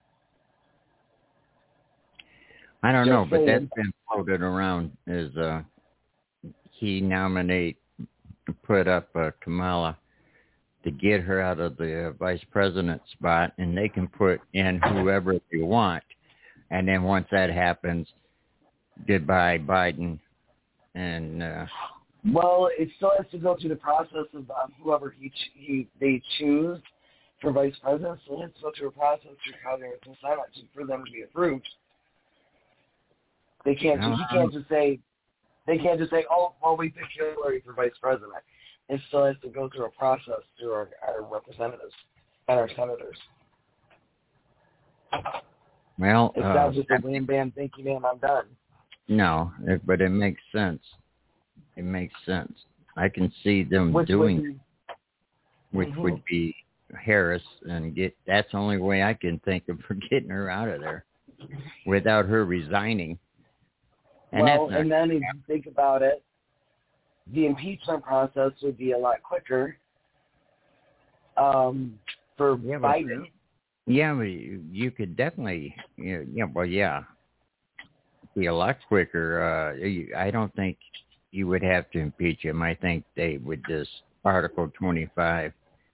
S3: I don't
S4: Just
S3: know, but
S4: saying.
S3: that's been floated around as uh, he nominate, put up uh, Kamala to get her out of the uh, vice president spot, and they can put in whoever they want. And then once that happens, goodbye Biden. And uh,
S4: Well, it still has to go through the process of um, whoever he, ch- he they choose for vice president. So it has to go through a process through Congress and Senate to- for them to be approved. They can't. Just, he can't just say. They can't just say, "Oh, well, we picked Hillary for vice president." It still has to go through a process through our, our representatives and our senators.
S3: well,
S4: It's
S3: uh,
S4: not just a wham bam, thank you, ma'am, I'm done.
S3: no, it, but it makes sense. It makes sense. I can see them
S4: Which
S3: doing,
S4: would be-
S3: which
S4: Mhm.
S3: would be Harris, and get. That's the only way I can think of for getting her out of there, without her resigning. And
S4: well,
S3: that's not,
S4: and then if you think about it, the impeachment process would be a lot quicker um, for
S3: Yeah, but-
S4: Biden.
S3: yeah, but you, you could definitely, yeah, yeah, well, yeah, be a lot quicker. Uh, you, I don't think you would have to impeach him. I think they would just Article twenty-five.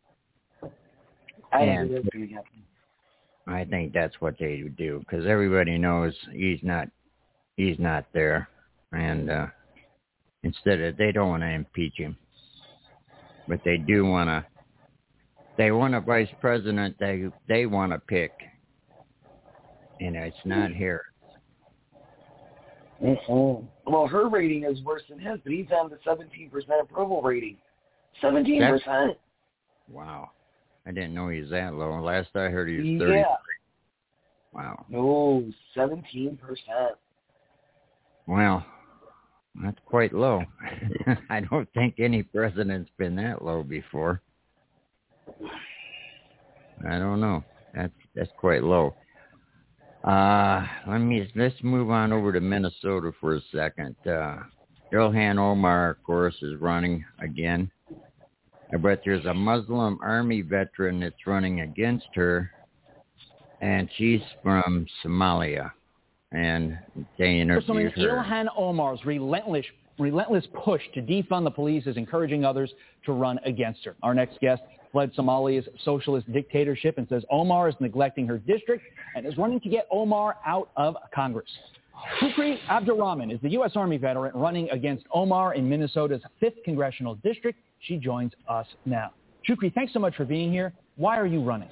S4: I don't
S3: And
S4: think that's going to happen.
S3: I think that's what they would do because everybody knows he's not, he's not there, and uh, instead of they don't want to impeach him, but they do want to. They want a vice president they they want to pick, and it's not Harris.
S4: Mm-hmm. Well, her rating is worse than his, but he's on the seventeen percent approval rating. seventeen percent.
S3: Wow, I didn't know he was that low. Last I heard he was thirty.
S4: Yeah.
S3: Wow.
S4: No, seventeen percent.
S3: Well, that's quite low. I don't think any president's been that low before. I don't know. That's that's quite low. Uh, let me let's move on over to Minnesota for a second. Uh, Ilhan Omar, of course, is running again, but there's a Muslim army veteran that's running against her, and she's from Somalia, and they interviewed
S2: Congresswoman
S3: her.
S2: Ilhan Omar's relentless relentless push to defund the police is encouraging others to run against her. Our next guest fled Somalia's socialist dictatorship and says Omar is neglecting her district and is running to get Omar out of Congress. Shukri Abdurrahman is the U S Army veteran running against Omar in Minnesota's fifth congressional district. She joins us now. Shukri, thanks so much for being here. Why are you running?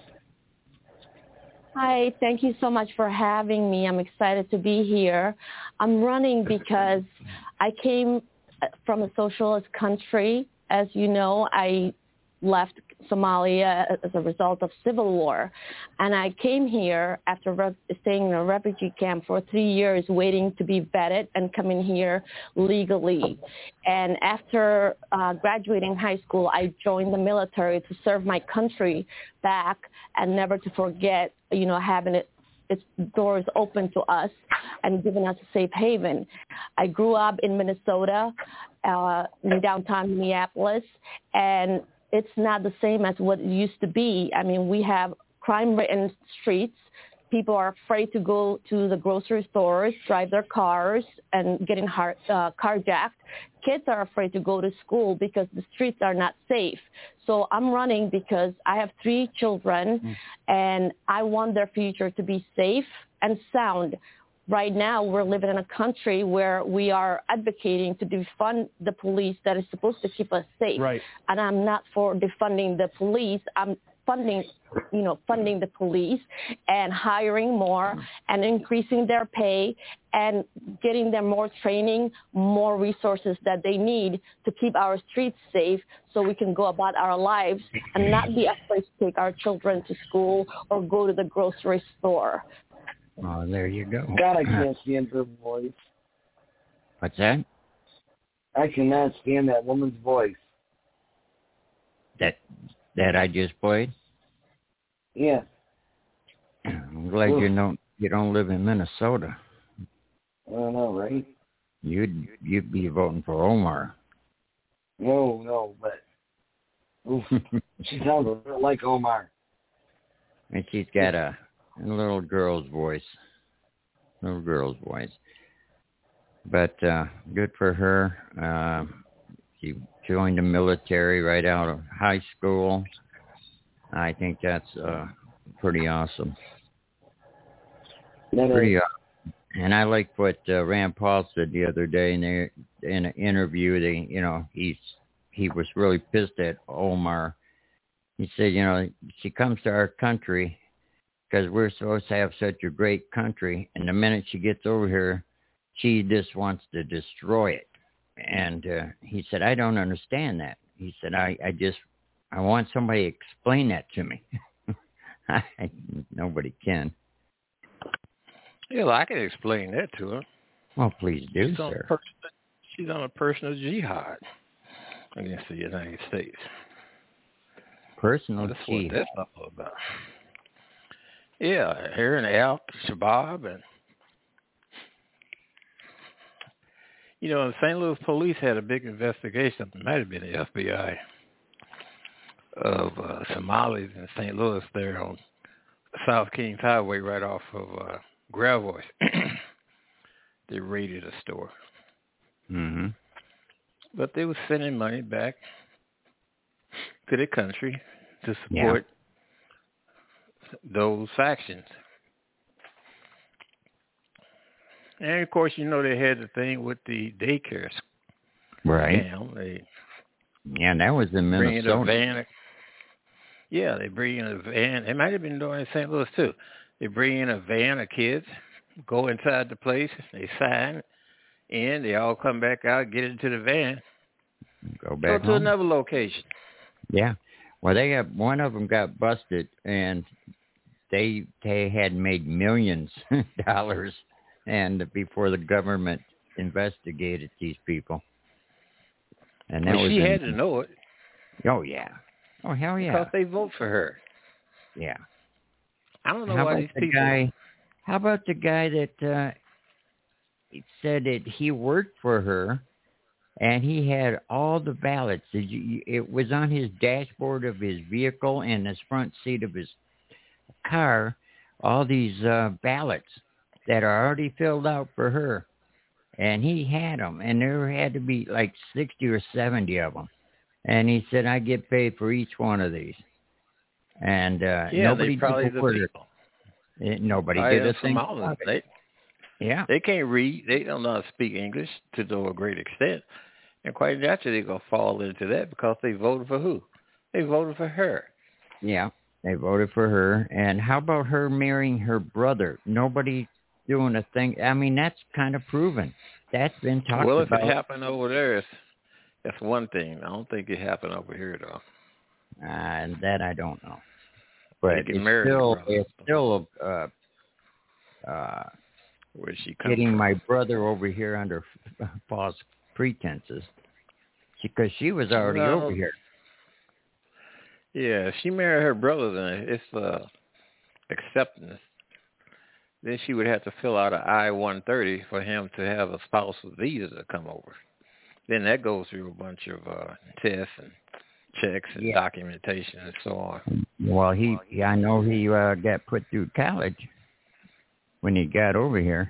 S5: Hi, thank you so much for having me. I'm excited to be here. I'm running because I came from a socialist country. As you know, I left Somalia as a result of civil war. And I came here after re- staying in a refugee camp for three years, waiting to be vetted and coming here legally. And after uh, graduating high school, I joined the military to serve my country back and never to forget, you know, having it its doors open to us and giving us a safe haven. I grew up in Minnesota, uh, in downtown Minneapolis, and it's not the same as what it used to be. I mean, we have crime-ridden streets. People are afraid to go to the grocery stores, drive their cars, and getting har- uh, carjacked. Kids are afraid to go to school because the streets are not safe. So I'm running because I have three children, mm. and I want their future to be safe and sound. Right now, we're living in a country where we are advocating to defund the police that is supposed to keep us safe.
S2: Right.
S5: And I'm not for defunding the police. I'm funding, you know, funding the police and hiring more and increasing their pay and getting them more training, more resources that they need to keep our streets safe so we can go about our lives and not be afraid to take our children to school or go to the grocery store.
S3: Oh, there you go.
S4: God, I can't stand her voice.
S3: What's that?
S4: I cannot stand that woman's voice.
S3: That that I just played?
S4: Yeah.
S3: I'm glad Oof. you don't you don't live in Minnesota.
S4: I don't know, right?
S3: You'd you'd be voting for Omar.
S4: No, no, but oof, she sounds a bit like Omar.
S3: And she's got a, a little girl's voice. Little girl's voice. But uh, good for her. Uh, she joined the military right out of high school. I think that's uh, pretty awesome.
S4: That
S3: pretty
S4: is.
S3: awesome. And I like what uh, Rand Paul said the other day in, the, in an interview. They, you know, he's he was really pissed at Omar. He said, you know, she comes to our country because we're supposed to have such a great country, and the minute she gets over here, she just wants to destroy it. And uh, he said, I don't understand that. He said, I, I just, I want somebody to explain that to me. I, nobody can.
S11: Yeah, well, I can explain that to her.
S3: Well, please do,
S11: she's
S3: sir.
S11: On pers- she's on a personal jihad against the United States.
S3: Personal
S11: that's
S3: jihad?
S11: What that's all about. Yeah, her and Al Shabaab and you know, the Saint Louis police had a big investigation. It might have been the F B I of uh, Somalis in Saint Louis there on South Kings Highway, right off of uh, Gravois. They raided a store,
S3: mm-hmm.
S11: but they were sending money back to the country to support yeah. those factions. And, of course, you know, they had the thing with the daycare
S3: right.
S11: scam. They
S3: yeah, that was in
S11: bring in
S3: Minnesota.
S11: a van. Yeah, they bring in a van. It might have been doing in Saint Louis, too. They bring in a van of kids, go inside the place, they sign, and they all come back out, get into the van,
S3: go back
S11: go to
S3: home.
S11: another location.
S3: Yeah. Well, they got one of them got busted, and they they had made millions of dollars. And before the government investigated these people. And that
S11: well,
S3: was
S11: she
S3: in,
S11: had to know it.
S3: Oh, yeah. Oh, hell yeah.
S11: Because they vote for her.
S3: Yeah.
S11: I don't know
S3: how
S11: why
S3: about
S11: these
S3: the
S11: people...
S3: Guy, how about the guy that uh, said that he worked for her and he had all the ballots? It was on his dashboard of his vehicle and his front seat of his car, all these uh, ballots that are already filled out for her. And he had them, and there had to be like sixty or seventy of them. And he said, I get paid for each one of these. And uh,
S11: yeah,
S3: nobody
S11: they probably
S3: did
S11: the
S3: it.
S11: people.
S3: It, nobody
S11: I
S3: did a thing.
S11: Somalis, they,
S3: yeah.
S11: They can't read. They don't know how to speak English to to a great extent. And quite naturally, they're going to fall into that because they voted for who? They voted for her.
S3: Yeah, they voted for her. And how about her marrying her brother? Nobody doing a thing. I mean, that's kind of proven. That's been talked
S11: well, about. Well, if it happened over there, it's, that's one thing. I don't think it happened over here, though.
S3: Uh, and that I don't know. But it's
S11: still,
S3: it's still uh, uh,
S11: Where she come
S3: getting
S11: from?
S3: my brother over here under f- false pretenses because she was already
S11: no.
S3: over here.
S11: Yeah, if she married her brother, then it's uh, acceptance. Then she would have to fill out an I one thirty for him to have a spousal visa to come over. Then that goes through a bunch of uh, tests and checks and
S3: yeah.
S11: documentation and so on.
S3: Well, he, yeah, I know he uh, got put through college when he got over here.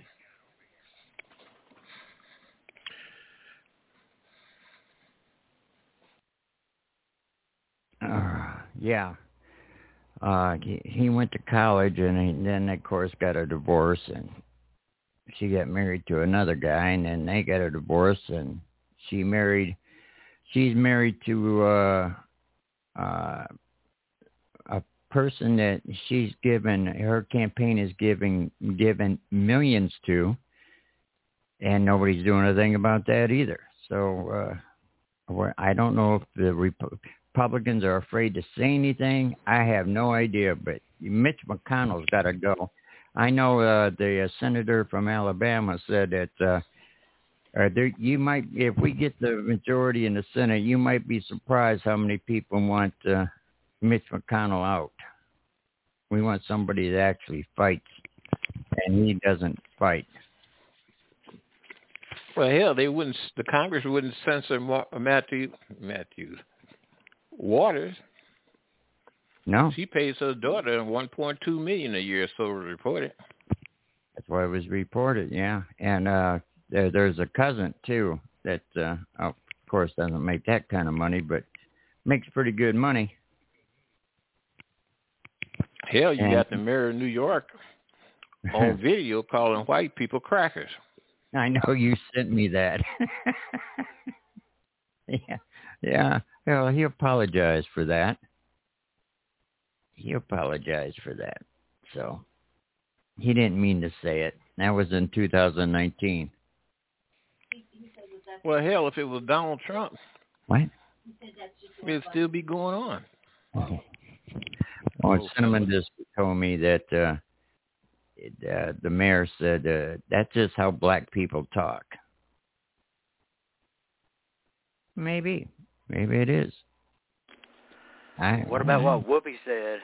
S3: Uh, yeah. Uh, he, he went to college and he, then, of course, got a divorce, and she got married to another guy, and then they got a divorce, and she married, she's married to uh, uh, a person that she's given, her campaign is giving given millions to, and nobody's doing anything about that either. So uh, I don't know if the Republicans are afraid to say anything. I have no idea, but Mitch McConnell's got to go. I know uh, the uh, senator from Alabama said that uh, uh, there, you might, if we get the majority in the Senate, you might be surprised how many people want uh, Mitch McConnell out. We want somebody that actually fights, and he doesn't fight.
S11: Well, hell, they wouldn't. The Congress wouldn't censor Matthew Matthews Waters.
S3: No,
S11: she pays her daughter one point two million a year, so it was reported.
S3: That's why it was reported, yeah. And uh, there, there's a cousin too that, uh, of course, doesn't make that kind of money, but makes pretty good money.
S11: Hell, you
S3: and,
S11: got the mayor of New York on video calling white people crackers.
S3: I know you sent me that. yeah, yeah. Well, he apologized for that. He apologized for that. So he didn't mean to say it. That was in two thousand nineteen.
S11: Well, hell, if it was Donald Trump,
S3: what?
S11: It'd still be going on.
S3: Okay. Well, Cinnamon just told me that uh, it, uh, the mayor said uh, that's just how black people talk. Maybe. Maybe it is. I,
S6: what about what Whoopi said?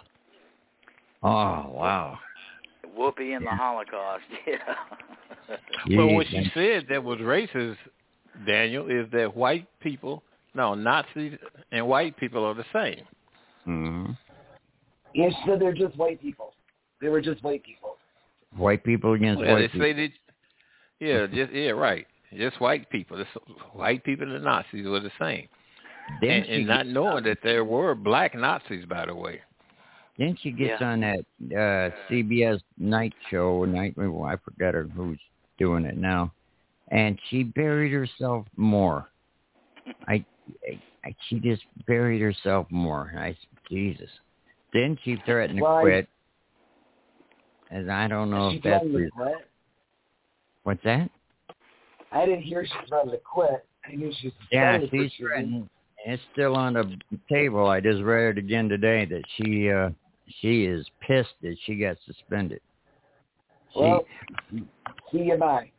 S3: Oh, wow.
S6: Whoopi in the Holocaust, yeah.
S11: Well, what she said that was racist, Daniel, is that white people, no, Nazis and white people are the same.
S3: Mm-hmm.
S4: Yes, so they're just white people. They were just white people.
S3: White people against
S11: well,
S3: white
S11: they
S3: people.
S11: Say that, yeah, just yeah, right. Just white people. This, white people and Nazis were the same. And, and not knowing that there were black Nazis, by the way.
S3: Then she gets
S6: yeah.
S3: on that uh, C B S night show, night. Well, I forgot her who's doing it now, and she buried herself more. I, I, I she just buried herself more. I, Jesus. Then she threatened to
S4: well,
S3: quit, and I don't know
S4: she
S3: if that's
S4: to quit?
S3: What's that?
S4: I didn't hear she threatened to quit. I knew she was
S3: yeah, she's threatened. It's still on the table. I just read it again today that she uh, she is pissed that she got suspended. She,
S4: well, see you bye.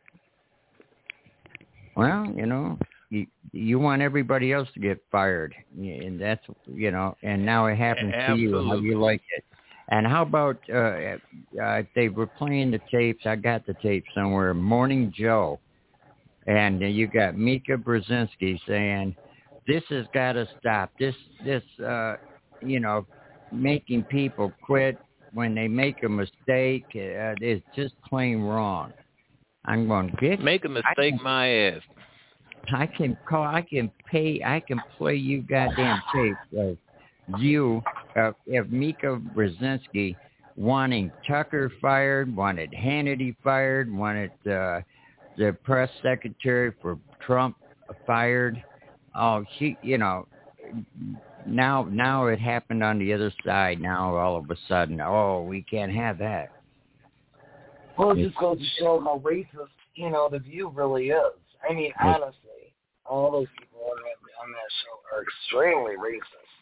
S3: Well, you know, you you want everybody else to get fired, and that's you know, and now it happens
S11: Absolutely.
S3: to you. How you like it? And how about uh, uh, they were playing the tapes? I got the tape somewhere. Morning Joe, and uh, you got Mika Brzezinski saying, this has got to stop. This, this, uh, you know, making people quit when they make a mistake uh, is just plain wrong. I'm going to get
S11: make a mistake, can, my ass.
S3: I can call. I can pay. I can play you goddamn tape of you uh, of Mika Brzezinski wanting Tucker fired, wanted Hannity fired, wanted uh, the press secretary for Trump fired. Oh, she, you know, now now it happened on the other side. Now all of a sudden, oh, we can't have that.
S4: Well, it just goes to show how racist, you know, the View really is. I mean, honestly, all those people on that, on that show are extremely racist.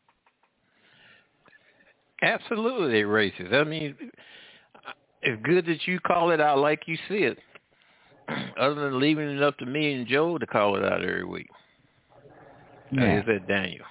S11: Absolutely racist. I mean, it's good that you call it out like you see it, other than leaving it up to me and Joe to call it out every week.
S3: Yeah.
S11: Is that Daniel?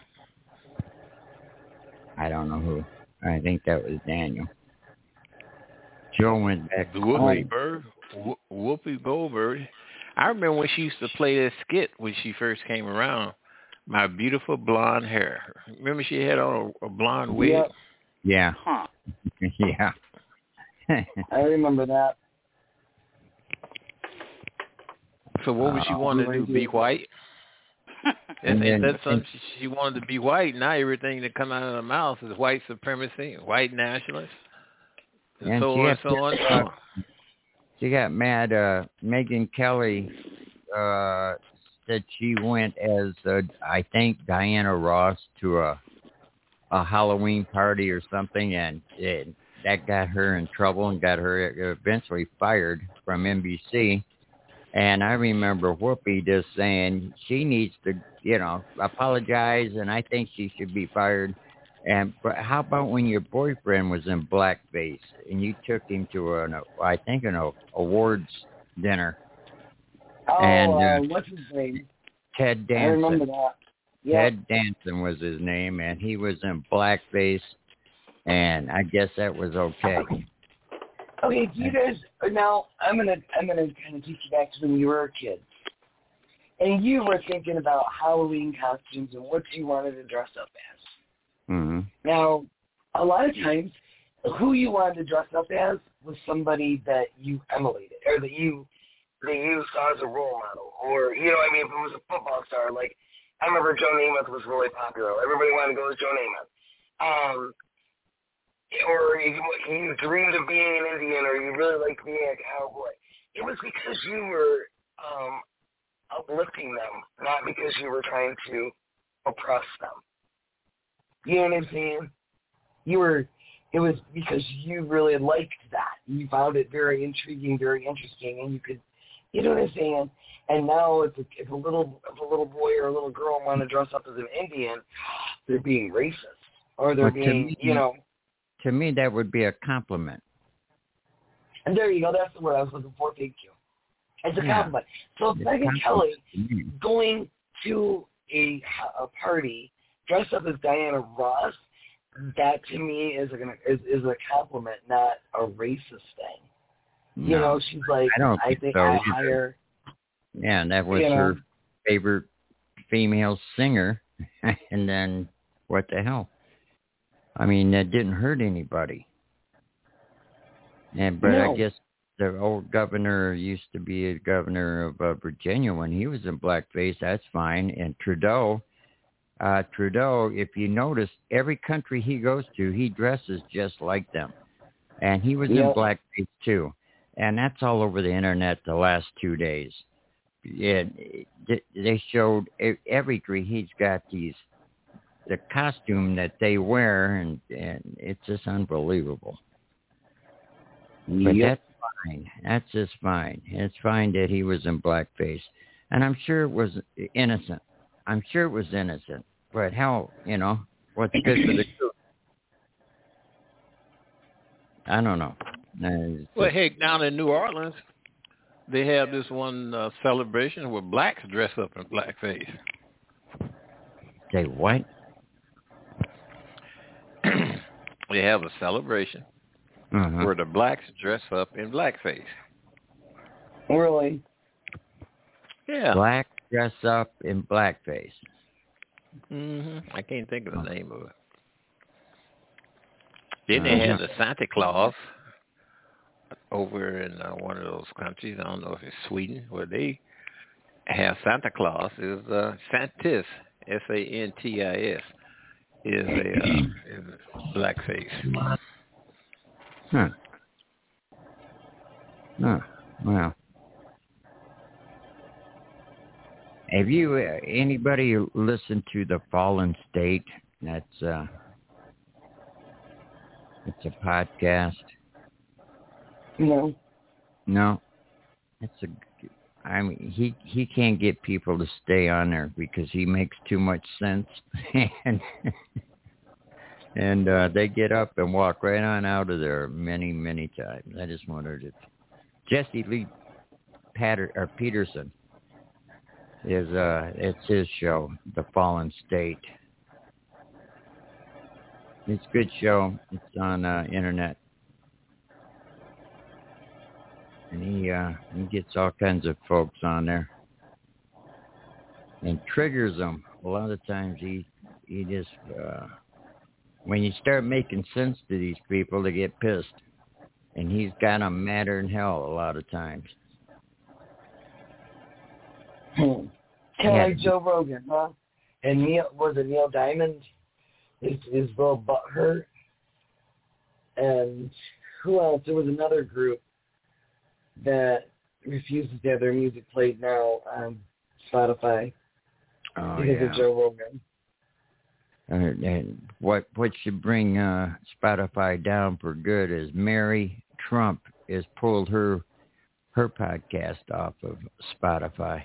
S3: I don't know who. I think that was Daniel. Joe went back to
S11: Whoopi Goldberg. Whoopi Goldberg. I remember when she used to play that skit when she first came around. My beautiful blonde hair. Remember she had on a, a blonde wig?
S4: Yep.
S3: Yeah.
S6: Huh.
S3: Yeah.
S4: I remember that.
S11: So what would she want to do? Be white? And, and, and that's something she wanted to be white. Now everything that come out of her mouth is white supremacy, white nationalists, and, and so on and so on. Uh,
S3: she got mad. Uh, Megyn Kelly uh, said she went as, uh, I think, Diana Ross to a a Halloween party or something, and it, that got her in trouble and got her eventually fired from N B C. And I remember Whoopi just saying she needs to, you know, apologize, and I think she should be fired. And but how about when your boyfriend was in blackface and you took him to an, I think, an awards dinner?
S4: Oh,
S3: and, uh,
S4: uh, what's his name?
S3: Ted Danson.
S4: I remember that. Yeah.
S3: Ted Danson was his name, and he was in blackface, and I guess that was okay.
S4: Okay, do you guys now? I'm gonna I'm gonna kind of take you back to when you were a kid, and you were thinking about Halloween costumes and what you wanted to dress up as.
S3: Mm-hmm.
S4: Now, a lot of times, who you wanted to dress up as was somebody that you emulated or that you that you saw as a role model, or you know, what I mean, if it was a football star, like I remember Joe Namath was really popular. Everybody wanted to go as Joe Namath. Um, or you, you dreamed of being an Indian, or you really liked being a cowboy. It was because you were um, uplifting them, not because you were trying to oppress them. You know what I'm saying? You were. It was because you really liked that. You found it very intriguing, very interesting, and you could, you know what I'm saying? And now, if a, if a little if a little boy or a little girl want to dress up as an Indian, they're being racist, or they're
S3: But to
S4: being,
S3: me-
S4: you know.
S3: To me, that would be a compliment.
S4: And there you go. That's the word I was looking for. Thank you. It's a
S3: Yeah.
S4: compliment. So if
S3: It's
S4: Megyn
S3: a
S4: Kelly
S3: compliment.
S4: going to a, a party dressed up as Diana Ross, that to me is a is, is a compliment, not a racist thing. You
S3: No,
S4: know, she's like,
S3: I don't
S4: I
S3: think
S4: think
S3: so
S4: I
S3: either.
S4: hire.
S3: Yeah, and that was
S4: you know,
S3: her favorite female singer. And then, what the hell? I mean, that didn't hurt anybody. And but
S4: No.
S3: I guess the old governor used to be a governor of uh, Virginia when he was in blackface. That's fine. And Trudeau, uh, Trudeau, if you notice, every country he goes to, he dresses just like them. And he was in
S4: Yep.
S3: blackface too. And that's all over the internet the last two days. Yeah, they showed every country he's got these. The costume that they wear, and, and it's just unbelievable. But
S4: Yep.
S3: that's fine. That's just fine. It's fine that he was in blackface. And I'm sure it was innocent. I'm sure it was innocent. But hell, you know, what's good for the truth? I don't know. Uh,
S11: Well, heck, down in New Orleans, they have this one uh, celebration where blacks dress up in blackface.
S3: Say what?
S11: They have a celebration
S3: Uh-huh.
S11: where the blacks dress up in blackface.
S4: Really?
S11: Yeah.
S3: Black dress up in blackface.
S11: hmm I can't think of the name of it. Then they had the Santa Claus over in uh, one of those countries. I don't know if it's Sweden, where they have Santa Claus is uh, Santis, S A N T I S, is a uh, is a blackface.
S3: Huh. Huh. Well. Have you, uh, anybody listened to The Fallen State? That's, uh, it's a podcast.
S4: No.
S3: No. It's a, I mean, he, he can't get people to stay on there because he makes too much sense. and and uh, they get up and walk right on out of there many, many times. I just wondered if Jesse Lee Patter, or Peterson is, uh, it's his show, The Fallen State. It's a good show. It's on uh, internet. And he uh, he gets all kinds of folks on there and triggers them. A lot of times he he just uh, when you start making sense to these people, they get pissed, and he's got them madder than hell a lot of times.
S4: Kind of
S3: Yeah.
S4: like Joe Rogan, huh? And Neil, was it Neil Diamond? Is is Bill Butthurt? And who else? There was another group that refuses to have their music played now on Spotify
S3: Oh,
S4: because
S3: yeah.
S4: of Joe Rogan.
S3: uh, and what what should bring uh, Spotify down for good is Mary Trump has pulled her her podcast off of Spotify.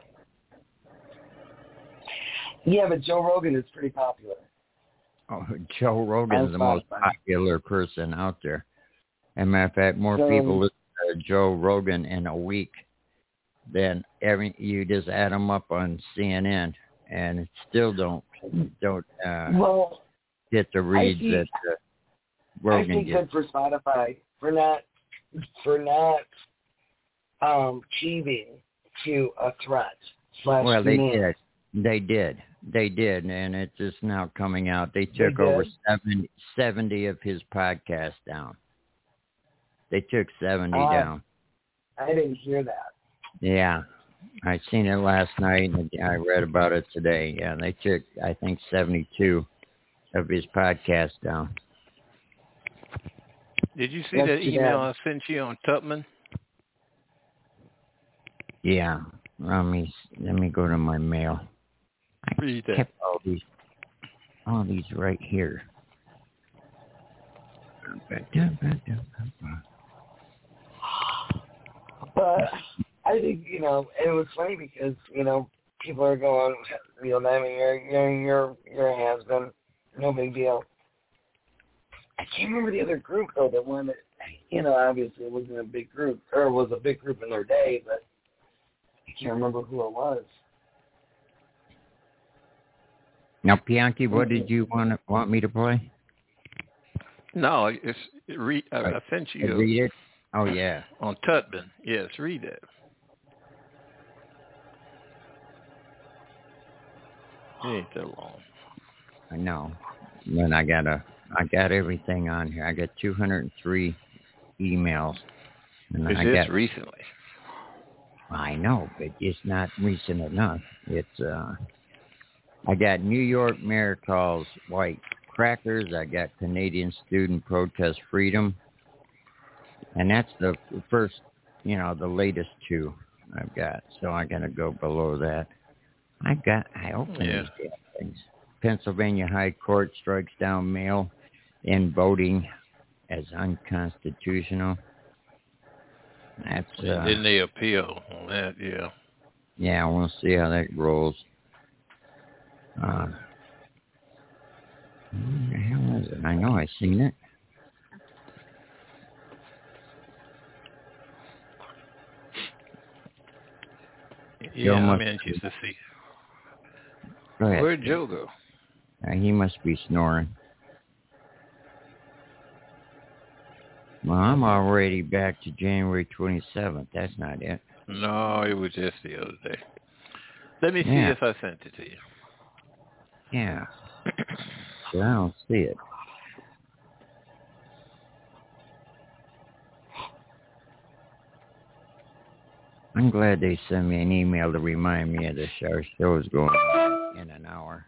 S4: Yeah, but Joe Rogan is pretty popular.
S3: Oh, Joe Rogan is the most popular person out there. As a matter of fact, more
S4: So-
S3: people listen to Joe Rogan in a week than every. You just add them up on C N N, and it still don't don't uh,
S4: Well,
S3: get the reads
S4: I see-
S3: that uh,
S4: I
S3: Rogan
S4: think
S3: gets.
S4: good for Spotify for not for not um, achieving to a threat slash
S3: Well, they
S4: demand.
S3: did. They did. They did, and it's just now coming out. They took
S4: They
S3: over
S4: did?
S3: seventy, seventy of his podcasts down. They took seventy
S4: Uh,
S3: down.
S4: I didn't hear that.
S3: Yeah. I seen it last night, and I read about it today. Yeah, they took, I think, seventy-two of his podcasts down.
S11: Did you see
S3: That's
S11: that
S3: too
S11: email
S3: bad.
S11: I sent you on Tubman?
S3: Yeah. Let me, let me go to my mail. I
S11: Read that.
S3: kept all these, all these right here.
S4: But I think, you know, and it was funny because, you know, people are going, you know, I mean, you're, you're, you're, you're a has-been, no big deal. I can't remember the other group, though, the one that, you know, obviously it wasn't a big group, or was a big group in their day, but I can't remember who it was.
S3: Now, Bianchi, what did you want want me to play?
S11: No, it's it read. I, I sent you.
S3: I read it? Oh, yeah.
S11: On Tubman. Yes, read that. It ain't that long.
S3: I know. Then I got a, I got everything on here. I got two hundred three emails. And
S11: Is
S3: I
S11: this
S3: got,
S11: recently?
S3: I know, but it's not recent enough. It's, uh, I got New York Mayor calls white crackers. I got Canadian student protest freedom. And that's the first, you know, the latest two I've got. So I'm going to go below that. I got, I opened
S11: Yeah.
S3: these damn things. Pennsylvania High Court strikes down mail in voting as unconstitutional. That's, uh,
S11: And then they appeal on that, yeah.
S3: yeah, we'll see how that rolls. Uh, what the hell is it? I know I've seen it.
S11: Yeah,
S3: Joe
S11: I'm
S3: must-
S11: anxious to see.
S3: Go ahead.
S11: Where'd Joe go?
S3: Uh, he must be snoring. Well, I'm already back to January twenty-seventh. That's not it.
S11: No, it was just the other day. Let me see
S3: Yeah.
S11: if I sent it to you.
S3: Yeah. So I don't see it. I'm glad they sent me an email to remind me of the show. Our show is going on in an hour.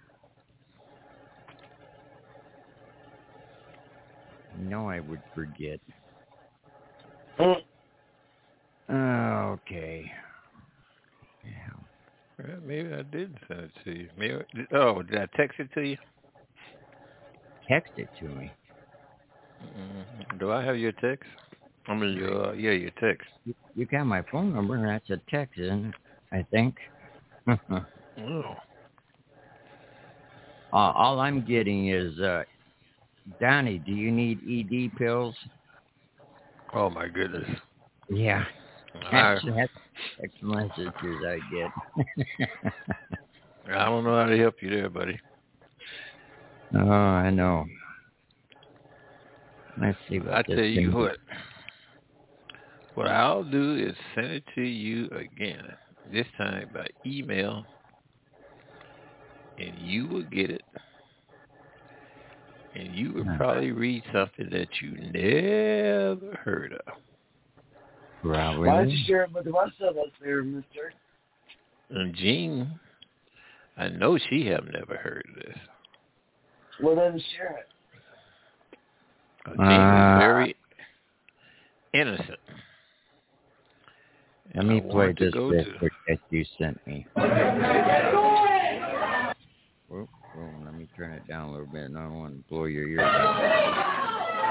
S3: I know I would forget. Okay.
S11: Well, maybe I did send it to you. Maybe, oh, did I text it to you?
S3: Text it to me.
S11: Mm, do I have your text? I mean, your, uh, yeah, your text.
S3: You, you got my phone number. That's a text, isn't it? I think.
S11: Oh.
S3: Uh, all I'm getting is, uh, Donnie, do you need E D pills?
S11: Oh, my goodness.
S3: Yeah.
S11: I,
S3: That's, that's text messages I get.
S11: I don't know how to help you there, buddy.
S3: Oh, I know. Let's see what
S11: I
S3: this
S11: tell you
S3: thing-
S11: what. What I'll do is send it to you again, this time by email, and you will get it. And you will probably read something that you never heard of.
S3: Probably.
S4: Why don't you share it with the rest of us there, mister?
S11: And Jean, I know she have never heard of this.
S4: Well, then share it.
S11: Jean is very innocent.
S3: Let me
S11: I
S3: play
S11: want to
S3: this
S11: go
S3: bit
S11: to-
S3: that you sent me. Whoop, boom, let me turn it down a little bit. I don't want to blow your ears out.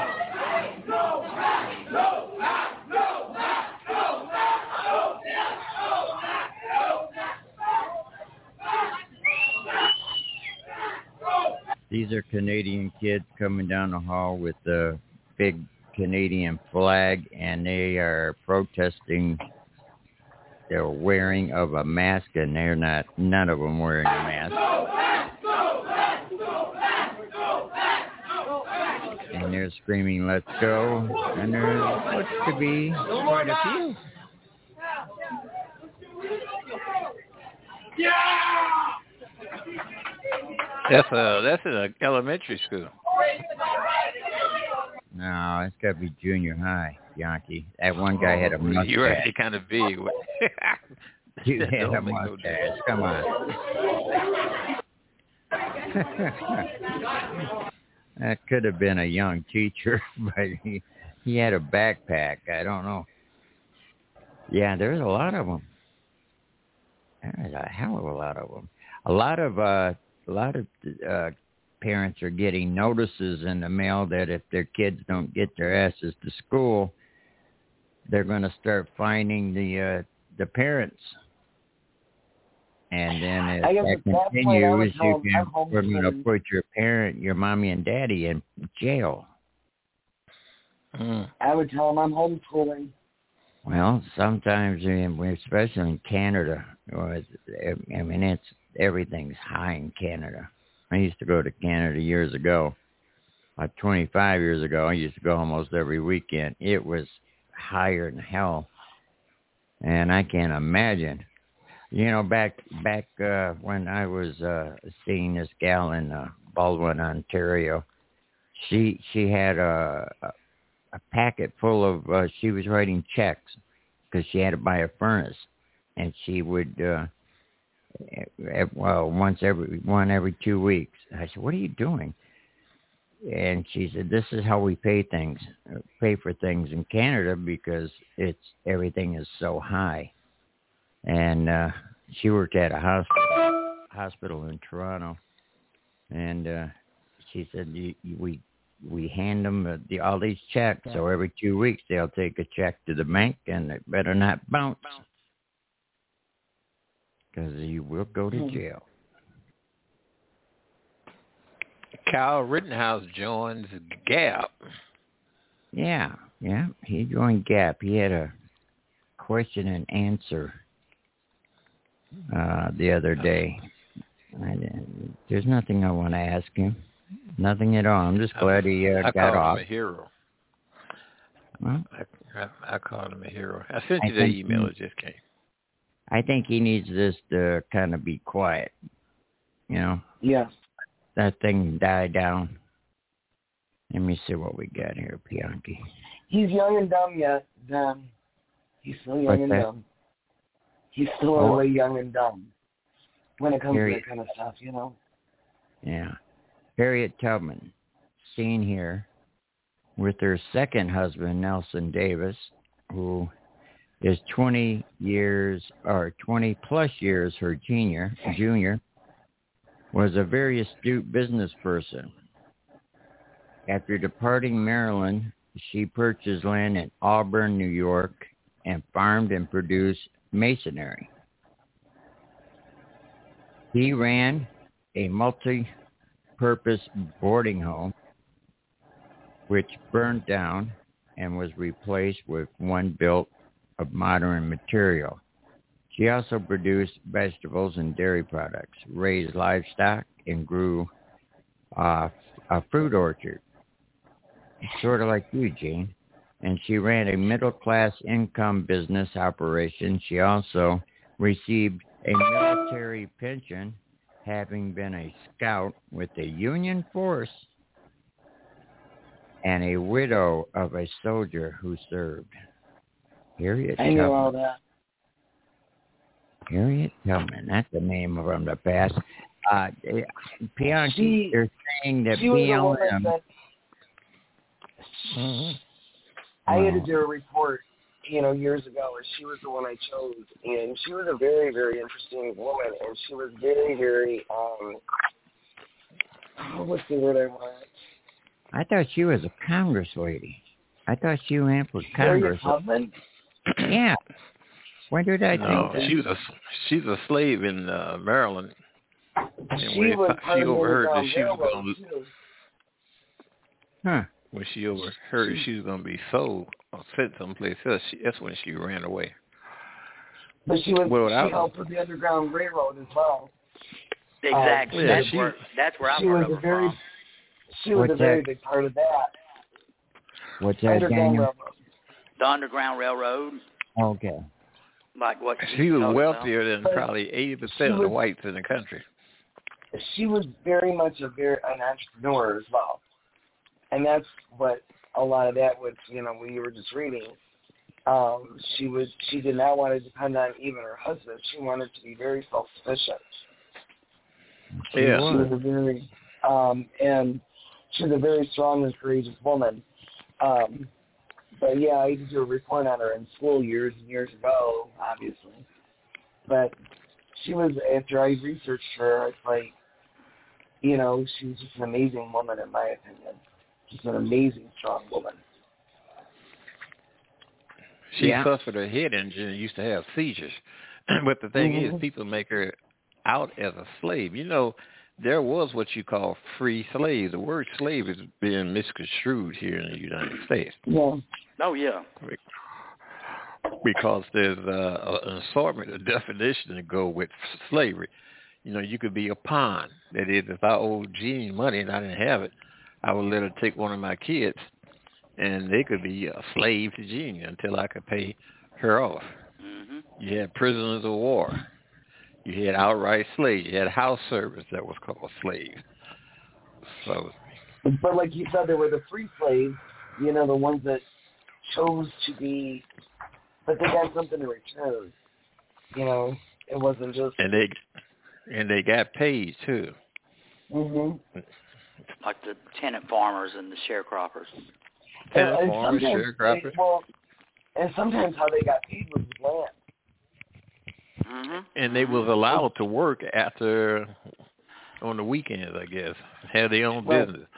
S3: These are Canadian kids coming down the hall with the big Canadian flag, and they are protesting the wearing of a mask, and they're not, none of them wearing a mask. And they're screaming, "Let's go!" And there's looks to be quite a few.
S11: That's a that's an elementary school.
S3: No, it's got to be junior high, Yankee. That one guy had a mustache.
S11: You're actually kind of big.
S3: You had a mustache. Come on. That could have been a young teacher, but he, he had a backpack. I don't know. Yeah, there's a lot of them. There's a hell of a lot of them. A lot of uh, a lot of uh, parents are getting notices in the mail that if their kids don't get their asses to school, they're going to start fining the uh, the parents. And then as that continues, you can, we're going to put your parent, your mommy and daddy in jail.
S4: Mm. I would tell them I'm homeschooling.
S3: Well, sometimes, especially in Canada, I mean, it's everything's high in Canada. I used to go to Canada years ago. Like twenty-five years ago, I used to go almost every weekend. It was higher than hell. And I can't imagine. You know, back back uh, when I was uh, seeing this gal in uh, Baldwin, Ontario, she she had a, a, a packet full of, uh, she was writing checks because she had to buy a furnace. And she would, uh, well, once every, one every two weeks. I said, "What are you doing?" And she said, "This is how we pay things, pay for things in Canada because it's everything is so high." And uh, she worked at a hospital, hospital in Toronto, and uh, she said, you, you, "We we hand them uh, the, all these checks, so every two weeks they'll take a check to the bank, and it better not bounce, because you will go to jail."
S11: Kyle Rittenhouse joins Gap.
S3: Yeah, yeah, he joined Gap. He had a question and answer uh, the other day. I, there's nothing I want to ask him. Nothing at all. I'm just glad he uh,
S11: I
S3: got
S11: call
S3: off.
S11: him a hero.
S3: Well,
S11: I, I, I called him a hero. I sent you
S3: I
S11: the
S3: think
S11: email.
S3: he-
S11: It just came.
S3: I think he needs this to kind of be quiet. You know?
S4: Yes.
S3: That thing died down. Let me see what we got here, Bianchi.
S4: He's young and dumb yet, then. He's still young
S3: What's
S4: and
S3: that?
S4: dumb. He's still
S3: Oh.
S4: really young and dumb when it comes
S3: Here
S4: to
S3: he-
S4: that kind of stuff, you know?
S3: Yeah. Harriet Tubman, seen here with her second husband, Nelson Davis, who is twenty years or twenty plus years her junior, junior, was a very astute business person. After departing Maryland, she purchased land in Auburn, New York, and farmed and produced masonry. He ran a multi-purpose boarding home, which burned down and was replaced with one built of modern material. She also produced vegetables and dairy products, raised livestock, and grew uh, a fruit orchard, sort of like you, Gene. And she ran a middle-class income business operation. She also received a military pension, having been a scout with the Union Force and a widow of a soldier who served. Harriet
S4: I know all
S3: Tubman.
S4: that.
S3: Harriet Tubman, that's the name of them, the past. Uh, Bianchi,
S4: She-
S3: they're saying that
S4: She was the woman
S3: B L M...
S4: that I had to do a report, you know, years ago, and she was the one I chose. And she was a very, very interesting woman, and she was very, very, um, let's see where they went.
S3: I thought she was a Congress lady. I thought she ran for Congress.
S4: Harriet Tubman?
S3: Yeah. When did I
S11: no,
S3: think that?
S11: she was a, she's a slave in uh, Maryland. And
S4: She
S11: when
S4: was
S11: they,
S4: part
S11: she
S4: of the
S11: overheard that
S4: Underground
S11: she was
S4: Railroad,
S11: going to,
S4: too.
S3: Huh.
S11: when she overheard she was going to be sold or sent someplace else, she, that's when she ran away.
S4: But she was
S11: Well,
S4: she
S11: I-
S4: helped with the Underground Railroad as well.
S6: Exactly.
S4: Uh,
S6: that's
S4: she-
S6: where that's where I've
S4: she
S6: heard
S4: was
S6: of
S4: a
S6: her
S4: very
S6: from.
S4: she was
S3: What's
S4: a very
S3: that?
S4: big part of that.
S3: What's that,
S4: Underground
S3: Daniel?
S4: Railroad.
S6: The Underground Railroad,
S3: Okay.
S6: like what
S11: She was
S6: talked
S11: wealthier
S6: about.
S11: than probably eighty percent of the whites in the country.
S4: She was very much a very an entrepreneur as well, and that's what a lot of that was. You know, when you were just reading, um, she was she did not want to depend on even her husband. She wanted to be very self-sufficient. She,
S11: Yeah.
S4: she was a very um, and she was a very strong and courageous woman. Um, but yeah, I did do a report on her in school years and years ago, obviously. But she was, after I researched her, it's like, you know, she was just an amazing woman in my opinion. Just an amazing, strong woman.
S11: She
S3: Yeah.
S11: suffered a head injury and used to have seizures. But the thing
S4: Mhm.
S11: is, people make her out as a slave. You know, there was what you call free slaves. The word slave is being misconstrued here in the United States.
S4: Yeah.
S6: Oh yeah.
S11: Because there's uh, an assortment of definitions that go with slavery. You know, you could be a pawn. That is, if I owed Jean money and I didn't have it, I would let her take one of my kids, and they could be a slave to Jean until I could pay her off.
S6: Mm-hmm.
S11: You had prisoners of war. You had outright slaves. You had house servants that was called slaves. So,
S4: But like you said, there were the free slaves, you know, the ones that chose to be, but they got something in return. You know, it wasn't just.
S11: and they and they got paid too.
S4: Mhm.
S6: Like the tenant farmers and the sharecroppers.
S11: Tenant
S4: and
S11: farmers,
S4: sometimes
S11: sharecroppers.
S4: they- well, and sometimes how they got paid was with land.
S6: Mm-hmm.
S11: And they was allowed to work after on the weekends, I guess. Had their own
S4: Right.
S11: business.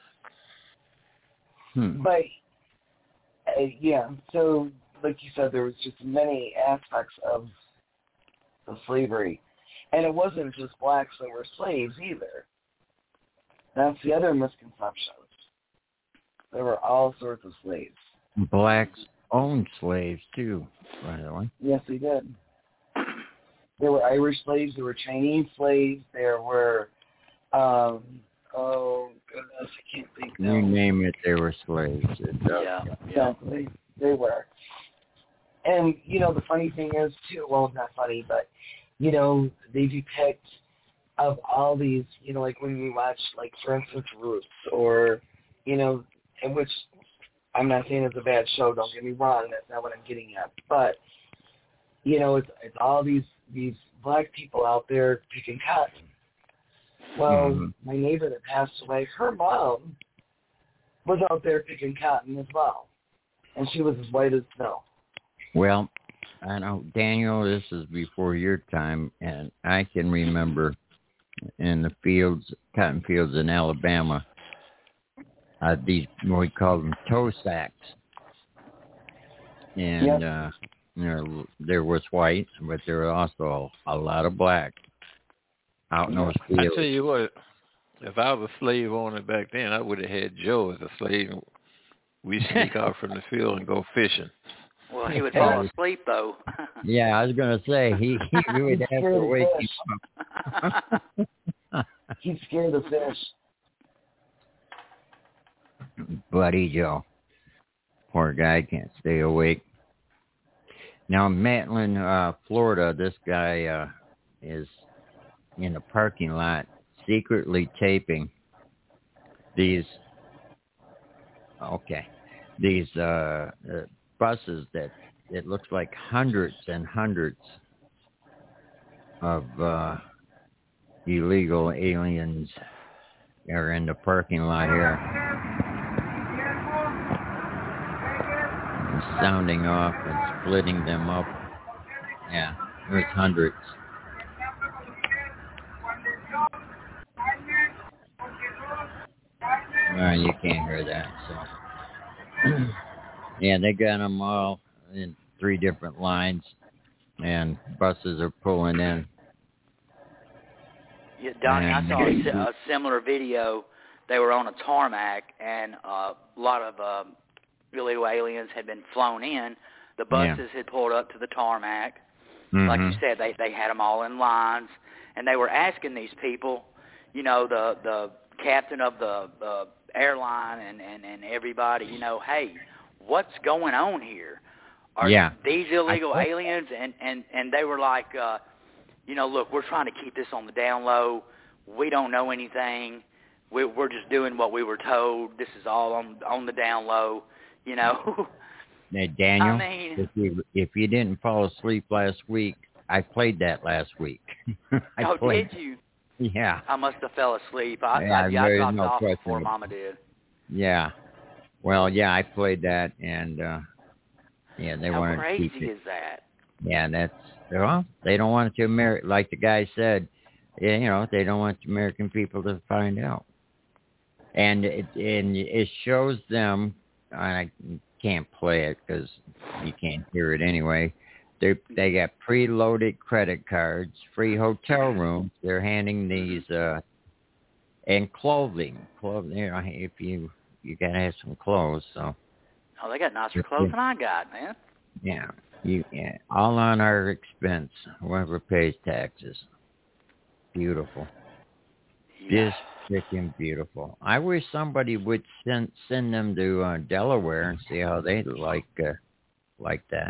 S3: Hmm.
S4: But uh, yeah, so like you said, there was just many aspects of the slavery, and it wasn't just blacks that were slaves either. That's the other misconception. There were all sorts of slaves.
S3: Blacks owned slaves too, by the way.
S4: Yes, they did. There were Irish slaves. There were Chinese slaves. There were, um, oh goodness, I can't think now.
S3: You name it, they were slaves. It does.
S6: Yeah.
S4: Exactly. They were. And, you know, the funny thing is, too, well, not funny, but, you know, they depict of all these, you know, like when we watch, like, for instance, Roots, or, you know, in which I'm not saying it's a bad show, don't get me wrong, that's not what I'm getting at, but, you know, it's, it's all these, these black people out there picking cotton. Well,
S3: Mm-hmm.
S4: my neighbor that passed away, her mom was out there picking cotton as well. And she was as white as snow.
S3: Well, I know, Daniel, this is before your time, and I can remember in the fields, cotton fields in Alabama, uh, these, we call them toe sacks. And,
S4: Yep.
S3: uh, you know, there was white, but there were also a, a lot of black out in those
S11: I
S3: fields.
S11: tell you what, if I was a slave owner back then, I would have had Joe as a slave. We'd sneak out from the field and go fishing.
S6: Well, he would fall asleep though.
S3: Yeah, I was going to say, he, he would have to wake you up.
S4: He's scared of fish.
S3: Buddy Joe. Poor guy can't stay awake. Now, in Matlin, uh, Florida, this guy uh, is in the parking lot secretly taping these, okay, these uh, uh, buses that it looks like hundreds and hundreds of uh, illegal aliens are in the parking lot here. And sounding off and splitting them up. Yeah, there's hundreds. Uh, you can't hear that. So, yeah, they got them all in three different lines, and buses are pulling in.
S6: Yeah, Donnie, I
S3: And-
S6: saw a, si- a similar video. They were on a tarmac, and uh, a lot of uh, illegal aliens had been flown in. The buses
S3: Yeah.
S6: had pulled up to the tarmac.
S3: Mm-hmm.
S6: Like you said, they they had them all in lines, and they were asking these people, you know, the the captain of the uh, airline and, and, and everybody, you know, hey, what's going on here? Are
S3: Yeah.
S6: these illegal
S3: I-
S6: aliens? And, and, and they were like, uh, you know, look, we're trying to keep this on the down low. We don't know anything. We're, we're just doing what we were told. This is all on on the down low, you know.
S3: Hey, Daniel,
S6: I mean-
S3: if you if you didn't fall asleep last week, I played that last week. I
S6: oh,
S3: played,
S6: did you?
S3: Yeah,
S6: I must have fell asleep. I,
S3: Yeah,
S6: I, yeah, I
S3: there's
S6: dropped
S3: no
S6: off
S3: question
S6: before
S3: about
S6: Mama did.
S3: yeah. Well, yeah, I played that, and uh yeah, they
S6: How
S3: wanted
S6: crazy
S3: to keep it.
S6: is that?
S3: Yeah, that's well, they don't want it to Ameri- like the guy said. Yeah, you know, they don't want the American people to find out, and it and it shows them. I can't play it because you can't hear it anyway. They they got preloaded credit cards, free hotel rooms. They're handing these uh, and clothing. Clothing. You know, if you you gotta have some clothes. So
S6: Oh, they got nicer clothes than I got, man.
S3: yeah, you yeah, all on our expense. Whoever pays taxes. Beautiful.
S6: Yeah.
S3: Just freaking beautiful. I wish somebody would send send them to uh, Delaware and see how they like uh, like that.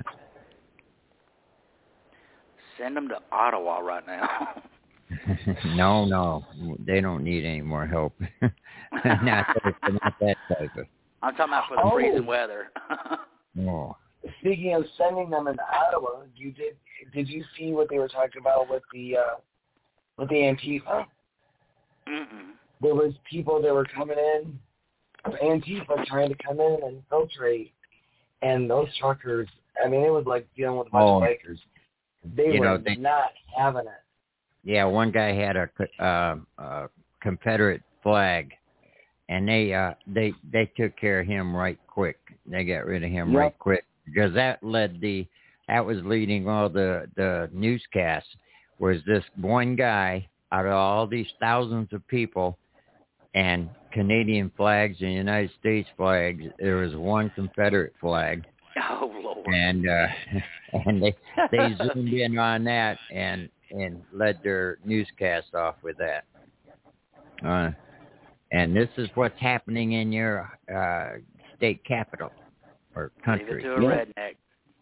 S6: Send them to Ottawa right now.
S3: no, no, they don't need any more help. not, that, not that type of.
S6: I'm talking about for the
S4: Oh.
S6: freezing weather.
S3: Oh,
S4: Speaking of sending them into Ottawa, you did did you see what they were talking about with the uh, with the Antifa?
S6: Mm-mm.
S4: There was people that were coming in, Antifa trying to come in and infiltrate, and those truckers. I mean, it was like dealing with a bunch
S3: Oh.
S4: of bikers. They
S3: You
S4: were
S3: know, they-
S4: not having it.
S3: Yeah, one guy had a uh, uh, Confederate flag, and they uh, they they took care of him right quick. They got rid of him
S4: Yep.
S3: right quick because that led the that was leading all the the newscasts. Was this one guy out of all these thousands of people and Canadian flags and United States flags? There was one Confederate flag.
S6: Oh Lord.
S3: And uh, and they they zoomed in on that and and led their newscast off with that. Uh, and this is what's happening in your uh, state capital or country.
S6: Leave it to a redneck.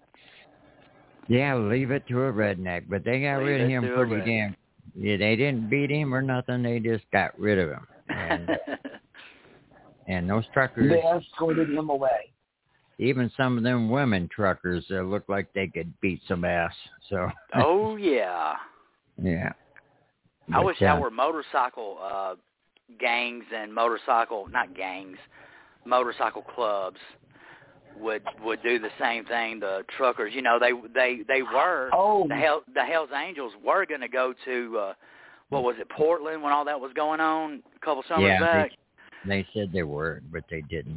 S3: Yeah, leave it to a redneck. But they got
S6: Leave
S3: rid of
S6: it
S3: him
S6: to a
S3: pretty
S6: redneck.
S3: damn. Yeah, they didn't beat him or nothing. They just got rid of him. And, uh, and those truckers.
S4: They escorted him away.
S3: Even some of them women truckers uh, look like they could beat some ass. So.
S6: Oh yeah.
S3: Yeah.
S6: I
S3: But,
S6: wish
S3: uh,
S6: our motorcycle uh, gangs and motorcycle not gangs, motorcycle clubs would would do the same thing. The truckers, you know, they they they were
S4: Oh.
S6: the hell the Hell's Angels were going to go to uh, what was it, Portland, when all that was going on a couple summers
S3: yeah,
S6: back.
S3: They, they said they were, but they didn't.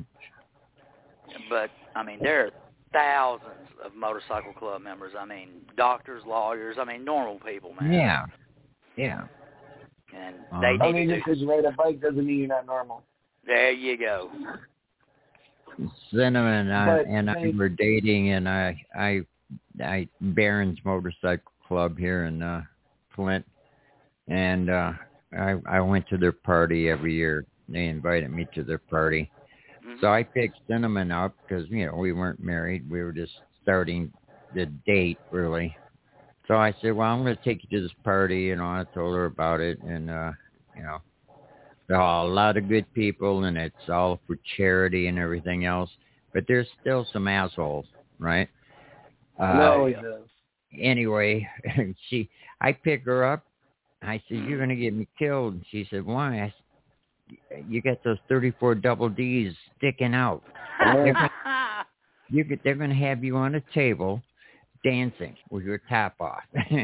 S6: But I mean, there are thousands of motorcycle club members. I mean, doctors, lawyers. I mean, normal people, man.
S3: Yeah. Yeah.
S6: And
S3: Uh-huh.
S6: they
S4: I
S6: need
S4: mean,
S6: to
S4: just
S6: do.
S4: because you ride a bike doesn't mean you're not normal.
S6: There you go.
S3: Cinnamon and I,
S4: But
S3: and I
S4: they-
S3: were dating, and I, I, I Barron's Motorcycle Club here in uh, Flint, and uh, I, I went to their party every year. They invited me to their party, so I picked Cinnamon up because you know we weren't married; we were just starting the date really. So I said, "Well, I'm going to take you to this party," you know. I told her about it, and uh, you know. There are a lot of good people, and it's all for charity and everything else. But there's still some assholes, right? Uh,
S4: no, he does.
S3: Anyway, she, I pick her up. I said, "You're going to get me killed." And she said, "Why?" I said, "You got those thirty-four double D's sticking out. They're gonna, you could, they're going to have you on a table dancing with your top off."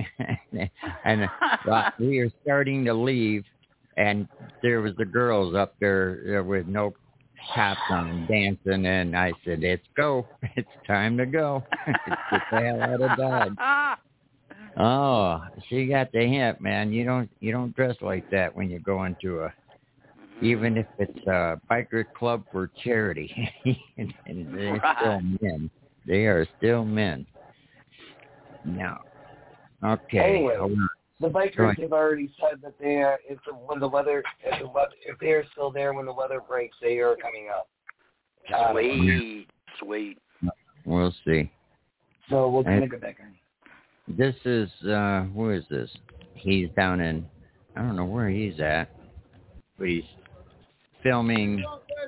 S3: And uh, we were starting to leave. And there was the girls up there uh, with no cops on dancing, and I said, "Let's go! It's time to go! Get the hell out of Dodge." Oh, she got the hint, man. You don't you don't dress like that when you go into a, even if it's a biker club for charity. And they're
S6: Right.
S3: still men. They are still men. No. Okay.
S4: Anyway,
S3: hold on.
S4: the
S3: Go
S4: bikers
S3: ahead.
S4: have already said that they are, if the, when the weather, if the weather, if they are still there when the weather breaks, they are coming up. Uh,
S6: Sweet, sweet.
S3: We'll see.
S4: So we'll kind
S3: And
S4: of go back on.
S3: this is uh, where is this? He's down in, I don't know where he's at, but he's filming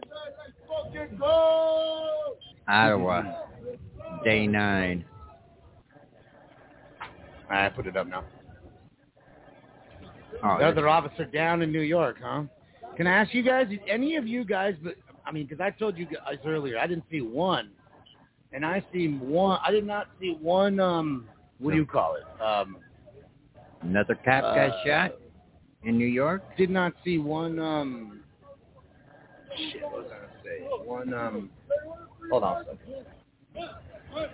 S3: Ottawa, day nine.
S8: I put it up now.
S3: Oh,
S8: The other officer down in New York, huh? Can I ask you guys, did any of you guys, but I mean, because I told you guys earlier, I didn't see one, and I see one. I did not see one. Um, what do you call it? Um,
S3: Another cop got
S8: uh,
S3: shot in New York?
S8: Did not see one. Um, shit, what was I gonna say? One. Um, hold on a second.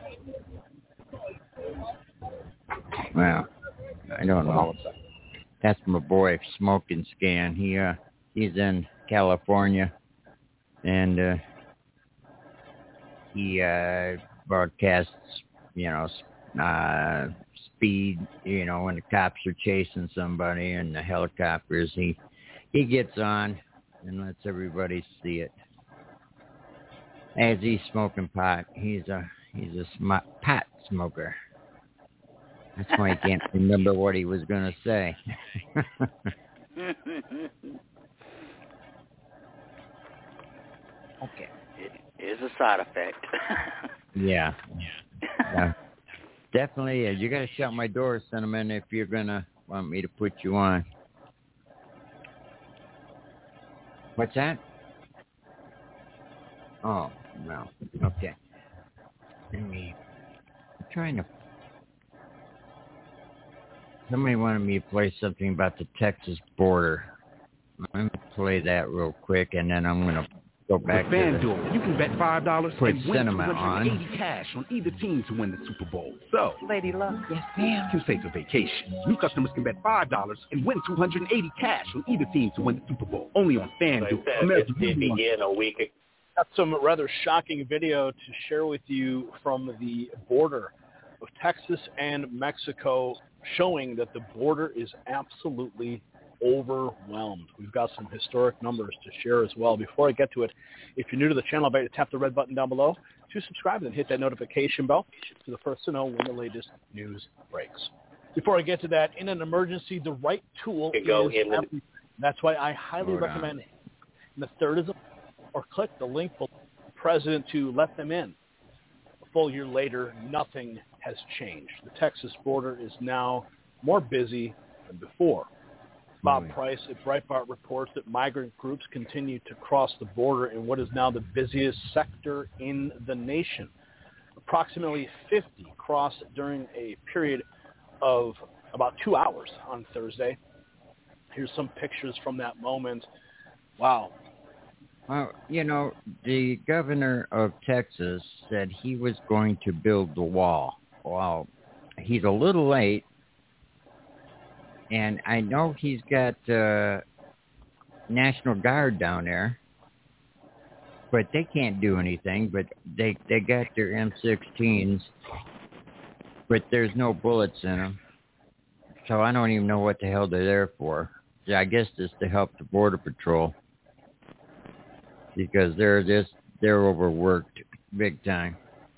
S3: Well, I don't know. That's my boy, Smoking Scan. He uh, he's in California, and uh, he uh, broadcasts, you know, uh, speed, you know, when the cops are chasing somebody and the helicopters. He he gets on and lets everybody see it. As he's smoking pot, he's a he's a sm- pot smoker. That's why I can't remember what he was going to say.
S6: Okay. It is a side effect.
S3: Yeah. Yeah. Definitely is. You got to shut my door, Cinnamon, if you're going to want me to put you on. What's that? Oh, no. Okay. Let me... I'm trying to... Somebody wanted me to play something about the Texas border. I'm going to play that real quick, and then I'm going to go back
S9: With
S3: to the...
S9: FanDuel, you can bet five dollars
S3: Put
S9: and win
S3: Cinema
S9: two hundred eighty
S3: on.
S9: cash on either team to win the Super Bowl. So,
S12: Lady Luck. Yes, ma'am.
S9: you can save a vacation. New customers can bet five dollars and win two hundred eighty cash on either team to win the Super Bowl. Only on FanDuel. America's number one.
S24: a week ago. Got some rather shocking video to share with you from the border of Texas and Mexico, showing that the border is absolutely overwhelmed. We've got some historic numbers to share as well. Before I get to it, if you're new to the channel, I invite you to tap the red button down below to subscribe and hit that notification bell to the first to know when the latest news breaks. Before I get to that, in an emergency, the right tool is go in the- everything. That's why I highly Hold on. recommend it. And the third is, a, or click the link below the president to let them in. A full year later, nothing has changed. The Texas border is now more busy than before. Bob Price at Breitbart reports that migrant groups continue to cross the border in what is now the busiest sector in the nation. Approximately fifty crossed during a period of about two hours on Thursday. Here's some pictures from that moment. Wow.
S3: Well, you know, the governor of Texas said he was going to build the wall. Well, he's a little late. And I know he's got uh, National Guard down there, but they can't do anything. But they they got their M sixteens, but there's no bullets in them. So I don't even know what the hell they're there for. Yeah, I guess it's to help the Border Patrol, because they're just they're overworked big time.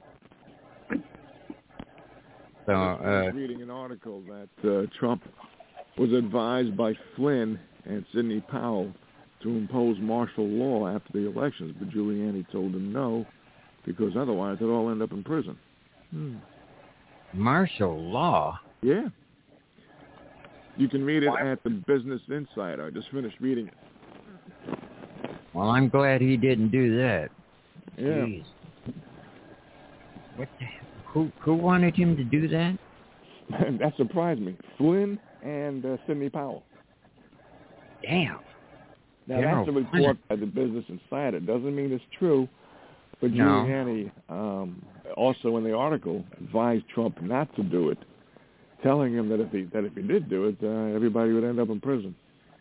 S3: So
S7: I was
S3: uh,
S7: reading an article that uh, Trump was advised by Flynn and Sidney Powell to impose martial law after the elections, but Giuliani told him no, because otherwise they'd all end up in prison. Hmm.
S3: martial law?
S7: Yeah. You can read it at the Business Insider. I just finished reading it.
S3: Well, I'm glad he didn't do that.
S7: Yeah.
S3: Jeez. What the, who who wanted him to do that?
S7: That surprised me. Flynn and uh, Sidney Powell.
S3: Damn.
S7: Now,
S3: You
S7: that's a
S3: know,
S7: report by the Business Insider. Doesn't mean it's true, but
S3: No.
S7: Giuliani um, also in the article advised Trump not to do it, telling him that if he that if he did do it, uh, everybody would end up in prison.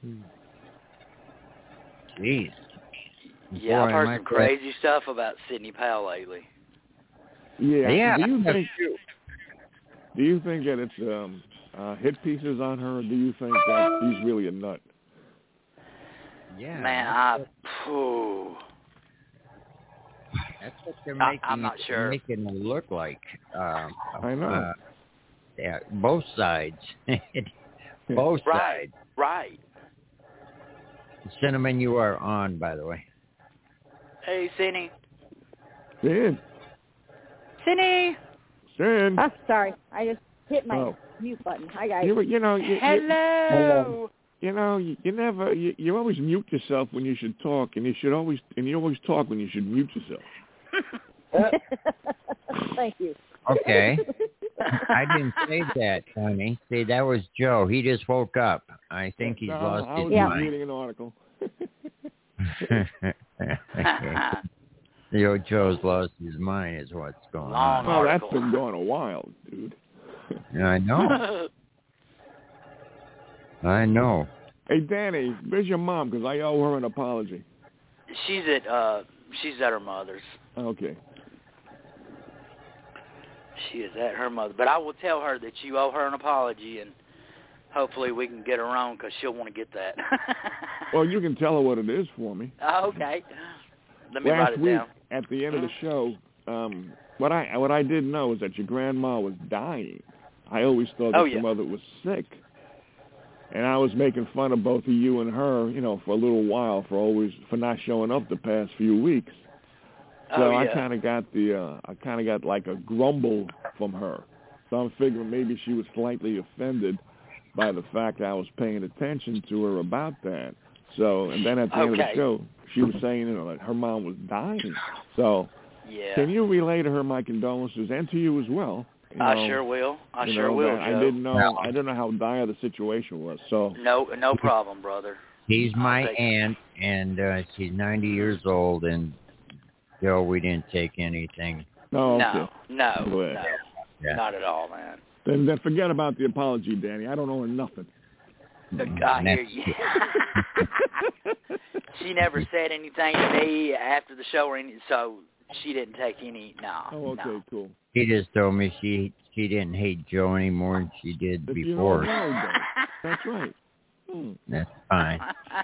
S3: Jeez.
S6: Yeah,
S3: Boy,
S6: I've heard
S3: my
S6: some
S3: God.
S6: crazy stuff about Sidney Powell lately.
S7: Yeah.
S3: Yeah,
S7: Do you
S3: that's
S7: think? Do you think that it's um, uh, hit pieces on her, or do you think that she's really a nut?
S3: Yeah.
S6: Man, I, phew.
S3: That's what they're
S6: I-
S3: making.
S6: I'm not
S3: it,
S6: sure.
S3: Making it look like. Um,
S7: I know.
S3: Uh, yeah, both sides. both
S6: Right,
S3: sides.
S6: right.
S3: Cinnamon, you are on, by the way.
S6: Hey, Sidney.
S7: Sin.
S6: Sidney.
S7: Sin.
S1: Oh, sorry. I just hit my
S7: Oh.
S1: mute button. Hi, guys.
S7: You, you know, you,
S6: Hello.
S7: You, you know, you, you never, you, you always mute yourself when you should talk, and you should always, and you always talk when you should mute yourself.
S1: Thank you.
S3: Okay. I didn't say that, Tony. See, that was Joe. He just woke up. I think he's
S7: No,
S3: lost
S7: I
S3: his
S7: was
S1: Yeah.
S3: mind.
S7: reading an article.
S3: The old Joe's lost his mind is what's going
S6: Long
S3: on.
S7: Oh, that's
S6: article.
S7: been going a while, dude.
S3: Yeah, I know. I know.
S7: Hey, Danny, where's your mom? Because I owe her an apology.
S6: She's at uh, she's at her mother's.
S7: Okay.
S6: She is at her mother, but I will tell her that you owe her an apology, and hopefully we can get her on because she'll want to get that.
S7: Well, you can tell her what it is for me.
S6: Okay. Let me
S7: Last
S6: write it
S7: week,
S6: down.
S7: at the end of the show, um, what I what I did know is that your grandma was dying. I always thought that
S6: Oh,
S7: your
S6: yeah.
S7: mother was sick. And I was making fun of both of you and her, you know, for a little while for always for not showing up the past few weeks. So
S6: Oh,
S7: I
S6: yeah.
S7: kind of got the uh, I kind of got like a grumble from her. So I'm figuring maybe she was slightly offended by the fact I was paying attention to her about that. So and then at the end of the
S6: Okay.
S7: show, she was saying, you know, that her mom was dying. So
S6: Yeah.
S7: can you relay to her my condolences and to you as well? You
S6: I
S7: know,
S6: sure will. I
S7: you
S6: sure
S7: know,
S6: will,
S7: that
S6: Joe.
S7: I didn't know I didn't know how dire the situation was. So
S6: No, no problem, brother.
S3: He's
S6: I'll
S3: my
S6: take-
S3: aunt, and uh, she's ninety years old, and Joe, we didn't take anything.
S7: no,
S6: No,
S7: okay.
S6: no,
S7: I'm glad.
S6: no,
S3: Yeah.
S6: not at all, man.
S7: Then, then forget about the apology, Danny. I don't owe her nothing.
S6: I hear you. She never said anything to me after the show or anything, so she didn't take any. No.
S7: Oh, okay,
S6: no.
S7: cool.
S3: She just told me she she didn't hate Joe any more than she did
S7: If you
S3: before.
S7: don't know, then. That's right. Hmm.
S3: That's fine.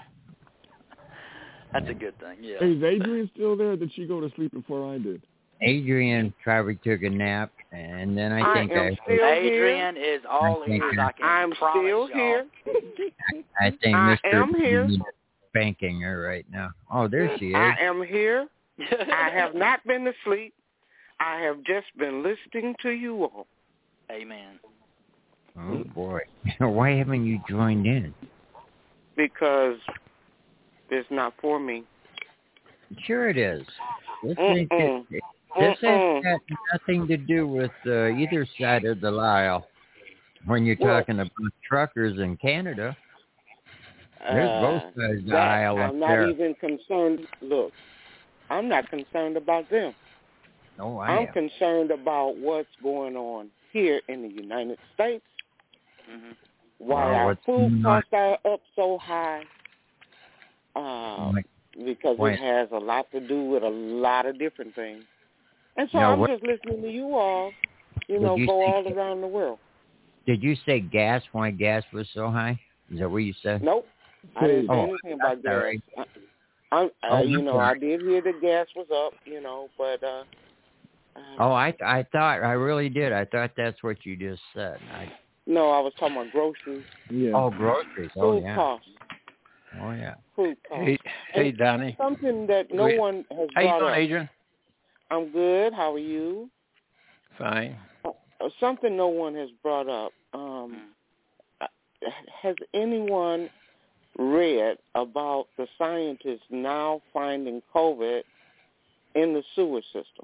S6: That's a good thing. Yeah.
S7: Hey, is Adrian still there? Or did she go to sleep before I did?
S3: Adrian probably took a nap, and then I
S12: I
S3: think
S12: am
S3: I,
S12: still
S6: Adrian is all
S3: I think
S6: ears.
S3: I-
S6: I can
S12: I'm
S6: promise
S12: still
S6: y'all.
S12: here.
S3: I think
S12: I
S3: Mister
S12: am here.
S3: needs spanking her right now. Oh, there she is.
S12: I am here. I have not been asleep. I have just been listening to you all.
S6: Amen.
S3: Oh boy, why haven't you joined in?
S12: Because it's not for me.
S3: Sure it is. This, ain't
S12: Mm-mm.
S3: it, this has
S12: Mm-mm.
S3: got nothing to do with uh, either side of the aisle. When you're
S12: Well-
S3: talking about truckers in Canada, there's
S12: Uh,
S3: both sides of the
S12: that
S3: aisle up
S12: I'm not
S3: there.
S12: even concerned. Look, I'm not concerned about them.
S3: No, I
S12: I'm
S3: am.
S12: concerned about what's going on here in the United States.
S6: Mm-hmm.
S12: Why
S3: Well,
S12: our
S3: what's
S12: food
S3: going on?
S12: costs are up so high. Uh,
S3: Like,
S12: because
S3: Wait.
S12: it has a lot to do with a lot of different things. And so
S3: Now,
S12: I'm
S3: what-
S12: just listening to you all, you
S3: Would
S12: know,
S3: you
S12: go
S3: say-
S12: all around the world.
S3: Did you say gas? Why gas was so high? Is that what you said?
S12: Nope, I didn't say
S3: Oh,
S12: anything about
S3: that's all
S12: gas.
S3: right.
S12: I, I, uh,
S3: Oh,
S12: you
S3: that's
S12: know,
S3: all
S12: I
S3: right.
S12: did hear that gas was up, you know, but uh, uh,
S3: Oh, I I thought I really did. I thought that's what you just said. I,
S12: no, I was talking about groceries,
S7: Yeah.
S3: oh, groceries. Oh,
S12: food
S3: yeah.
S12: costs,
S3: Oh, yeah.
S12: food costs.
S13: Hey, hey,
S12: And
S13: Donnie.
S12: something that no
S13: Wait.
S12: one has
S13: How you
S12: brought
S13: doing,
S12: up.
S13: Adrian?
S12: I'm good. How are you?
S13: Fine.
S12: Uh, something no one has brought up. Um, uh, has anyone read about the scientists now finding COVID in the sewer system?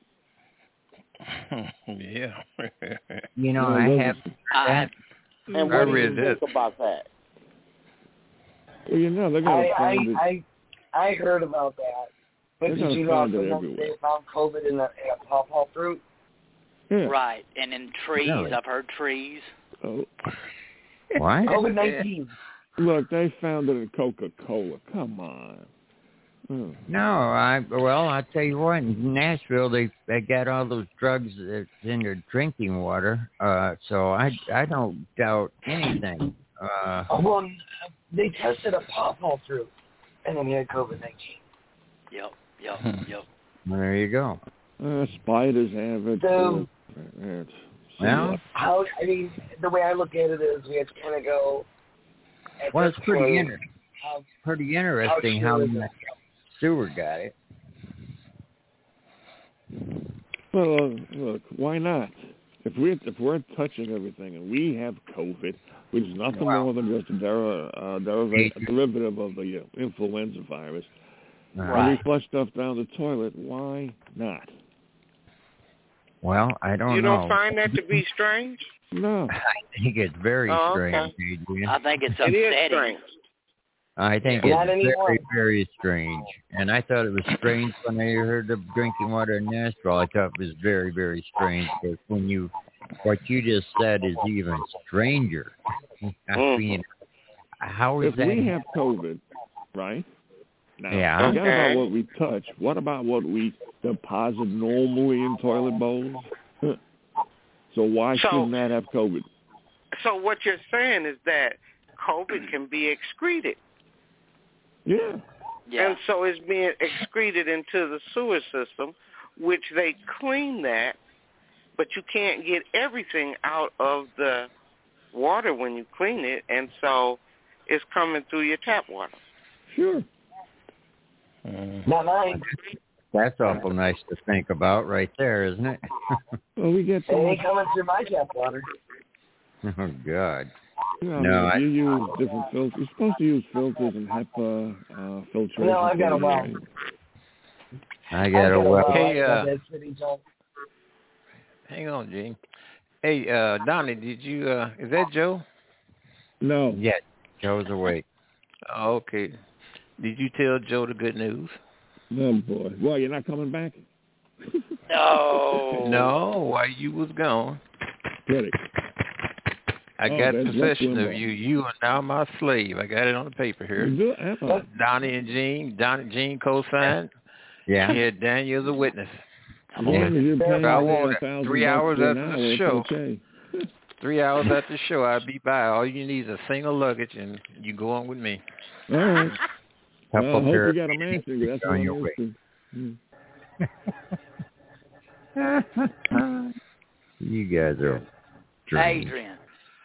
S13: Yeah.
S3: You know,
S7: Yeah,
S3: I
S7: those
S3: have
S6: I,
S3: that.
S12: And
S13: I
S12: what do
S13: read
S12: you think
S13: that.
S12: about that?
S7: Well, you know, they're going
S4: I,
S7: to
S4: I,
S7: find it.
S4: I, I heard about that. But
S7: They're
S4: did
S7: gonna
S4: you
S7: find
S4: also
S7: it
S4: know
S7: everywhere.
S4: they found COVID in a, in a pawpaw fruit?
S7: Yeah.
S6: Right, and in trees.
S3: Really?
S6: I've heard trees.
S7: Oh.
S3: What?
S4: COVID nineteen.
S7: Look, they found it in Coca-Cola. Come on. Oh.
S3: No, I well, I tell you what, in Nashville they they got all those drugs that's in their drinking water. Uh, so I I don't doubt anything. Uh,
S4: Well, they tested a pawpaw fruit, and then he had COVID nineteen.
S6: Yep, yep, yep.
S3: there you go.
S7: Uh, spiders have it.
S4: So,
S7: uh, it's,
S3: Well,
S4: how? I mean, the way I look at it is, we have to kind of go. At
S3: well,
S4: this
S3: it's pretty
S4: point,
S3: inter-
S4: how,
S3: pretty interesting
S4: how
S3: how
S4: sure is
S3: the
S4: it?
S3: sewer got it.
S7: Well, uh, look, why not? If we're if we're touching everything and we have COVID, which is nothing
S3: Wow.
S7: more than just a, der- uh, deriva- a derivative of the uh, influenza virus, and we
S3: Right.
S7: flush stuff down the toilet, why not?
S3: Well, I don't
S12: You
S3: know.
S12: don't find that to be strange?
S7: No.
S3: I think it's very
S12: Oh, okay.
S3: strange, Adrian.
S6: I think it's
S12: It is
S6: upsetting.
S12: strange.
S3: I think
S4: Not
S3: it's
S4: anymore.
S3: very, very strange. And I thought it was strange when I heard of drinking water in Nashville. I thought it was very, very strange. But when you, what you just said is even stranger. I mean, how is
S7: If
S3: that?
S7: we have COVID, right? Now,
S3: Yeah.
S7: forget
S12: Okay.
S7: about what we touch. What about what we deposit normally in toilet bowls? So why
S12: So-
S7: shouldn't that have COVID?
S12: So what you're saying is that COVID can be excreted.
S7: Yeah.
S6: Yeah.
S12: And so it's being excreted into the sewer system, which they clean that, but you can't get everything out of the water when you clean it, and so it's coming through your tap water.
S7: Sure.
S4: Not mine.
S3: That's awful nice to think about right there, isn't it?
S7: Well, we get
S4: It
S7: so
S4: ain't
S7: much.
S4: coming through my tap water.
S3: Oh, God.
S7: You know,
S3: No,
S7: I mean,
S3: I-
S7: you use different filters. You're supposed to use filters and HEPA uh, filtration.
S4: No, I've got a well.
S7: things.
S3: I got a
S4: I've
S3: well.
S11: Hey,
S4: I've got
S11: uh,
S4: that city joint.
S11: hang on, Gene. Hey, uh, Donnie, did you, uh, is that Joe?
S7: No.
S3: Yeah, Joe's awake.
S11: Oh, okay. Did you tell Joe the good news?
S7: Oh, boy. Well, you're not coming back?
S6: No.
S11: No, while you was gone.
S7: Get it.
S11: I
S7: Oh,
S11: got
S7: that's
S11: possession
S7: West
S11: of you. You are now my slave. I got it on the paper here.
S7: You do it? Oh.
S11: Donnie and Gene. Donnie Gene co-signed.
S3: Yeah.
S11: He had Daniel as a witness.
S7: As long as you're paying
S11: So I
S7: me
S11: want
S7: a
S11: it.
S7: thousand
S11: Three
S7: bucks
S11: hours
S7: for an
S11: after
S7: hour,
S11: the
S7: it's
S11: show.
S7: okay.
S11: Three hours after the show, I'll be by. All you need is a single luggage, and you go on with me.
S7: All right.
S3: Couple
S7: Well, I hope
S3: pair
S7: you
S3: of
S7: got a mansion, because that's
S3: on
S7: what
S3: your
S7: I'm
S3: way.
S7: used to.
S3: You guys are strange.
S6: Adrian,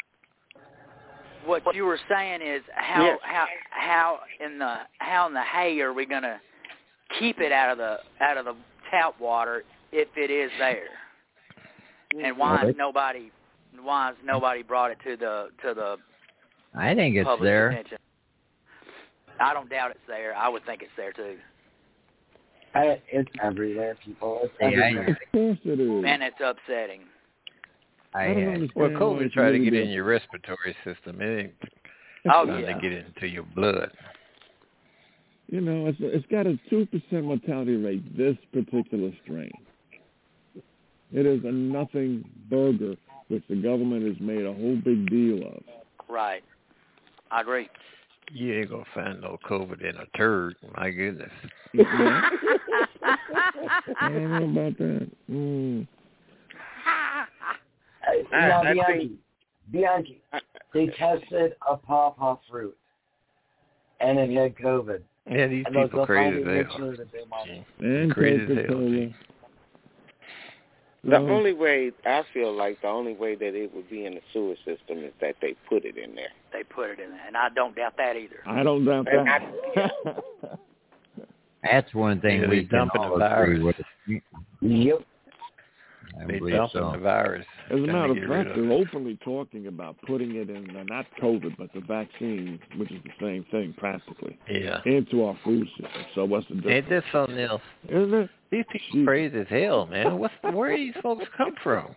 S6: what you were saying is how
S12: Yes.
S6: how how in the how in the hay are we gonna keep it out of the out of the tap water if it is there? And why
S3: Well,
S6: has
S3: they-
S6: nobody why has nobody brought it to the to the
S3: I think it's
S6: public
S3: there.
S6: attention? I don't doubt it's there. I would think it's there too.
S4: I, it's everywhere, people. It's
S3: Yeah, I-
S4: everywhere.
S7: Of course it is.
S6: And it's upsetting.
S3: I,
S7: I don't
S3: uh,
S7: understand
S11: Well,
S7: why
S11: COVID
S7: it's
S11: tried to
S7: really
S11: get in
S7: there.
S11: your respiratory system. It ain't
S6: Oh
S11: trying
S6: yeah.
S11: to get into your blood.
S7: You know, it's it's got a two percent mortality rate. This particular strain. It is a nothing burger, which the government has made a whole big deal of.
S6: Right. I agree.
S11: You ain't gonna find no COVID in a turd. My goodness.
S7: Yeah. I don't know about that. Mm.
S4: Hey,
S12: I-
S4: now,
S12: I
S4: Bianchi,
S12: think-
S4: Bianchi, they tested a pawpaw fruit, and it had COVID.
S11: Yeah, these
S4: And they'll
S11: people
S4: go
S11: crazy
S4: find
S11: as
S4: it, make
S11: hell.
S4: sure that they want it.
S7: And
S11: Crazy as hell,
S7: Coca-Cola.
S11: Gene.
S12: The
S7: Well,
S12: only way, I feel like the only way that it would be in the sewer system is that they put it in there.
S6: They put it in there, and I don't doubt that either.
S7: I don't doubt
S12: And
S7: that.
S3: That's one thing
S11: Yeah,
S3: we
S11: they
S3: can
S11: dumping
S3: all
S11: the
S3: agree
S11: virus.
S3: with.
S4: Yep.
S3: I
S11: They
S3: believe
S11: dumping
S3: so.
S11: the virus.
S7: As a
S11: trying
S7: matter
S11: to
S7: of
S11: get rid
S7: fact,
S11: of
S7: they're
S11: it.
S7: openly talking about putting it in, uh, not COVID, but the vaccine, which is the same thing practically,
S11: Yeah.
S7: into our food system. So what's the difference?
S11: Ain't this something else?
S7: Isn't it?
S11: These people crazy as hell, man. What's where these folks come from?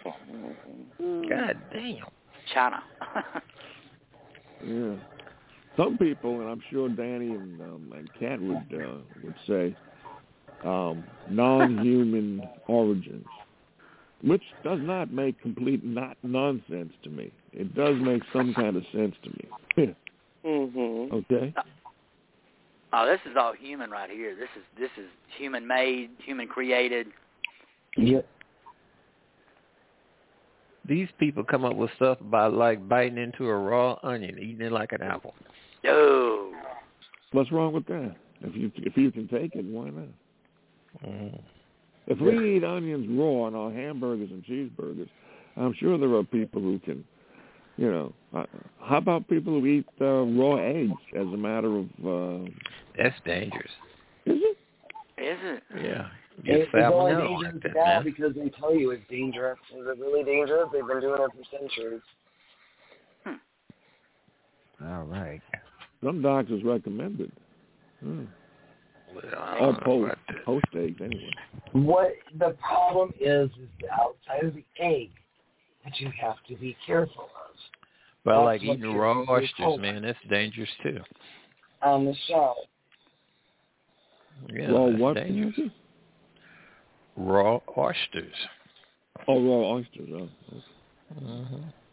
S11: God damn.
S6: China.
S7: Yeah. some people, and I'm sure Danny and, um, and Kat would uh, would say, um, non-human origins, which does not make complete not nonsense to me. It does make some kind of sense to me.
S12: Mm-hmm.
S7: Okay.
S6: Oh, this is all human right here. This is this is human made, human created.
S7: Yep.
S11: These people come up with stuff by like biting into a raw onion, eating it like an apple.
S6: Yo.
S7: What's wrong with that? If you if you can take it, why not?
S11: Mm.
S7: If we eat onions raw on our hamburgers and cheeseburgers, I'm sure there are people who can, you know. Uh, how about people who eat uh, raw eggs as a matter of? Uh,
S11: That's dangerous.
S7: Is it?
S6: Is it?
S11: Yeah.
S4: It's only dangerous now because they tell you it's dangerous. Is it really dangerous? They've been doing it for centuries.
S3: All right.
S7: Some doctors recommend it. Hmm.
S11: Well,
S7: or post, post eggs, anyway.
S4: What the problem is, is the outside of the egg that you have to be careful of.
S11: Well,
S4: That's
S11: like
S4: what
S11: eating
S4: you're
S11: raw
S4: really
S11: oysters,
S4: told
S11: man, that's dangerous too.
S4: On the show.
S11: Yeah,
S7: raw
S11: that's
S7: what?
S11: dangerous. Raw oysters.
S7: Oh, raw oysters. Oh.
S11: Mm-hmm.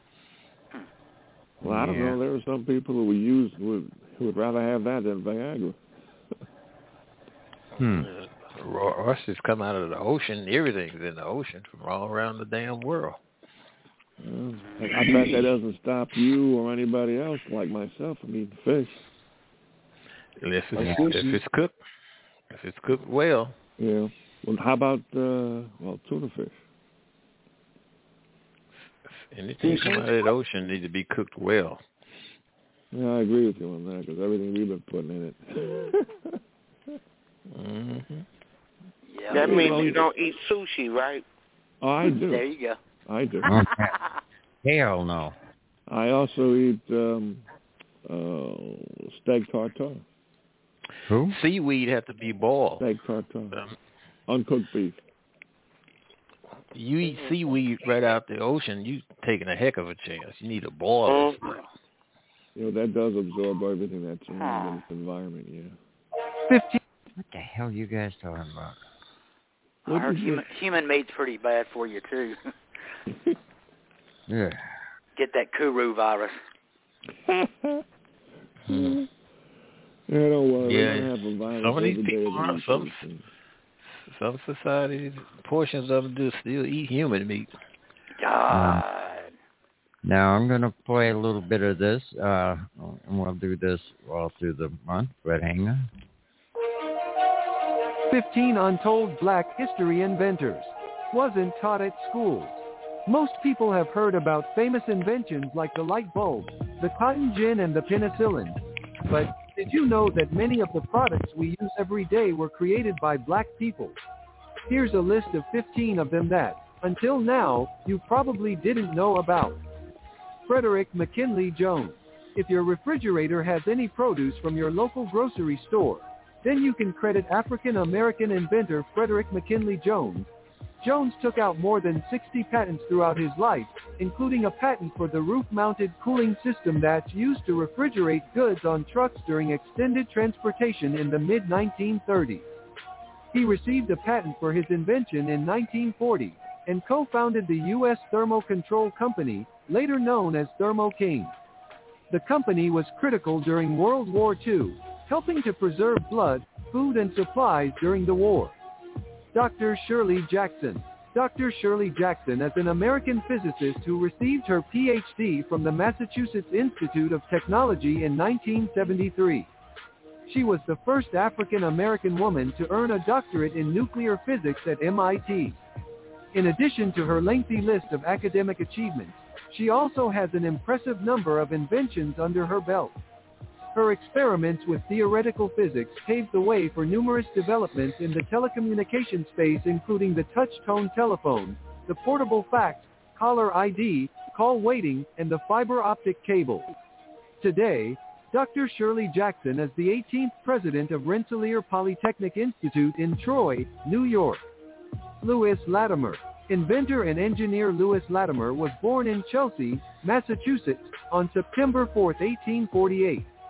S7: Well, I don't
S11: Yeah.
S7: know. There are some people who would use who would, who would rather have that than Viagra.
S11: Hmm. Uh, raw oysters come out of the ocean. Everything's in the ocean from all around the damn world.
S7: Well, I bet that doesn't stop you or anybody else like myself from eating fish.
S11: If it's, if it's cooked, if it's cooked well.
S7: Yeah. Well, how about uh, well tuna fish?
S11: Anything come out of the ocean needs to be cooked well.
S7: Yeah, I agree with you on that because everything we've been putting in it.
S11: Mm-hmm.
S6: Yeah.
S12: That means you don't eat sushi, right?
S7: Oh, I do.
S6: There you go.
S7: I do.
S3: Okay. Hell no.
S7: I also eat um, uh, steak tartare.
S3: Who?
S11: Seaweed have to be boiled.
S7: Steak tartare.
S11: Um,
S7: Uncooked beef.
S11: You eat seaweed right out the ocean, you taking a heck of a chance. You need to boil it.
S7: You know, that does absorb everything that's in its environment, yeah.
S3: Fifteen. What the hell you guys talking about?
S6: I heard human, human meat's pretty bad for you, too.
S3: Yeah.
S6: Get that Kuru virus.
S7: Hmm. Yeah, don't worry.
S11: Yeah.
S7: We're gonna have a virus
S11: Some of these
S7: every day
S11: people
S7: of the
S11: are
S7: week.
S11: some some societies, portions of them do still eat human meat.
S6: God.
S3: Now I'm going to play a little bit of this, uh, and we'll do this all through the month, but hang on.
S13: fifteen untold black history inventors. Wasn't taught at schools. Most people have heard about famous inventions like the light bulb, the cotton gin, and the penicillin. But did you know that many of the products we use every day were created by black people? Here's a list of fifteen of them that, until now, you probably didn't know about. Frederick McKinley Jones. If your refrigerator has any produce from your local grocery store, then you can credit African-American inventor Frederick McKinley Jones. Jones took out more than sixty patents throughout his life, including a patent for the roof-mounted cooling system that's used to refrigerate goods on trucks during extended transportation in the mid nineteen thirties. He received a patent for his invention in nineteen forty and co-founded the U S Thermo Control Company, later known as Thermo King. The company was critical during World War Two, helping to preserve blood, food, and supplies during the war. Doctor Shirley Jackson. Doctor Shirley Jackson is an American physicist who received her P H D from the Massachusetts Institute of Technology in nineteen seventy-three. She was the first African-American woman to earn a doctorate in nuclear physics at M I T. In addition to her lengthy list of academic achievements, she also has an impressive number of inventions under her belt. Her experiments with theoretical physics paved the way for numerous developments in the telecommunication space, including the touch-tone telephone, the portable fax, caller I D, call waiting, and the fiber optic cable. Today, Doctor Shirley Jackson is the eighteenth president of Rensselaer Polytechnic Institute in Troy, New York. Louis Latimer. Inventor and engineer Louis Latimer was born in Chelsea, Massachusetts, on September fourth, eighteen forty-eight.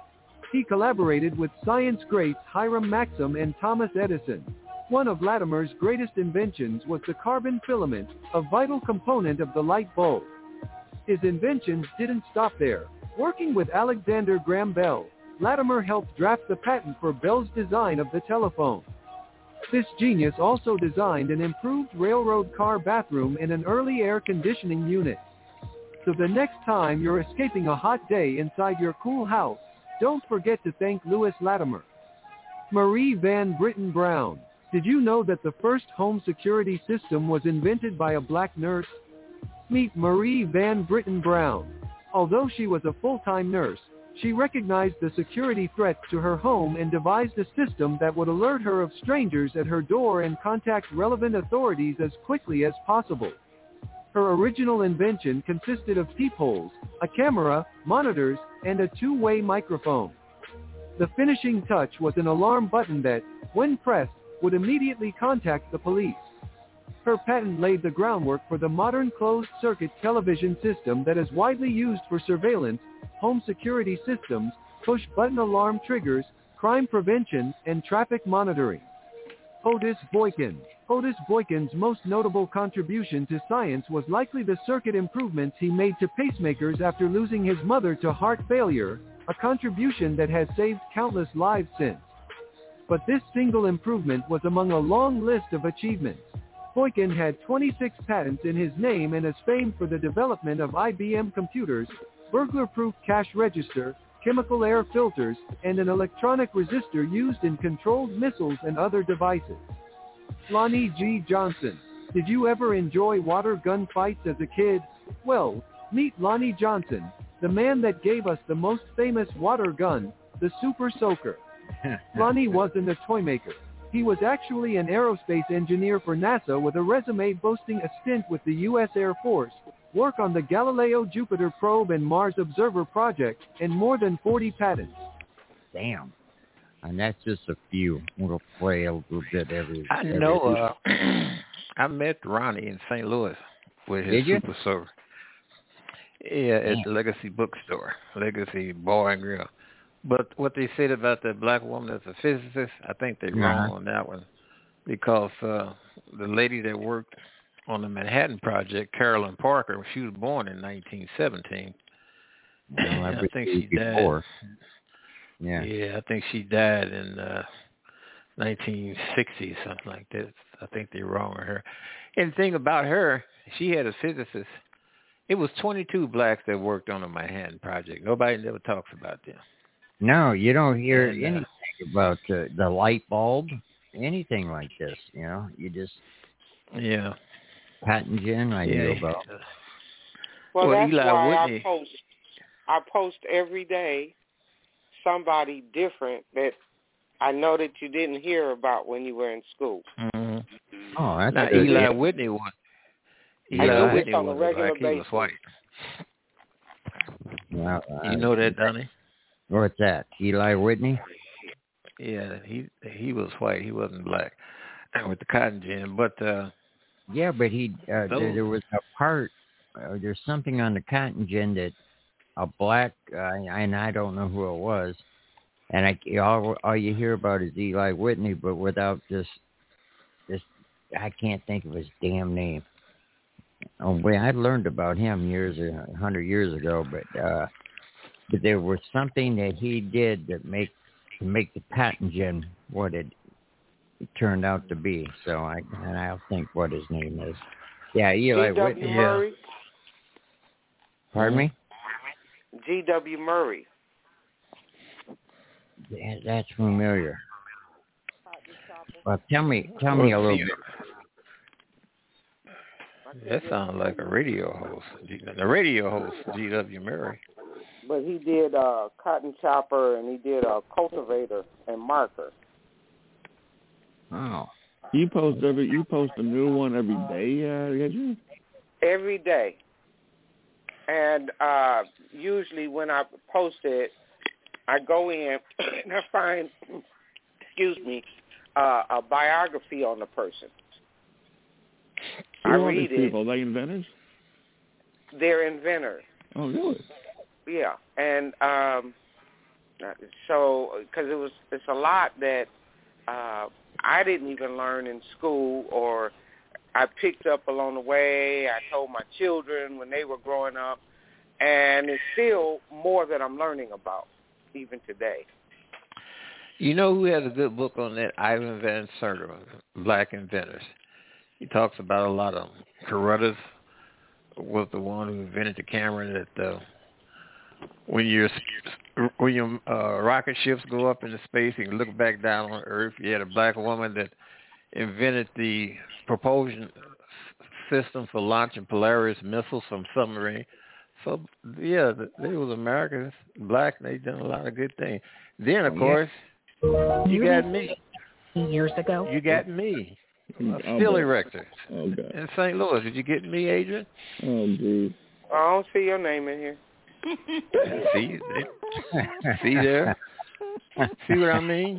S13: He collaborated with science greats Hiram Maxim and Thomas Edison. One of Latimer's greatest inventions was the carbon filament, a vital component of the light bulb. His inventions didn't stop there. Working with Alexander Graham Bell, Latimer helped draft the patent for Bell's design of the telephone. This genius also designed an improved railroad car bathroom and an early air conditioning unit. So the next time you're escaping a hot day inside your cool house, don't forget to thank Lewis Latimer. Marie Van Britten Brown. Did you know that the first home security system was invented by a black nurse? Meet Marie Van Britten Brown. Although she was a full-time nurse, she recognized the security threats to her home and devised a system that would alert her of strangers at her door and contact relevant authorities as quickly as possible. Her original invention consisted of peepholes, a camera, monitors, and a two-way microphone. The finishing touch was an alarm button that, when pressed, would immediately contact the police. Her patent laid the groundwork for the modern closed-circuit television system that is widely used for surveillance, home security systems, push-button alarm triggers, crime prevention, and traffic monitoring. Otis Boykin. Otis Boykin's most notable contribution to science was likely the circuit improvements he made to pacemakers after losing his mother to heart failure, a contribution that has saved countless lives since. But this single improvement was among a long list of achievements. Boykin had twenty-six patents in his name and is famed for the development of I B M computers, burglar-proof cash register, chemical air filters, and an electronic resistor used in controlled missiles and other devices. Lonnie G. Johnson. Did you ever enjoy water gun fights as a kid? Well, meet Lonnie Johnson, the man that gave us the most famous water gun, the Super Soaker. Lonnie wasn't a toy maker. He was actually an aerospace engineer for NASA with a resume boasting a stint with the U S Air Force, work on the Galileo Jupiter probe and Mars Observer project, and more than forty patents.
S3: Damn. And that's just a few. We'll play a little bit every
S11: I
S3: every
S11: know. Uh, I met Ronnie in Saint Louis with his
S3: Did you?
S11: Super Soaker. Yeah, at
S3: Damn.
S11: the Legacy Bookstore, Legacy Bar and Grill. But what they said about that black woman as a physicist, I think they're wrong
S3: Uh-huh.
S11: on that one, because uh, the lady that worked on the Manhattan Project, Carolyn Parker, she was born in nineteen seventeen.
S3: Well,
S11: I
S3: every
S11: think
S3: day
S11: she died.
S3: before. Yeah.
S11: Yeah, I think she died in uh, nineteen sixty, something like that. I think they're wrong on her. And the thing about her, she had a physicist. It was twenty-two blacks that worked on the Manhattan Project. Nobody never talks about them.
S3: No, you don't hear
S11: And, uh,
S3: anything about the, the light bulb, anything like this. You know, you just
S11: Yeah.
S3: patent gen. I
S11: Yeah.
S3: knew about.
S12: Well,
S11: Well,
S12: that's
S11: Eli
S12: why
S11: Whitney-
S12: I post. I post every day somebody different that I know that you didn't hear about when you were in school.
S11: Mm-hmm.
S3: Oh, that's
S11: now,
S3: good.
S11: Eli
S3: Yeah.
S11: Whitney was.
S12: I
S11: Eli
S12: do
S11: Whitney
S12: this on a
S11: was
S12: regular
S11: black. He was
S12: basis.
S11: white.
S3: Yeah,
S11: You
S3: uh,
S11: know that, Donnie?
S3: What's that? Eli Whitney?
S11: Yeah, he he was white. He wasn't black with the cotton gin. But uh,
S3: Yeah, but he uh,
S11: Those-
S3: there, there was a part. Uh, there's something on the cotton gin that a black, uh, and I don't know who it was. And I all all you hear about is Eli Whitney, but without just just I can't think of his damn name. Oh, boy, I learned about him years a hundred years ago, but uh, but there was something that he did that make to make the cotton gin what it, it turned out to be. So I and I'll think what his name is. Yeah, Eli
S12: G W
S3: Whitney.
S12: Murray.
S3: Pardon me?
S12: G W Murray.
S3: Yeah, that's familiar. Well, tell me, tell me a little bit.
S11: that sounds like a radio host. G- The radio host, G W Murray.
S12: But he did uh, Cotton Chopper and he did a uh, Cultivator and Marker.
S3: Oh.
S7: You post every you post a new one every day, uh, did you?
S12: Every day. And uh, usually when I post it, I go in and I find, excuse me, uh, a biography on the person.
S7: Who
S12: I
S7: are
S12: read
S7: these
S12: it.
S7: people? Are they inventors?
S12: They're inventors.
S7: Oh, really?
S12: Yeah, and um, So, because it was, it's a lot that uh, I didn't even learn in school, or I picked up along the way. I told my children when they were growing up, and it's still more that I'm learning about even today.
S11: You know who has a good book on that? Ivan Van Sertima, Black Inventors. He talks about a lot of them. Carruthers was the one who invented the camera that uh, when your when your uh, rocket ships go up into space, you can look back down on Earth. You had a black woman that invented the propulsion system for launching Polaris missiles from submarine. So yeah, they was Americans, black. They done a lot of good things. Then of
S10: yeah.
S11: course. You got me.
S10: Years ago.
S11: You got me. A
S7: Oh,
S11: still
S7: boy.
S11: erector.
S7: Oh, God.
S11: In Saint Louis. Did you get me, Adrian?
S7: Oh, geez.
S12: I don't see your name in here.
S11: See? See there? See what I mean?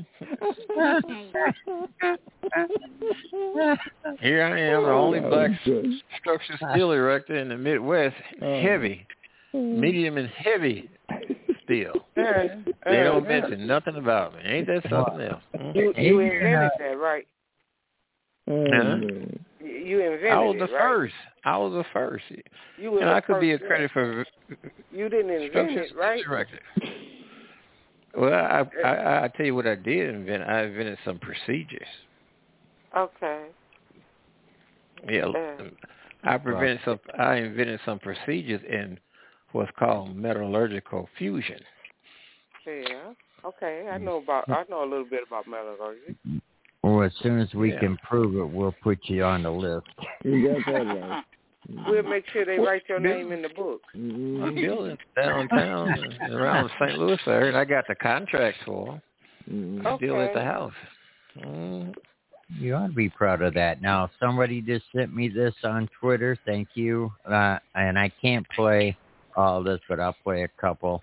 S11: Here I am, the only black structure steel erector in the Midwest. Heavy. Medium and heavy steel. They don't mention nothing about me. Ain't that something else?
S12: You, you invented that, right?
S11: Huh?
S12: You invented
S11: I was the
S12: it, right?
S11: first. I was the first.
S12: You were
S11: and
S12: the
S11: I could be a
S12: first
S11: credit for
S12: You didn't invent it, right?
S11: Director. Well, I, I I tell you what I did invent. I invented some procedures.
S12: Okay.
S11: Yeah,
S12: Uh,
S11: I prevented some. I invented some procedures in what's called metallurgical fusion.
S12: Yeah. Okay. I know about. I know a little bit about metallurgy.
S3: Well, as soon as we
S11: Yeah.
S3: can prove it, we'll put you on the list.
S7: You got that right.
S12: We'll make sure they write your name in the book.
S11: I'm building downtown and around the Saint Louis area, and I got the contracts for them.
S12: Okay.
S11: Still at the house. Mm.
S3: You ought to be proud of that. Now, somebody just sent me this on Twitter. Thank you. Uh, and I can't play all this, but I'll play a couple.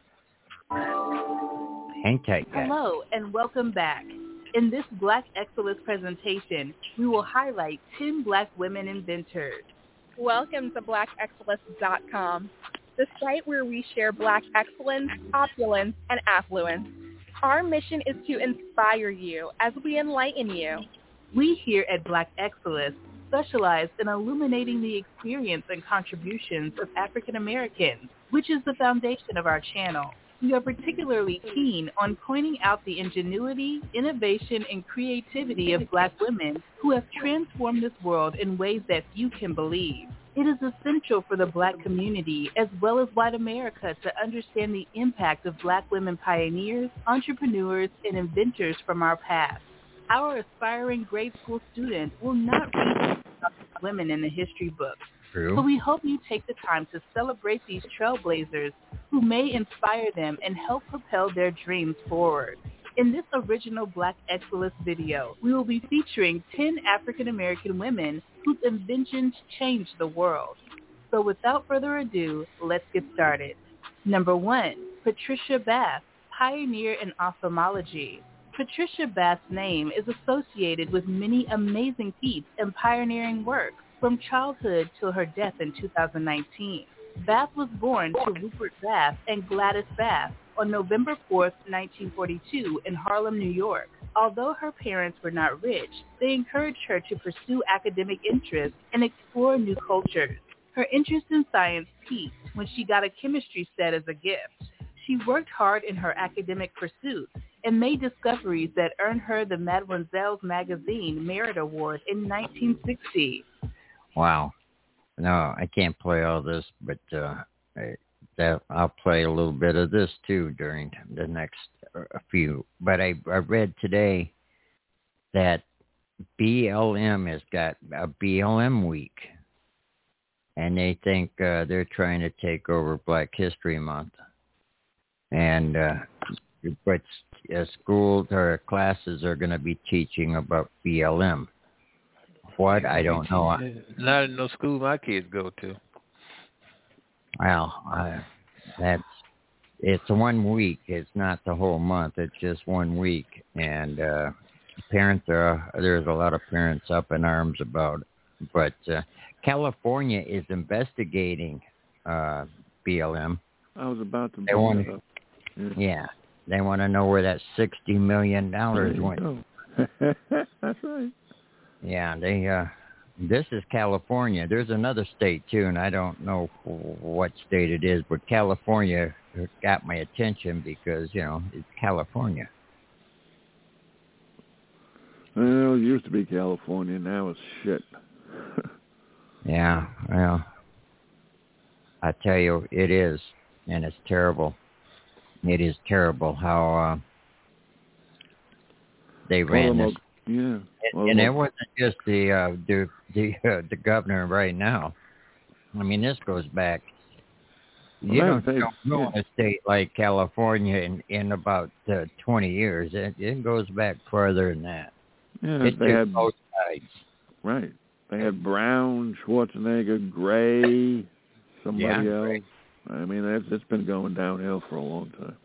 S3: Hang tight, guys.
S10: Hello, and welcome back. In this Black Excellence presentation, we will highlight ten Black women inventors.
S14: Welcome to black excellence dot com, the site where we share Black excellence, opulence, and affluence. Our mission is to inspire you as we enlighten you.
S10: We here at Black Excellence specialize in illuminating the experience and contributions of African Americans, which is the foundation of our channel. We are particularly keen on pointing out the ingenuity, innovation, and creativity of Black women who have transformed this world in ways that few can believe. It is essential for the Black community as well as white America to understand the impact of Black women pioneers, entrepreneurs, and inventors from our past. Our aspiring grade school students will not read about women in the history books.
S3: True.
S10: So we hope you take the time to celebrate these trailblazers who may inspire them and help propel their dreams forward. In this original Black Excellence video, we will be featuring ten African American women whose inventions changed the world. So without further ado, let's get started. Number one, Patricia Bath, pioneer in ophthalmology. Patricia Bath's name is associated with many amazing feats and pioneering work, from childhood till her death in two thousand nineteen. Bath was born to Rupert Bath and Gladys Bath on November fourth, nineteen forty-two in Harlem, New York. Although her parents were not rich, they encouraged her to pursue academic interests and explore new cultures. Her interest in science peaked when she got a chemistry set as a gift. She worked hard in her academic pursuits and made discoveries that earned her the Mademoiselle's Magazine Merit Award in nineteen sixty.
S3: Wow. No, I can't play all this, but uh, I, that, I'll play a little bit of this too during the next uh, few. But I, I read today that B L M has got a B L M week, and they think uh, they're trying to take over Black History Month. And uh, but uh, schools or classes are going to be teaching about B L M. What? I don't know.
S11: Not in no school my kids go to.
S3: Well, uh, that's it's one week. It's not the whole month. It's just one week, and uh, parents are there's a lot of parents up in arms about it. But uh, California is investigating uh, B L M.
S7: I was about to.
S3: They want, yeah, They want to know where that sixty million dollars went.
S7: That's right.
S3: Yeah, they. Uh, this is California. There's another state too, and I don't know what state it is, but California got my attention because you know it's California.
S7: Well, it used to be California. Now it's shit.
S3: Yeah, well, I tell you, it is, and it's terrible. It is terrible how uh, they ran
S7: well,
S3: this.
S7: Yeah, well,
S3: and it wasn't just the uh, the the, uh, the governor right now. I mean, this goes back. You
S7: well,
S3: don't, don't go in a state like California in in about uh, twenty years. It, it goes back further than that.
S7: Yeah,
S3: it
S7: they had
S3: both sides.
S7: Right. They had Brown, Schwarzenegger, Gray, somebody
S3: Yeah,
S7: else.
S3: Gray.
S7: I mean, it's, it's been going downhill for a long time.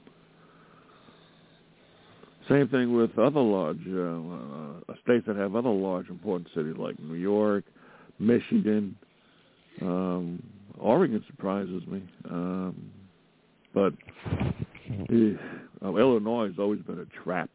S7: Same thing with other large uh, uh, states that have other large important cities like New York, Michigan. Um, Oregon surprises me. Um, but eh, uh, Illinois has always been a trap.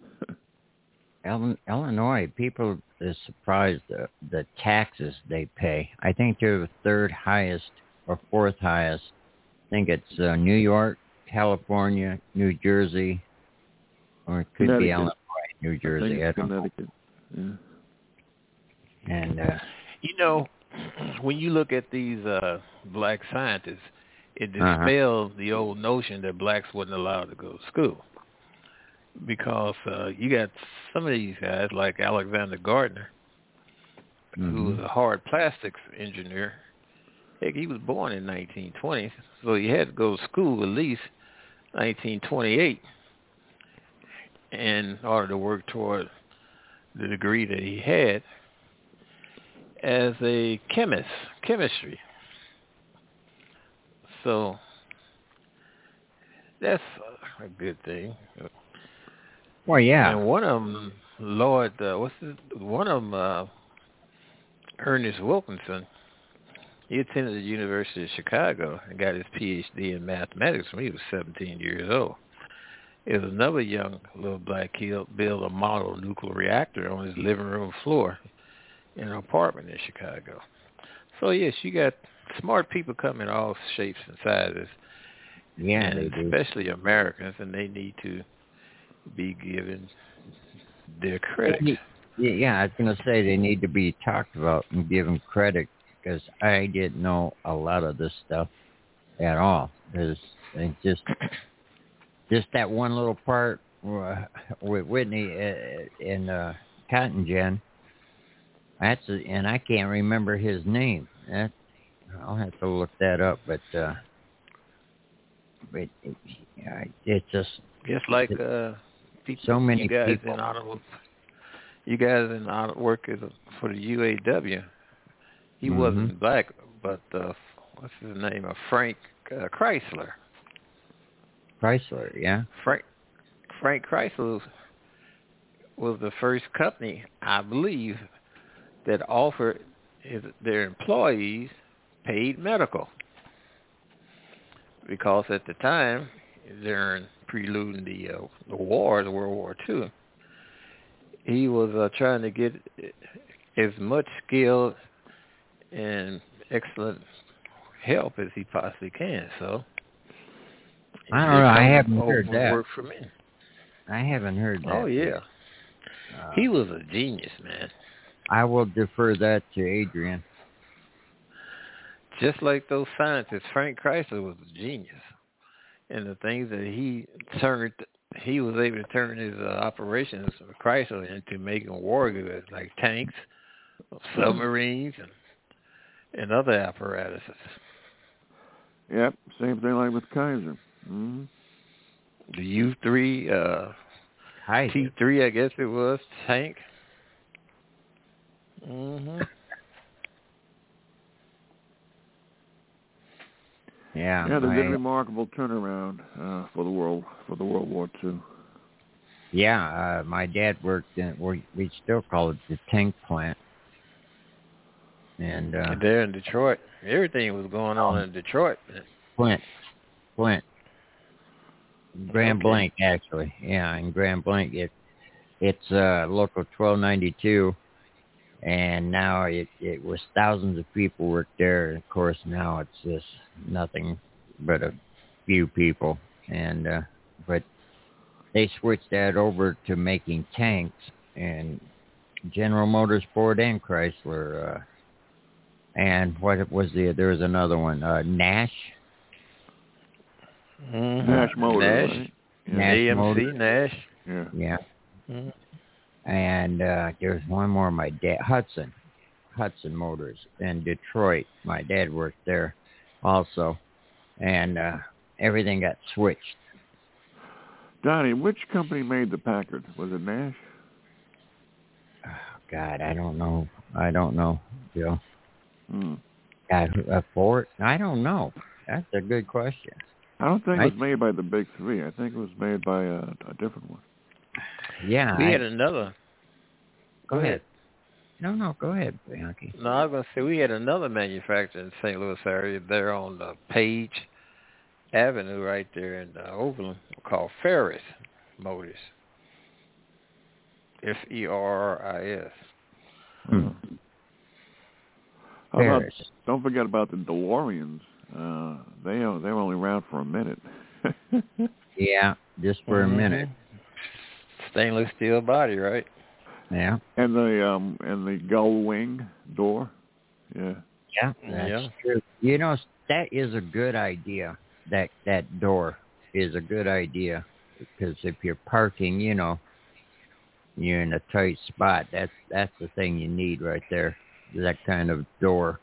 S3: Illinois, people are surprised the, the taxes they pay. I think they're the third highest or fourth highest. I think it's uh, New York, California, New Jersey, or it could be Illinois, New Jersey.
S7: I,
S3: I don't
S7: Connecticut.
S3: know.
S7: Yeah.
S3: And uh,
S11: you know, when you look at these uh, black scientists, it
S3: Uh-huh.
S11: dispels the old notion that blacks wasn't allowed to go to school. Because uh, you got some of these guys like Alexander Gardner,
S3: mm-hmm.
S11: who was a hard plastics engineer. Heck, he was born in nineteen twenty, so he had to go to school at least nineteen twenty-eight in order to work toward the degree that he had as a chemist, chemistry. So that's a good thing.
S3: Well, yeah.
S11: And one of them, Lord, uh, what's his, one of them, uh, Ernest Wilkinson, he attended the University of Chicago and got his P H D in mathematics when he was seventeen years old. There was another young little black kid built a model nuclear reactor on his living room floor in an apartment in Chicago. So, yes, you got smart people come in all shapes and sizes.
S3: Yeah,
S11: and
S3: they do.
S11: especially Americans, and they need to be given their credit.
S3: Yeah, I was going to say they need to be talked about and given credit because I didn't know a lot of this stuff at all. There's just just that one little part uh, with Whitney uh, in uh, Cotton Gin. That's a, and I can't remember his name. That, I'll have to look that up, but uh, but it, yeah, it's just
S11: just like uh, people,
S3: so many
S11: you guys
S3: people.
S11: in auto, you guys in auto work as a, for the U A W. He
S3: mm-hmm.
S11: wasn't black, but uh, what's his name? Uh, Frank uh, Chrysler.
S3: Chrysler, yeah.
S11: Frank Frank Chrysler was the first company, I believe, that offered his, their employees paid medical. Because at the time, during preluding the uh, the wars, World War Two, he was uh, trying to get as much skill and excellent help as he possibly can. So
S3: I don't know. I haven't heard that.
S11: Work for me.
S3: I haven't heard that.
S11: Oh yeah,
S3: uh,
S11: he was a genius, man.
S3: I will defer that to Adrian.
S11: Just like those scientists, Frank Chrysler was a genius. And the things that he turned, he was able to turn his uh, operations of Chrysler into making war goods like tanks, submarines, and, and other apparatuses.
S7: Yep, same thing like with Kaiser. Mm-hmm.
S11: The U three, uh, T three, I guess it was, tank. Mm-hmm.
S3: Yeah,
S7: yeah, there's
S3: I,
S7: been a remarkable turnaround uh, for the world for the World War Two.
S3: Yeah, uh, my dad worked in we we still call it the tank plant, and uh,
S11: there in Detroit, everything was going on in Detroit.
S3: Flint, Flint. Grand
S22: Okay.
S3: Blanc, actually. Yeah, in Grand Blanc, it it's uh, local twelve ninety-two, and now it it was thousands of people worked there. And of course, now it's just nothing but a few people. And uh, but they switched that over to making tanks, and General Motors, Ford, and Chrysler. Uh, and what was the? There was another one, uh, Nash.
S11: Mm-hmm.
S7: Nash Motors,
S11: Nash.
S7: right?
S3: Nash
S11: A M C,
S3: Motors.
S11: Nash.
S7: Yeah.
S3: Yeah.
S11: Mm-hmm.
S3: And uh, there's one more. My dad, Hudson, Hudson Motors in Detroit. My dad worked there, also, and uh, everything got switched.
S7: Donnie, which company made the Packard? Was it Nash?
S3: Oh, God, I don't know. I don't know, Joe.
S7: Hmm.
S3: God, a Ford? I don't know. That's a good question.
S7: I don't think
S3: I-
S7: it was made by the big three. I think it was made by a, a different one.
S3: Yeah.
S11: We
S3: I,
S11: had another.
S3: go ahead. No, no, go ahead, Bianchi.
S11: No, I was going to say we had another manufacturer in Saint Louis area there on the Page Avenue right there in uh, Overland called Ferris Motors. F E R R I S.
S3: Hmm.
S7: How about,
S3: Ferris.
S7: don't forget about the DeLoreans. Uh, they they were only around for a minute.
S3: Yeah, just for
S11: Mhm.
S3: a minute.
S11: Stainless steel body, right?
S3: Yeah.
S7: And the um and the gull wing door. Yeah.
S3: Yeah, that's
S11: Yeah.
S3: true. You know, that is a good idea. That that door is a good idea because if you're parking, you know, you're in a tight spot. That's that's the thing you need right there. That kind of door.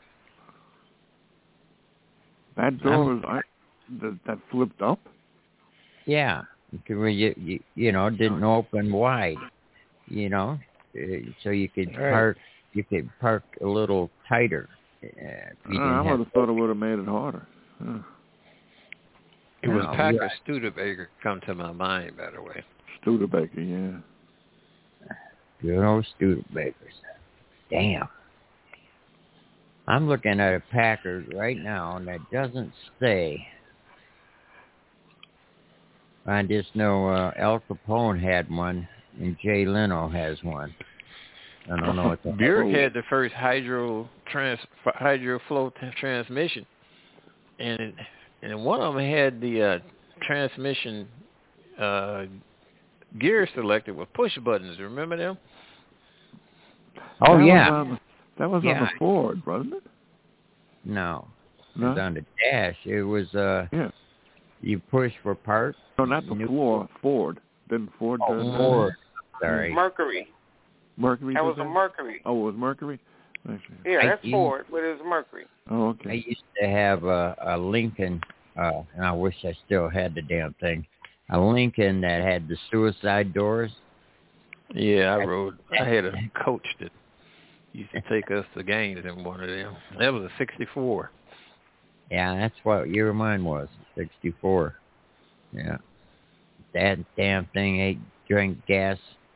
S7: That door
S3: I'm-
S7: was I, that, that flipped up.
S3: Yeah, because you, you you know didn't open wide. You know, uh, so you could
S11: Right.
S3: park. You could park a little tighter. Uh, if you
S7: Uh, I
S3: didn't
S7: would
S3: have
S7: have thought it would have made it harder. Huh.
S11: It was
S3: No,
S11: Packer
S3: yeah.
S11: Studebaker come to my mind, by the way.
S7: Studebaker, yeah.
S3: Good old Studebakers. Damn. I'm looking at a Packard right now, and that doesn't say. I just know uh, Al Capone had one, and Jay Leno has one. I don't know what the
S11: Buick had the first hydro trans hydro flow t- transmission, and and one of them had the uh, transmission uh, gear selected with push buttons. Remember them?
S3: Oh,
S7: that
S3: yeah.
S7: Was on the, that was
S3: Yeah.
S7: on the Ford, wasn't it?
S3: No. It
S7: No?
S3: was on the dash. It was, uh,
S7: Yeah.
S3: you push for parts.
S7: No, not the
S3: New-
S7: floor. Ford. Didn't Ford
S3: Oh,
S7: do that?
S3: Ford. Sorry.
S12: Mercury.
S7: Mercury
S12: That
S7: did
S12: was a Mercury.
S7: Oh, it was Mercury? I see.
S12: Yeah,
S3: I-
S12: that's
S3: you-
S12: Ford, but it was Mercury.
S7: Oh,
S3: I
S7: okay.
S3: used to have a, a Lincoln, uh, and I wish I still had the damn thing. A Lincoln that had the suicide doors.
S11: Yeah, I rode. I had a coach that used to take us to games in one of them. That was a sixty-four.
S3: Yeah, that's what your mine was, sixty-four. Yeah. That damn thing ate, drank gas.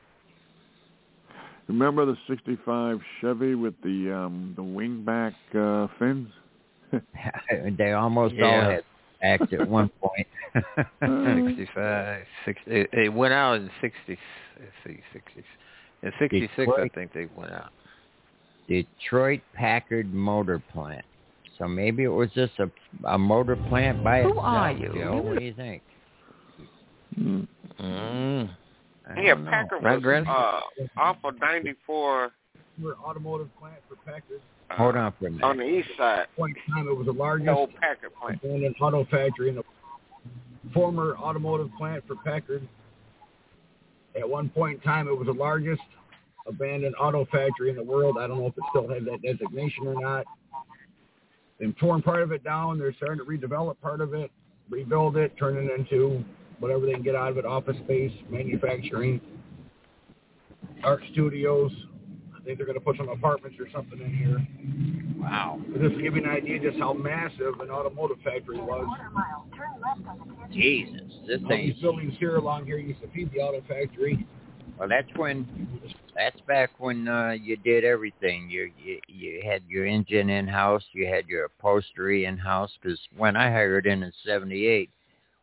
S7: Remember the sixty-five Chevy with the um the wingback uh, fins?
S3: They almost all
S11: Yeah.
S3: had acts at one point.
S11: sixty-five, sixty. It, it went out in sixty. Let's see, sixty. In sixty-six,
S3: Detroit.
S11: I think they went out.
S3: Detroit Packard Motor Plant. So maybe it was just a, a motor plant by
S11: Who
S3: itself.
S11: are you?
S3: Joe. What do you think?
S7: Hmm.
S11: Mm.
S3: I
S12: Yeah,
S3: don't know.
S12: Packard
S11: My
S12: was
S11: grand-
S12: uh, off of ninety-four
S8: Automotive plant for Packard.
S12: uh,
S3: Hold on for a minute.
S12: on the east side.
S8: Point in time, it was the largest
S12: The old Packard plant.
S8: abandoned auto factory in the former automotive plant for Packard. At one point in time, it was the largest abandoned auto factory in the world. I don't know if it still has that designation or not. They've torn part of it down. They're starting to redevelop part of it, rebuild it, turn it into whatever they can get out of it, office space, manufacturing, art studios. I think they're going to put some apartments or something in here.
S3: Wow.
S8: But just to give you an idea just how massive an automotive factory was.
S3: Jesus. This
S8: All
S3: thing.
S8: these buildings here along here used to feed the auto factory.
S3: Well, that's when. That's back when uh, you did everything. You, you you had your engine in house. You had your upholstery in house. Because when I hired in in seventy-eight,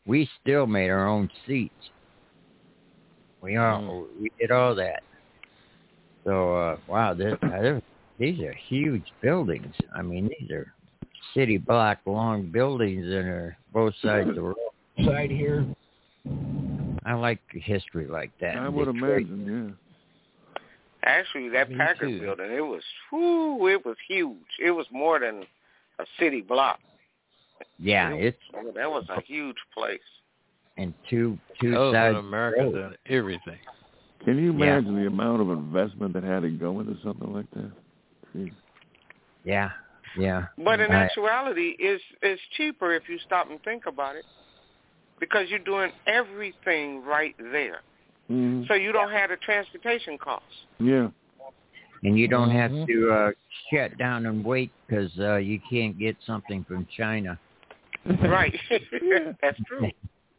S3: we still made our own seats. We all we did all that. So uh, wow, this, uh, these are huge buildings. I mean, these are city block long buildings and are both sides of the road. Side here. I like history like that.
S7: I would
S3: Detroit.
S7: imagine,
S12: Actually, that
S3: Me
S12: Packard
S3: too.
S12: building, it was, whoo, it was huge. It was more than a city block.
S3: Yeah,
S12: It
S3: it's
S12: was, that was a huge place.
S3: and two two
S11: Oh,
S3: sides.
S11: in America, done everything.
S7: yeah. Can you
S3: Yeah.
S7: imagine the amount of investment that had to go into something like that? Gee.
S3: Yeah, yeah.
S12: But in
S3: I-
S12: actuality, it's, it's cheaper if you stop and think about it because you're doing everything right there.
S7: Mhm.
S12: So you don't have the transportation costs.
S7: Yeah.
S3: And you don't have
S11: Mhm.
S3: to uh, shut down and wait because uh, you can't get something from China.
S12: Right. That's true.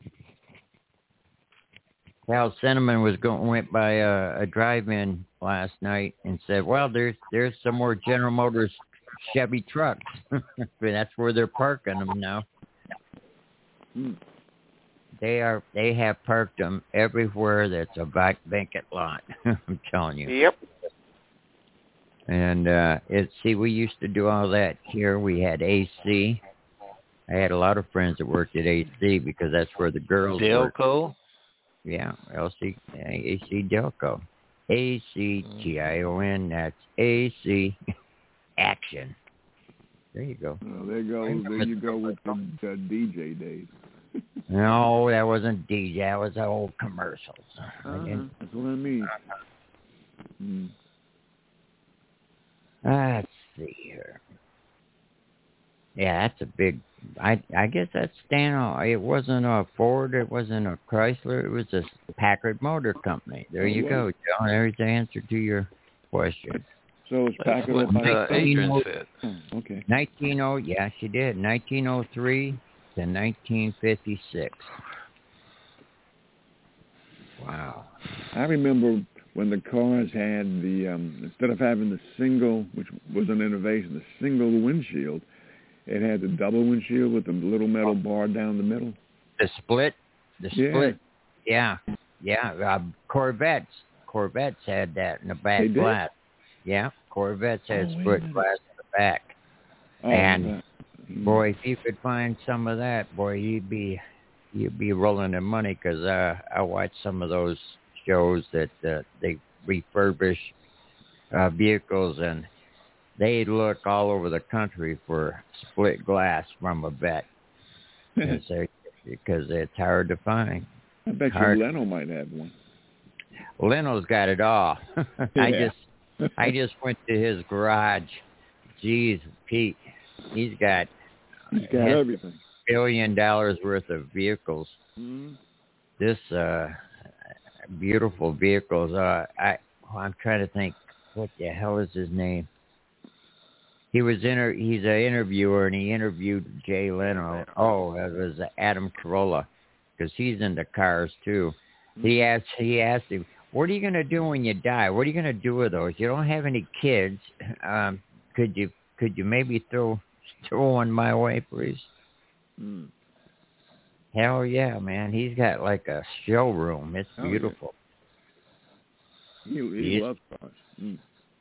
S3: Cal Cinnamon was going went by a, a drive-in last night and said, "Well, there's there's some more General Motors Chevy trucks. That's where they're parking them now.
S7: Hmm.
S3: They are they have parked them everywhere that's a back vacant lot. I'm telling you.
S12: Yep.
S3: And uh, it see, we used to do all that here. We had A C. I had a lot of friends that worked at A C because that's where the girls worked.
S11: Delco.
S3: Yeah, L C, A C Delco. A C T I O N, that's A C Action. There you go.
S7: Well, there goes, there you go with the, the D J days.
S3: No, that wasn't D J. That was the old commercials.
S7: Uh-huh. That's what I mean. Mm.
S3: Let's see here. Yeah, that's a big. I I guess that's Stano. It wasn't a Ford. It wasn't a Chrysler. It was a Packard Motor Company. There you go, John. There's the answer to your question.
S7: So it's
S11: That's
S7: Packard.
S11: what uh, Adrian said.
S7: Oh, okay.
S3: nineteen oh, yeah, she did. nineteen oh three to nineteen fifty-six. Wow.
S7: I remember when the cars had the um, instead of having the single, which was an innovation, the single windshield, it had the double windshield with the little metal bar down the middle.
S3: The split, the
S7: Yeah.
S3: split, yeah, yeah. Uh, Corvettes, Corvettes had that in the back
S7: They did?
S3: glass. Yeah, Corvettes had
S7: Oh,
S3: split
S7: wait.
S3: glass in the back.
S7: Oh,
S3: and
S7: that-
S3: boy, if you could find some of that, boy, you'd be you'd be rolling in money because uh, I watched some of those shows that uh, they refurbish uh, vehicles and they look all over the country for split glass from a vet because it's hard to find.
S7: I bet
S3: hard.
S7: you Leno might have one.
S3: Leno's got it all. I
S7: Yeah.
S3: just I just went to his garage. Jeez, Pete, he's got
S7: He's got
S3: has
S7: everything.
S3: billion dollars worth of vehicles.
S7: Mm.
S3: This uh, beautiful vehicles. Uh, I I'm trying to think. What the hell is his name? He was inter- He's an interviewer, and he interviewed Jay Leno. Oh, that was Adam Carolla, because he's into cars too. He asked. He asked him, "What are you going to do when you die? What are you going to do with those? You don't have any kids. Um, could you could you maybe throw throw one my way, please?"
S7: Mm.
S3: Hell yeah, man. He's got like a showroom. It's
S7: Oh, yeah.
S3: beautiful.
S7: He, he
S3: He is-
S7: loves cars. Mm.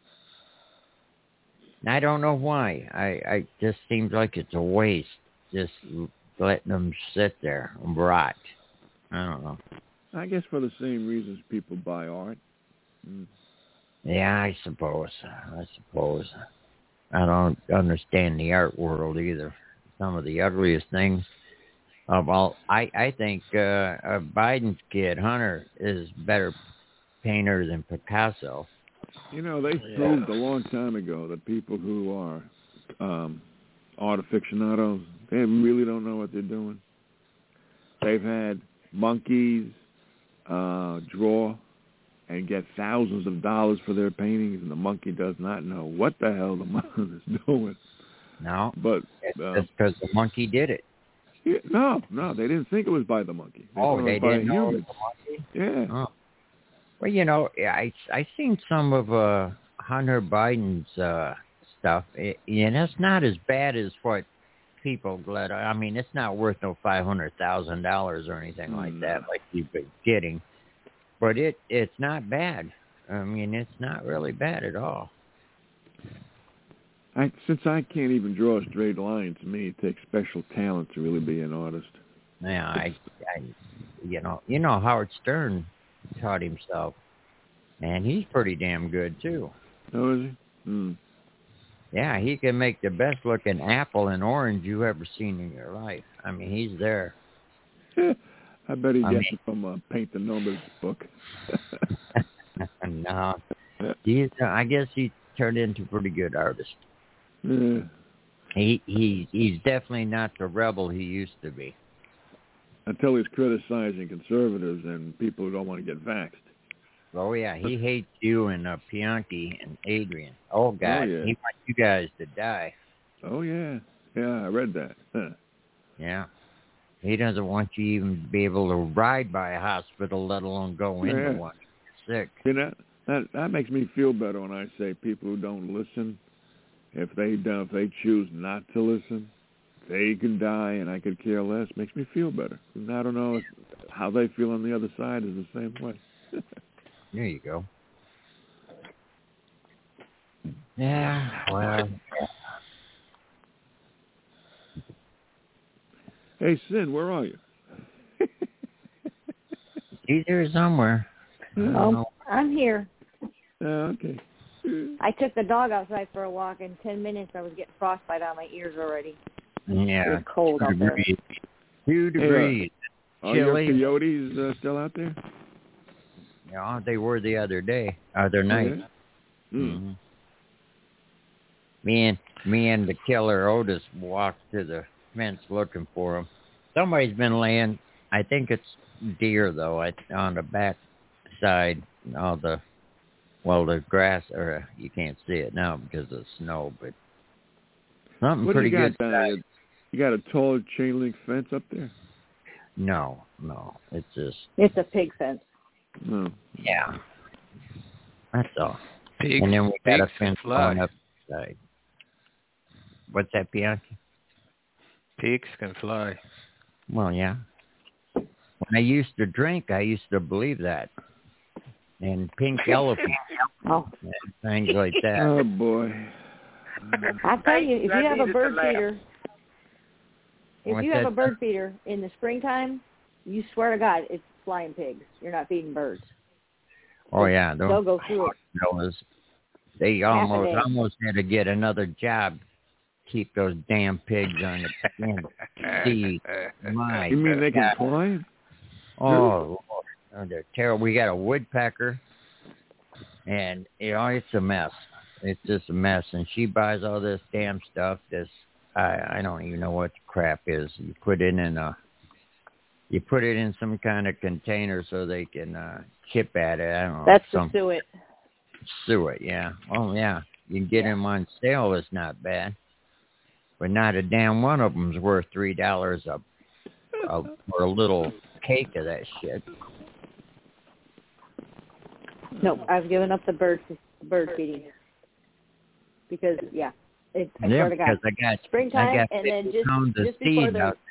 S3: And I don't know why. I, I just seems like it's a waste just letting them sit there and rot. I don't know.
S7: I guess for the same reasons people buy art. Mm.
S3: Yeah, I suppose. I suppose. I don't understand the art world either. Some of the ugliest things. Uh, well, I, I think uh, uh, Biden's kid, Hunter, is a better painter than Picasso.
S7: You know, they
S3: Yeah.
S7: proved a long time ago that people who are um, art aficionados, they really don't know what they're doing. They've had monkeys uh, draw and get thousands of dollars for their paintings, and the monkey does not know what the hell the monkey is doing.
S3: No,
S7: but uh,
S3: that's because the monkey did it.
S7: yeah, no, no, they didn't think it was by the monkey. They
S3: Oh,
S7: thought
S3: they
S7: it was by
S3: didn't
S7: a
S3: know it
S7: human.
S3: was the monkey?
S7: Yeah.
S3: Oh. Well, you know, I I seen some of uh, Hunter Biden's uh, stuff, it, and it's not as bad as what people glad. I mean, it's not worth no five hundred thousand dollars or anything like that, like you've been getting. But it it's not bad. I mean, it's not really bad at all.
S7: I since I can't even draw a straight line, to me, it takes special talent to really be an artist.
S3: Yeah, I, I you know, you know, Howard Stern taught himself, and he's pretty damn good too.
S7: Oh, is he? Hmm.
S3: Yeah, he can make the best looking apple and orange you've ever seen in your life. I mean, he's there.
S7: I bet he
S3: I
S7: gets
S3: mean,
S7: it from a Paint the Numbers book.
S3: no, he's. Uh, I guess he turned into a pretty good artist.
S7: Yeah.
S3: He he he's definitely not the rebel he used to be.
S7: Until he's criticizing conservatives and people who don't want to get vaxxed.
S3: Oh yeah, he hates you and uh, Bianchi and Adrian. Oh God,
S7: Oh, yeah.
S3: he wants you guys to die.
S7: Oh yeah, yeah, I read that. Huh.
S3: Yeah, he doesn't want you even to be able to ride by a hospital, let alone go into
S7: Yeah.
S3: one. You're sick.
S7: You know, that that makes me feel better when I say people who don't listen, if they don't, if they choose not to listen, they can die and I could care less. Makes me feel better. And I don't know if, how they feel on the other side is the same way.
S3: There you go. Yeah, well.
S7: Hey, Sin, where are you?
S3: He's here somewhere. I don't
S1: Oh,
S3: know.
S1: I'm here.
S7: Oh, okay.
S1: I took the dog outside for a walk. In ten minutes, I was getting frostbite on my ears already.
S3: Yeah.
S1: It's cold out there.
S3: Two degrees. Two degrees.
S7: Are your
S3: Chilly.
S7: coyotes uh, still out there?
S3: Yeah, they were the other day, other night.
S7: Yeah? Mm.
S3: Mm-hmm. Me and me and the killer Otis walked to the fence looking for him. Somebody's been laying. I think it's deer though. I, on the back side, all the well, the grass, or you can't see it now because of snow, but something
S7: What do
S3: pretty
S7: you got
S3: good.
S7: down there? You got a tall chain link fence up there?
S3: No, no, it's just
S1: It's a pig fence.
S7: No.
S3: yeah. That's all.
S11: Pigs,
S3: and then we got a
S11: pigs can
S3: fence
S11: fly.
S3: going up the side. What's that, Bianchi?
S11: Pigs can fly.
S3: Well, yeah. When I used to drink, I used to believe that. And pink elephant.
S1: Oh.
S3: And things like that.
S7: Oh, boy.
S1: I tell you, if you have a
S12: needed
S1: bird
S12: to laugh.
S1: feeder, if
S3: What's
S1: you have
S3: that?
S1: a bird feeder in the springtime, you swear to God, it's flying pigs. You're not feeding birds.
S3: Oh, yeah.
S1: They'll
S3: Those
S1: go through it.
S3: fellas, they
S1: Half a
S3: almost
S1: day.
S3: almost had to get another job to keep those damn pigs on the damn sea. My
S7: You mean they can
S3: God.
S7: fly?
S3: Oh, Lord. Oh, they're terrible. We got a woodpecker, and you know it's a mess. It's just a mess. And she buys all this damn stuff. This I I don't even know what the crap is. You put it in a you put it in some kind of container so they can uh, chip at it. I don't know.
S1: That's
S3: some,
S1: the suet.
S3: Suet, yeah. Oh yeah, you can get
S1: Yeah.
S3: them on sale. It's not bad, but not a damn one of them's worth three dollars a, a for a little cake of that shit.
S1: No, I've given up the bird bird feeding because yeah, it, I
S3: Yeah,
S1: swear to God.
S3: because I got
S1: Springtime
S3: I got
S1: and then
S3: fifty
S1: just
S3: pounds of
S1: just before
S3: seed
S1: they're
S3: out.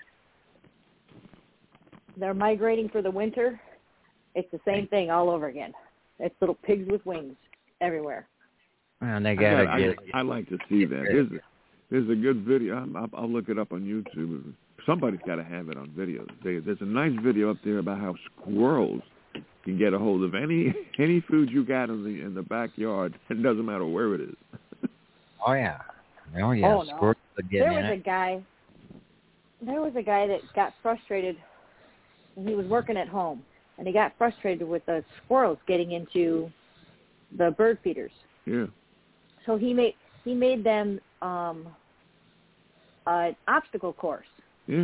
S1: they're migrating for the winter, it's the same thing all over again. It's little pigs with wings everywhere.
S3: And they
S7: I,
S3: gotta
S7: got,
S3: get.
S7: I, I like to see that. There's a, there's a good video. I'm, I'll, I'll look it up on YouTube. Somebody's got to have it on video. They, there's a nice video up there about how squirrels can get a hold of any any food you got in the in the backyard. It doesn't matter where it is.
S3: Oh yeah, oh yeah.
S1: Oh, no.
S3: Squirrels are getting
S1: There was
S3: in
S1: a
S3: it.
S1: guy. There was a guy that got frustrated. And he was working at home, and he got frustrated with the squirrels getting into the bird feeders.
S7: Yeah.
S1: So he made he made them um, an obstacle course,
S7: Yeah.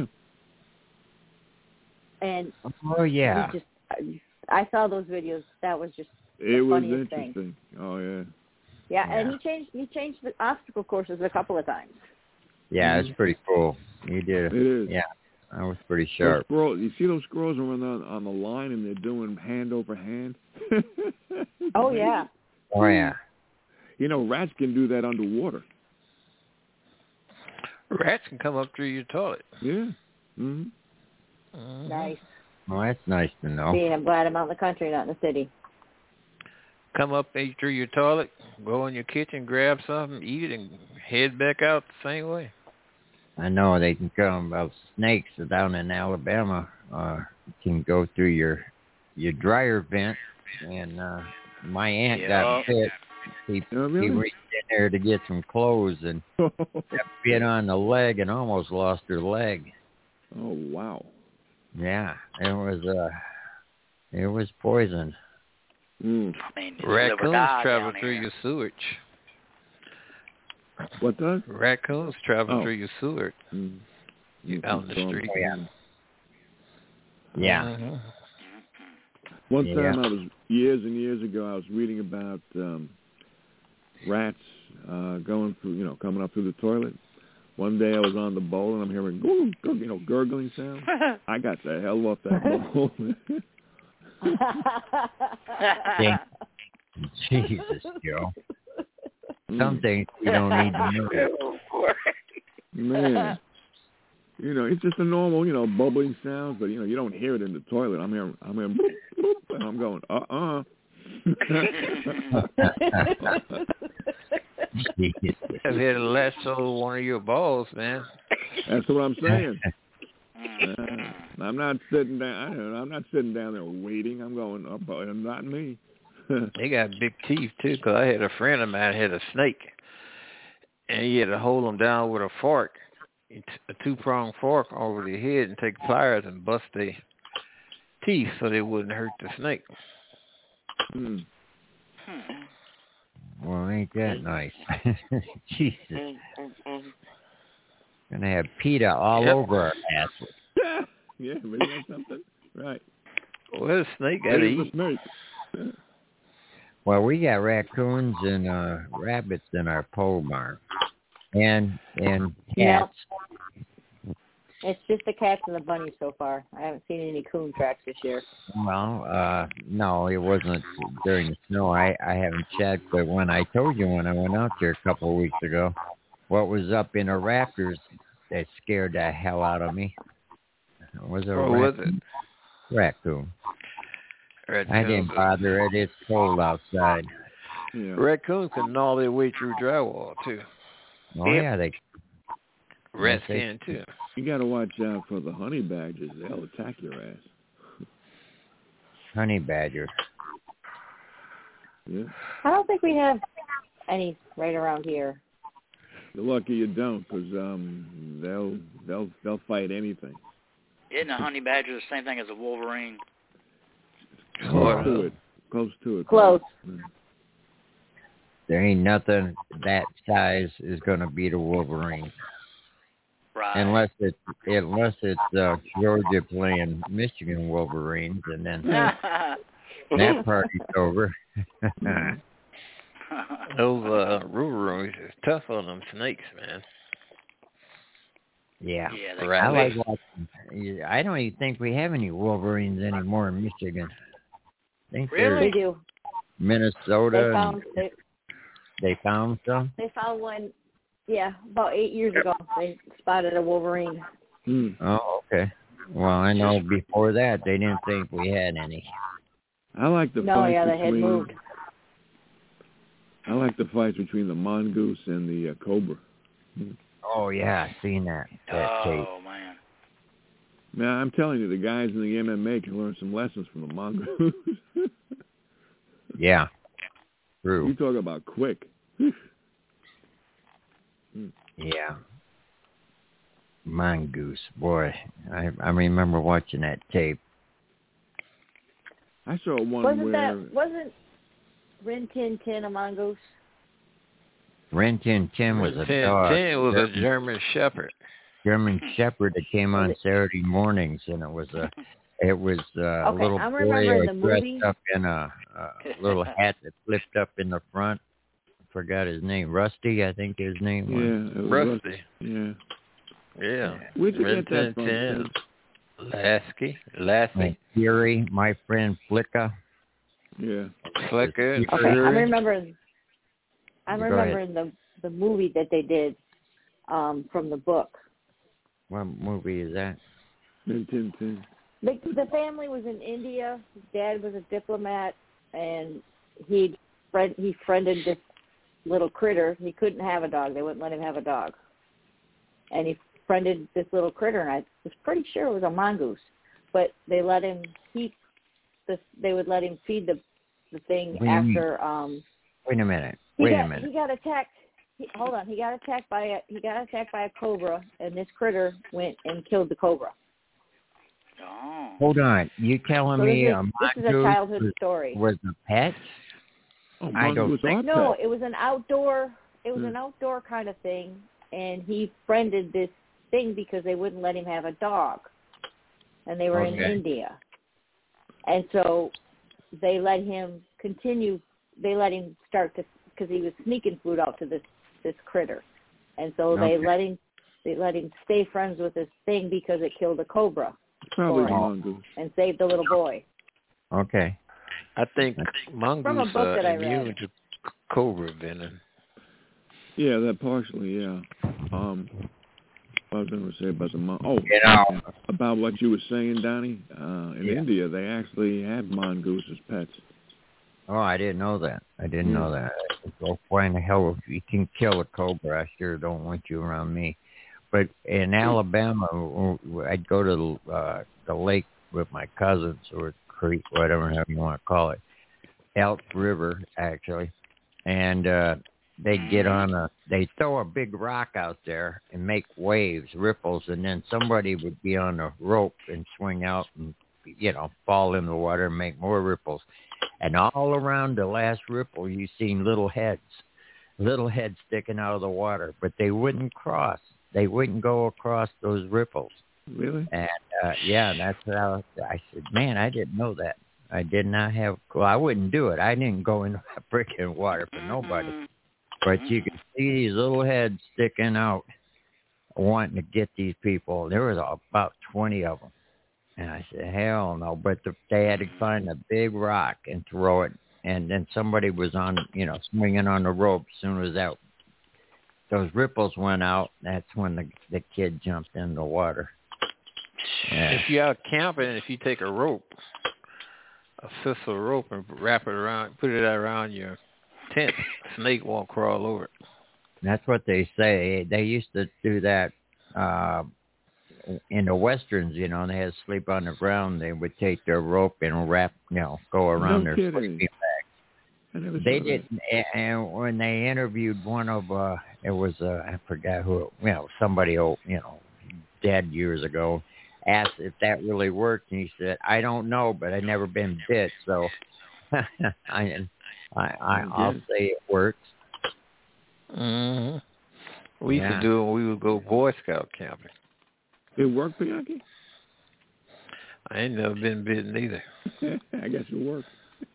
S1: and
S3: Oh yeah.
S1: he just I saw those videos. That was just
S7: It
S1: the
S7: was
S1: funniest
S7: interesting.
S1: thing.
S7: Oh yeah.
S1: Yeah, and
S3: Yeah.
S1: he changed he changed the obstacle courses a couple of times.
S3: Yeah, it's pretty cool. You did.
S7: It is.
S3: Yeah, that was pretty
S7: Those
S3: sharp.
S7: squirrels, you see those squirrels are on the, on the line and they're doing hand over hand?
S1: Oh yeah.
S3: Oh yeah.
S7: You know, rats can do that underwater.
S11: Rats can come up through your toilet.
S7: Yeah. Mm-hmm.
S11: Mm-hmm.
S1: Nice.
S3: Well, that's nice to know.
S1: See, I'm glad I'm out in the country, not in the city.
S11: Come up through your toilet, go in your kitchen, grab something, eat it, and head back out the same way.
S3: I know they can come. Well, snakes down in Alabama uh, can go through your your dryer vent, and uh, my aunt
S6: Yeah.
S3: got bit. He,
S7: Oh, really?
S3: he reached in there to get some clothes and got bit on the leg and almost lost her leg.
S7: Oh, wow.
S3: Yeah, it was uh, it was poison.
S7: Mm.
S6: I mean, you live with
S11: Raccoons
S6: God
S11: travel
S6: down
S11: through
S6: here.
S11: your sewage.
S7: What does?
S11: Raccoons travel
S7: Oh.
S11: through your sewage.
S7: Mm.
S11: You out in the street.
S3: Oh, yeah. Yeah.
S11: Mhm.
S7: One
S3: Yeah.
S7: time I was, years and years ago, I was reading about um, rats uh, going through, you know, coming up through the toilet. One day I was on the bowl and I'm hearing, gurg, gurg, you know, gurgling sound. I got the hell off that bowl.
S3: Yeah. Jesus, Joe. Some things we don't need to know.
S7: Man. You know, it's just a normal, you know, bubbling sound, but, you know, you don't hear it in the toilet. I'm hearing, I'm hearing, boop, boop, and I'm going, uh-uh.
S11: I've had to latch hold one of your balls, man.
S7: That's what I'm saying. Uh, I'm not sitting down. I don't know, I'm not sitting down there waiting. I'm going, oh, but not me.
S11: They got big teeth too, 'cause I had a friend of mine had a snake, and he had to hold him down with a fork, a two-pronged fork over the head, and take pliers and bust their teeth so they wouldn't hurt the snake.
S7: Hmm.
S3: Well, ain't that nice? Jesus. Gonna have PETA all
S11: Yep.
S3: over our asses.
S7: Yeah, but you know something? Right.
S11: Well, the snake got to
S7: There's the
S11: eat.
S7: snake.
S3: Well, we got raccoons and uh, rabbits in our pole barn, and and cats.
S1: It's just the cats and the bunnies so far. I haven't seen any coon tracks this year.
S3: Well, uh, no, it wasn't during the snow. I, I haven't checked, but when I told you when I went out there a couple of weeks ago, what was up in the rafters that scared the hell out of me was a
S11: What was
S3: raccoon. Raccoon.
S11: Raccoons.
S3: I didn't bother it. It's cold outside.
S7: Yeah.
S11: Raccoons can gnaw their way through drywall too.
S3: Oh yeah, they.
S11: Rats
S3: they-
S11: can too.
S7: You got to watch out for the honey badgers. They'll attack your ass.
S3: Honey badger.
S7: Yeah.
S1: I don't think we have any right around here.
S7: You're lucky you don't, because um, they'll they'll they'll fight anything.
S6: Isn't a honey badger the same thing as a wolverine?
S7: Close to it. Close to it.
S1: Close.
S3: There ain't nothing that size is going to beat a Wolverine.
S6: Right.
S3: Unless it's unless it's uh, Georgia playing Michigan Wolverines, and then that party's over.
S11: Those uh, Wolverines is tough on them snakes, man.
S3: Yeah,
S6: Yeah, they
S3: I
S11: can
S3: like
S11: be.
S3: watching. I don't even think we have any Wolverines anymore in Michigan. I think
S1: Really?
S3: there's
S1: They do.
S3: Minnesota.
S1: They found
S3: and
S1: they,
S3: they found some.
S1: they found one. Yeah, about eight years ago, they spotted a Wolverine.
S7: Hmm.
S3: Oh, okay. Well, I know before that they didn't think we had any.
S7: I like the
S1: No,
S7: fight
S1: yeah, they
S7: between.
S1: had moved.
S7: I like the fights between the mongoose and the uh, cobra. Hmm.
S3: Oh yeah, I seen that. that tape.
S6: Oh man.
S7: Man, I'm telling you, the guys in the M M A can learn some lessons from the mongoose.
S3: Yeah. True.
S7: You talk about quick.
S3: Yeah. Mongoose, boy. I I remember watching that tape.
S7: I saw one
S1: Wasn't
S7: where
S1: that wasn't Rin Tin Tin a mongoose?
S3: Rin Tin Tin was a
S11: Tin
S3: dog.
S11: Tin was a German Shepherd.
S3: German Shepherd that came on Saturday mornings, and it was a it was uh, a
S1: Okay,
S3: little
S1: I'm
S3: boy
S1: remembering the
S3: dressed
S1: movie.
S3: up in a, a little hat that flipped up in the front. Forgot his name. Rusty, I think his name was.
S7: yeah, it was
S11: Rusty.
S7: Yeah.
S11: Yeah.
S7: Where'd you
S11: Rin
S7: get that
S11: Tin
S7: from?
S11: Tin. Lasky. Lassie.
S3: My Fury, my friend Flicka.
S7: Yeah.
S11: Flicker.
S1: Okay, I'm
S11: Fury.
S1: remembering. I'm
S3: Go ahead.
S1: remembering the the movie that they did. um, from the book.
S3: What movie is that?
S7: Tintin.
S1: The, the family was in India. His dad was a diplomat, and he friend, he friended this little critter. He couldn't have a dog. They wouldn't let him have a dog. And he friended this little critter, and I was pretty sure it was a mongoose. But they let him keep this. They would let him feed the the thing
S3: Wait a
S1: after. Um,
S3: Wait a minute.
S1: he
S3: Wait
S1: got,
S3: a minute.
S1: He got attacked. He, hold on. He got attacked by a he got attacked by a cobra, and this critter went and killed the cobra.
S6: Oh.
S3: Hold on. You telling
S1: So
S3: me
S1: this is,
S3: a
S1: this is a
S3: mongoose
S1: childhood
S3: was,
S1: story.
S3: was a pet?
S7: Oh,
S3: I don't
S7: mongoose
S3: think
S7: are
S1: No,
S7: pets.
S1: it was an outdoor. It was
S7: Hmm.
S1: an outdoor kind of thing, and he friended this thing because they wouldn't let him have a dog, and they were in
S3: Okay.
S1: India, and so they let him continue. They let him start to because he was sneaking food out to this this critter, and so they
S3: Okay.
S1: let him they let him stay friends with this thing because it killed a cobra
S7: Probably
S1: for
S7: the
S1: him
S7: mongoose.
S1: and saved the little boy.
S3: Okay.
S11: I think
S1: From a
S11: mongoose
S1: book
S11: are
S1: that I
S11: immune
S1: read.
S11: to cobra venom.
S7: Yeah, that partially, yeah. Um, I was going to say about the mon- oh,
S3: You know.
S7: about what you were saying, Donnie. Uh, in
S3: Yeah.
S7: India, they actually had mongoose as pets.
S3: Oh, I didn't know that. I didn't
S7: Yeah.
S3: know that. Go why in the hell if you can kill a cobra? I sure don't want you around me. But in Alabama, I'd go to the, uh, the lake with my cousins or creek, whatever you want to call it, Elk River actually, and uh, they'd get on a. They throw a big rock out there and make waves, ripples, and then somebody would be on a rope and swing out and you know fall in the water and make more ripples. And all around the last ripple, you seen little heads, little heads sticking out of the water, but they wouldn't cross. They wouldn't go across those ripples.
S7: Really?
S3: And, uh, yeah, that's how I said, man, I didn't know that. I did not have, well, I wouldn't do it. I didn't go in freaking water for nobody. But you could see these little heads sticking out wanting to get these people. There was about twenty of them. And I said, hell no. But the, they had to find a big rock and throw it. And then somebody was on, you know, swinging on the rope. As soon as that, those ripples went out, that's when the the kid jumped in the water. Yeah.
S11: If you're out camping, if you take a rope, a thistle rope, and wrap it around, put it around your tent, a snake won't crawl over it.
S3: That's what they say. They used to do that uh, in the westerns, you know, they had to sleep on the ground. They would take their rope and wrap, you know, go around
S7: No
S3: their
S7: kidding.
S3: sleeping
S7: I never
S3: bag. They
S7: saw
S3: didn't, and when they interviewed one of, uh, it was, uh, I forgot who, you know, somebody, old, you know, dead years ago, asked if that really worked, and he said, I don't know, but I've never been bit, so I, I, I, I'll say it works.
S11: Mm-hmm. We used
S3: Yeah.
S11: to do it when we would go Boy Scout camping.
S7: It worked, Bianchi?
S11: I ain't never been bitten either.
S7: I guess it worked.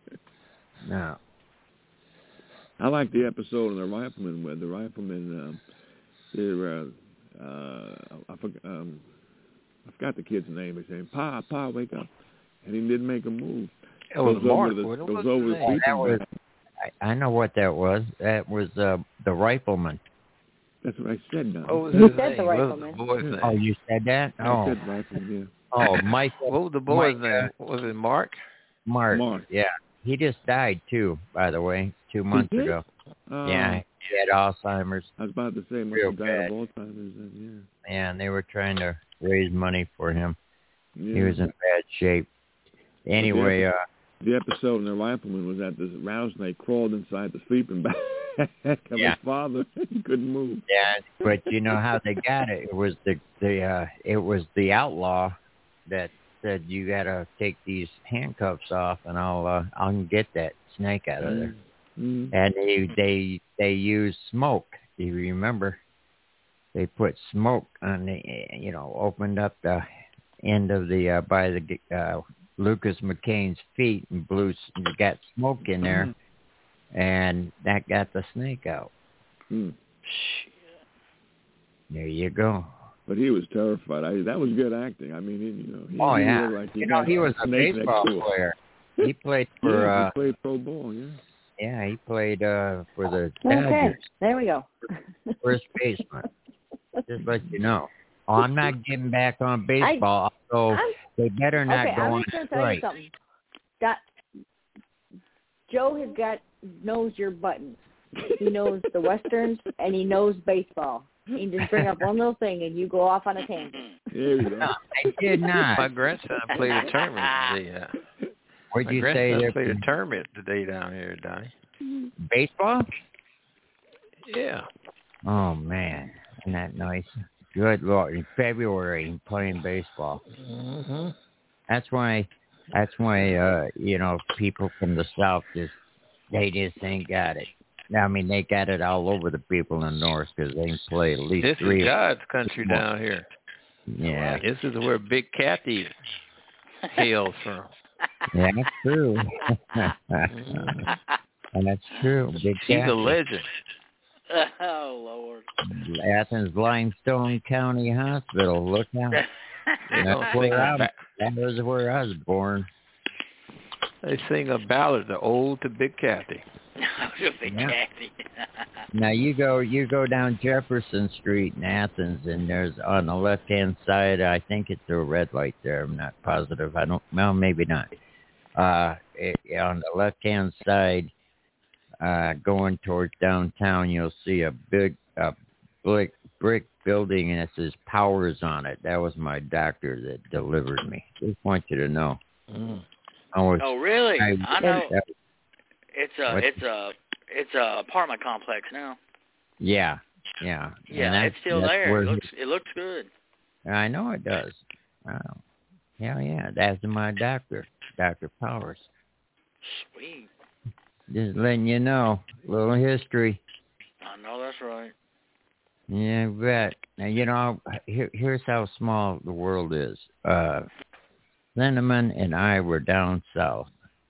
S3: No.
S7: I like the episode of the rifleman where the rifleman, um, they're, uh, uh, I, forgot, um, I forgot the kid's name. He's saying, Pa, Pa, wake up. And he didn't make a move.
S11: It was
S7: goes
S11: Mark.
S7: over the,
S11: What
S7: goes
S11: was
S7: over
S11: his
S7: the
S11: name?
S7: sleeping
S3: That was,
S7: bag.
S3: I, I know what that was. That was uh, the rifleman.
S7: That's what I said now.
S11: What was
S1: You
S11: his
S1: said the
S11: name? What was
S1: rifleman.
S11: the boy's name?
S3: Oh, you said that?
S7: I
S3: Oh,
S7: said rifleman,
S3: oh, Mike.
S11: What was the boy's
S3: Mike,
S11: name?
S3: uh,
S11: Was it Mark?
S3: Mark.
S7: Mark.
S3: Yeah, he just died too. By the way, two months
S7: did?
S3: ago.
S7: Uh,
S3: Yeah, he had Alzheimer's.
S7: I was about to say, must
S3: Real
S7: have died
S3: bad.
S7: of Alzheimer's then,
S3: Yeah, and they were trying to raise money for him.
S7: yeah.
S3: He
S7: yeah.
S3: was in bad shape. Anyway, uh,
S7: The episode in the rifleman was that this rattlesnake crawled inside the sleeping bag of
S3: Yeah.
S7: his father. He couldn't move.
S3: yeah, but you know how they got it? It was the the uh, it was the outlaw that said you got to take these handcuffs off, and I'll uh, I'll get that snake out of there.
S7: Mm-hmm.
S3: And they they they used smoke. Do you remember? They put smoke on the, you know, opened up the end of the uh, by the uh, Lucas McCain's feet and blew got smoke in there,
S7: Mm-hmm.
S3: and that got the snake out.
S7: Mm.
S3: There you go.
S7: But he was terrified. I, that was good acting. I mean, he, you know, he,
S3: Oh
S7: he
S3: yeah,
S7: looked like he
S3: you know
S7: had
S3: he was a
S7: snake next
S3: baseball
S7: to him.
S3: player. He played for
S7: yeah,
S3: uh,
S7: he played pro ball. Yeah.
S3: yeah he played uh, for the
S1: Okay,
S3: Dodgers.
S1: there we go.
S3: First baseman. Just let you know. Oh, I'm not getting back on baseball, I, so I'm, they better not
S1: okay,
S3: go
S1: I'm
S3: on
S1: just gonna tell you
S3: strike.
S1: something. That Joe has got knows your buttons. He knows the westerns and he knows baseball. He can just bring up one little thing and you go off on a tangent.
S3: No, I did not.
S11: My grandson played a tournament today. Uh,
S3: What'd
S11: my
S3: you say?
S11: grandson
S3: There?
S11: played a tournament today down here, Donnie.
S3: Baseball?
S11: Yeah.
S3: Oh man, isn't that nice? Good Lord, in February playing baseball.
S11: Mm-hmm.
S3: That's why. That's why. Uh, you know, people from the South just they just ain't got it. I mean, they got it all over the people in the North because they play at least
S11: This
S3: three.
S11: is God's country down here.
S3: Yeah.
S11: This is where Big Kathy hails from.
S3: Yeah, that's true. And that's true. Big
S11: She's
S3: Kathy.
S11: a legend.
S6: Oh, Lord.
S3: Athens Limestone County Hospital. Look out. That's where I'm, that was where I was born.
S11: They sing a ballad, the Ode to Big Kathy.
S6: Big
S3: Yeah.
S6: Kathy.
S3: Now you go you go down Jefferson Street in Athens, and there's on the left hand side. I think it's a red light there. I'm not positive. I don't. Well, maybe not. Uh, it, on the left hand side, uh, going towards downtown, you'll see a big uh, brick brick building, and it says Powers on it. That was my doctor that delivered me. Just want you to know.
S11: Mm.
S3: I was,
S6: Oh, really?
S3: I,
S6: I know.
S3: that,
S6: It's a,
S3: What?
S6: it's a, it's a apartment complex now.
S3: yeah, yeah.
S6: Yeah,
S3: And
S6: it's still
S3: that's
S6: there.
S3: where
S6: It
S3: he-
S6: looks, it looks good.
S3: I know it does. Wow. Hell yeah, that's my doctor, Doctor Powers.
S6: Sweet.
S3: Just letting you know, little history.
S6: I know that's right.
S3: Yeah, bet. Now, you know, here, here's how small the world is. Uh, Lindemann and I were down south.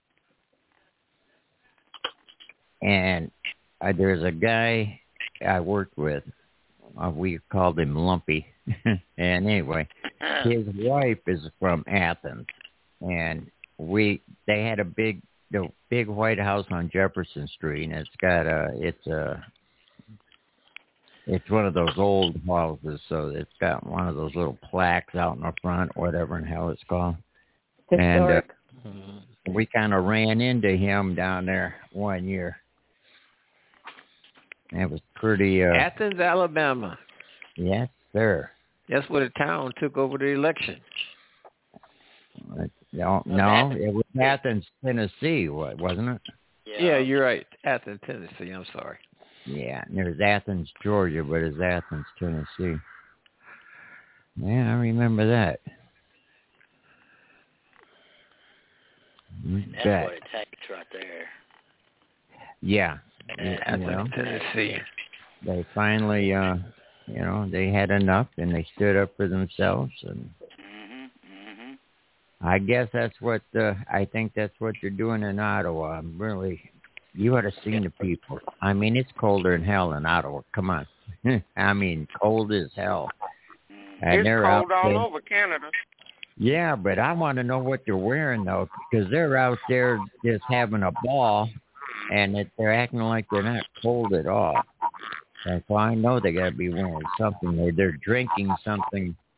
S3: And uh, there's a guy I worked with. Uh, we called him Lumpy. And anyway, his wife is from Athens. And we they had a big the big white house on Jefferson Street, and it's got a it's a it's one of those old houses, so it's got one of those little plaques out in the front, whatever in hell it's called.
S1: Historic.
S3: And uh, we kind of ran into him down there one year. It was pretty. Uh,
S11: Athens, Alabama.
S3: Yes, sir.
S11: That's where the town took over the election.
S3: Uh, No, no, it was Athens, Tennessee, wa- wasn't it?
S11: Yeah. yeah, you're right. Athens, Tennessee. I'm sorry.
S3: Yeah, and there's Athens, Georgia, but it's Athens, Tennessee. Yeah, I remember that. You
S6: That's
S3: bet.
S6: what it takes right there.
S3: Yeah.
S6: Yeah,
S3: You know,
S11: Tennessee.
S3: they finally, uh, you know, they had enough, and they stood up for themselves, and I guess that's what uh, I think that's what you're doing in Ottawa. I'm really, you ought to see the people. I mean, it's colder than hell in Ottawa. Come on, I mean, cold as hell. And
S12: It's
S3: they're
S12: cold
S3: out
S12: all
S3: there.
S12: over Canada.
S3: Yeah, but I want to know what they're wearing though, because they're out there just having a ball, and it, they're acting like they're not cold at all. And so I know they got to be wearing something. Or they're drinking something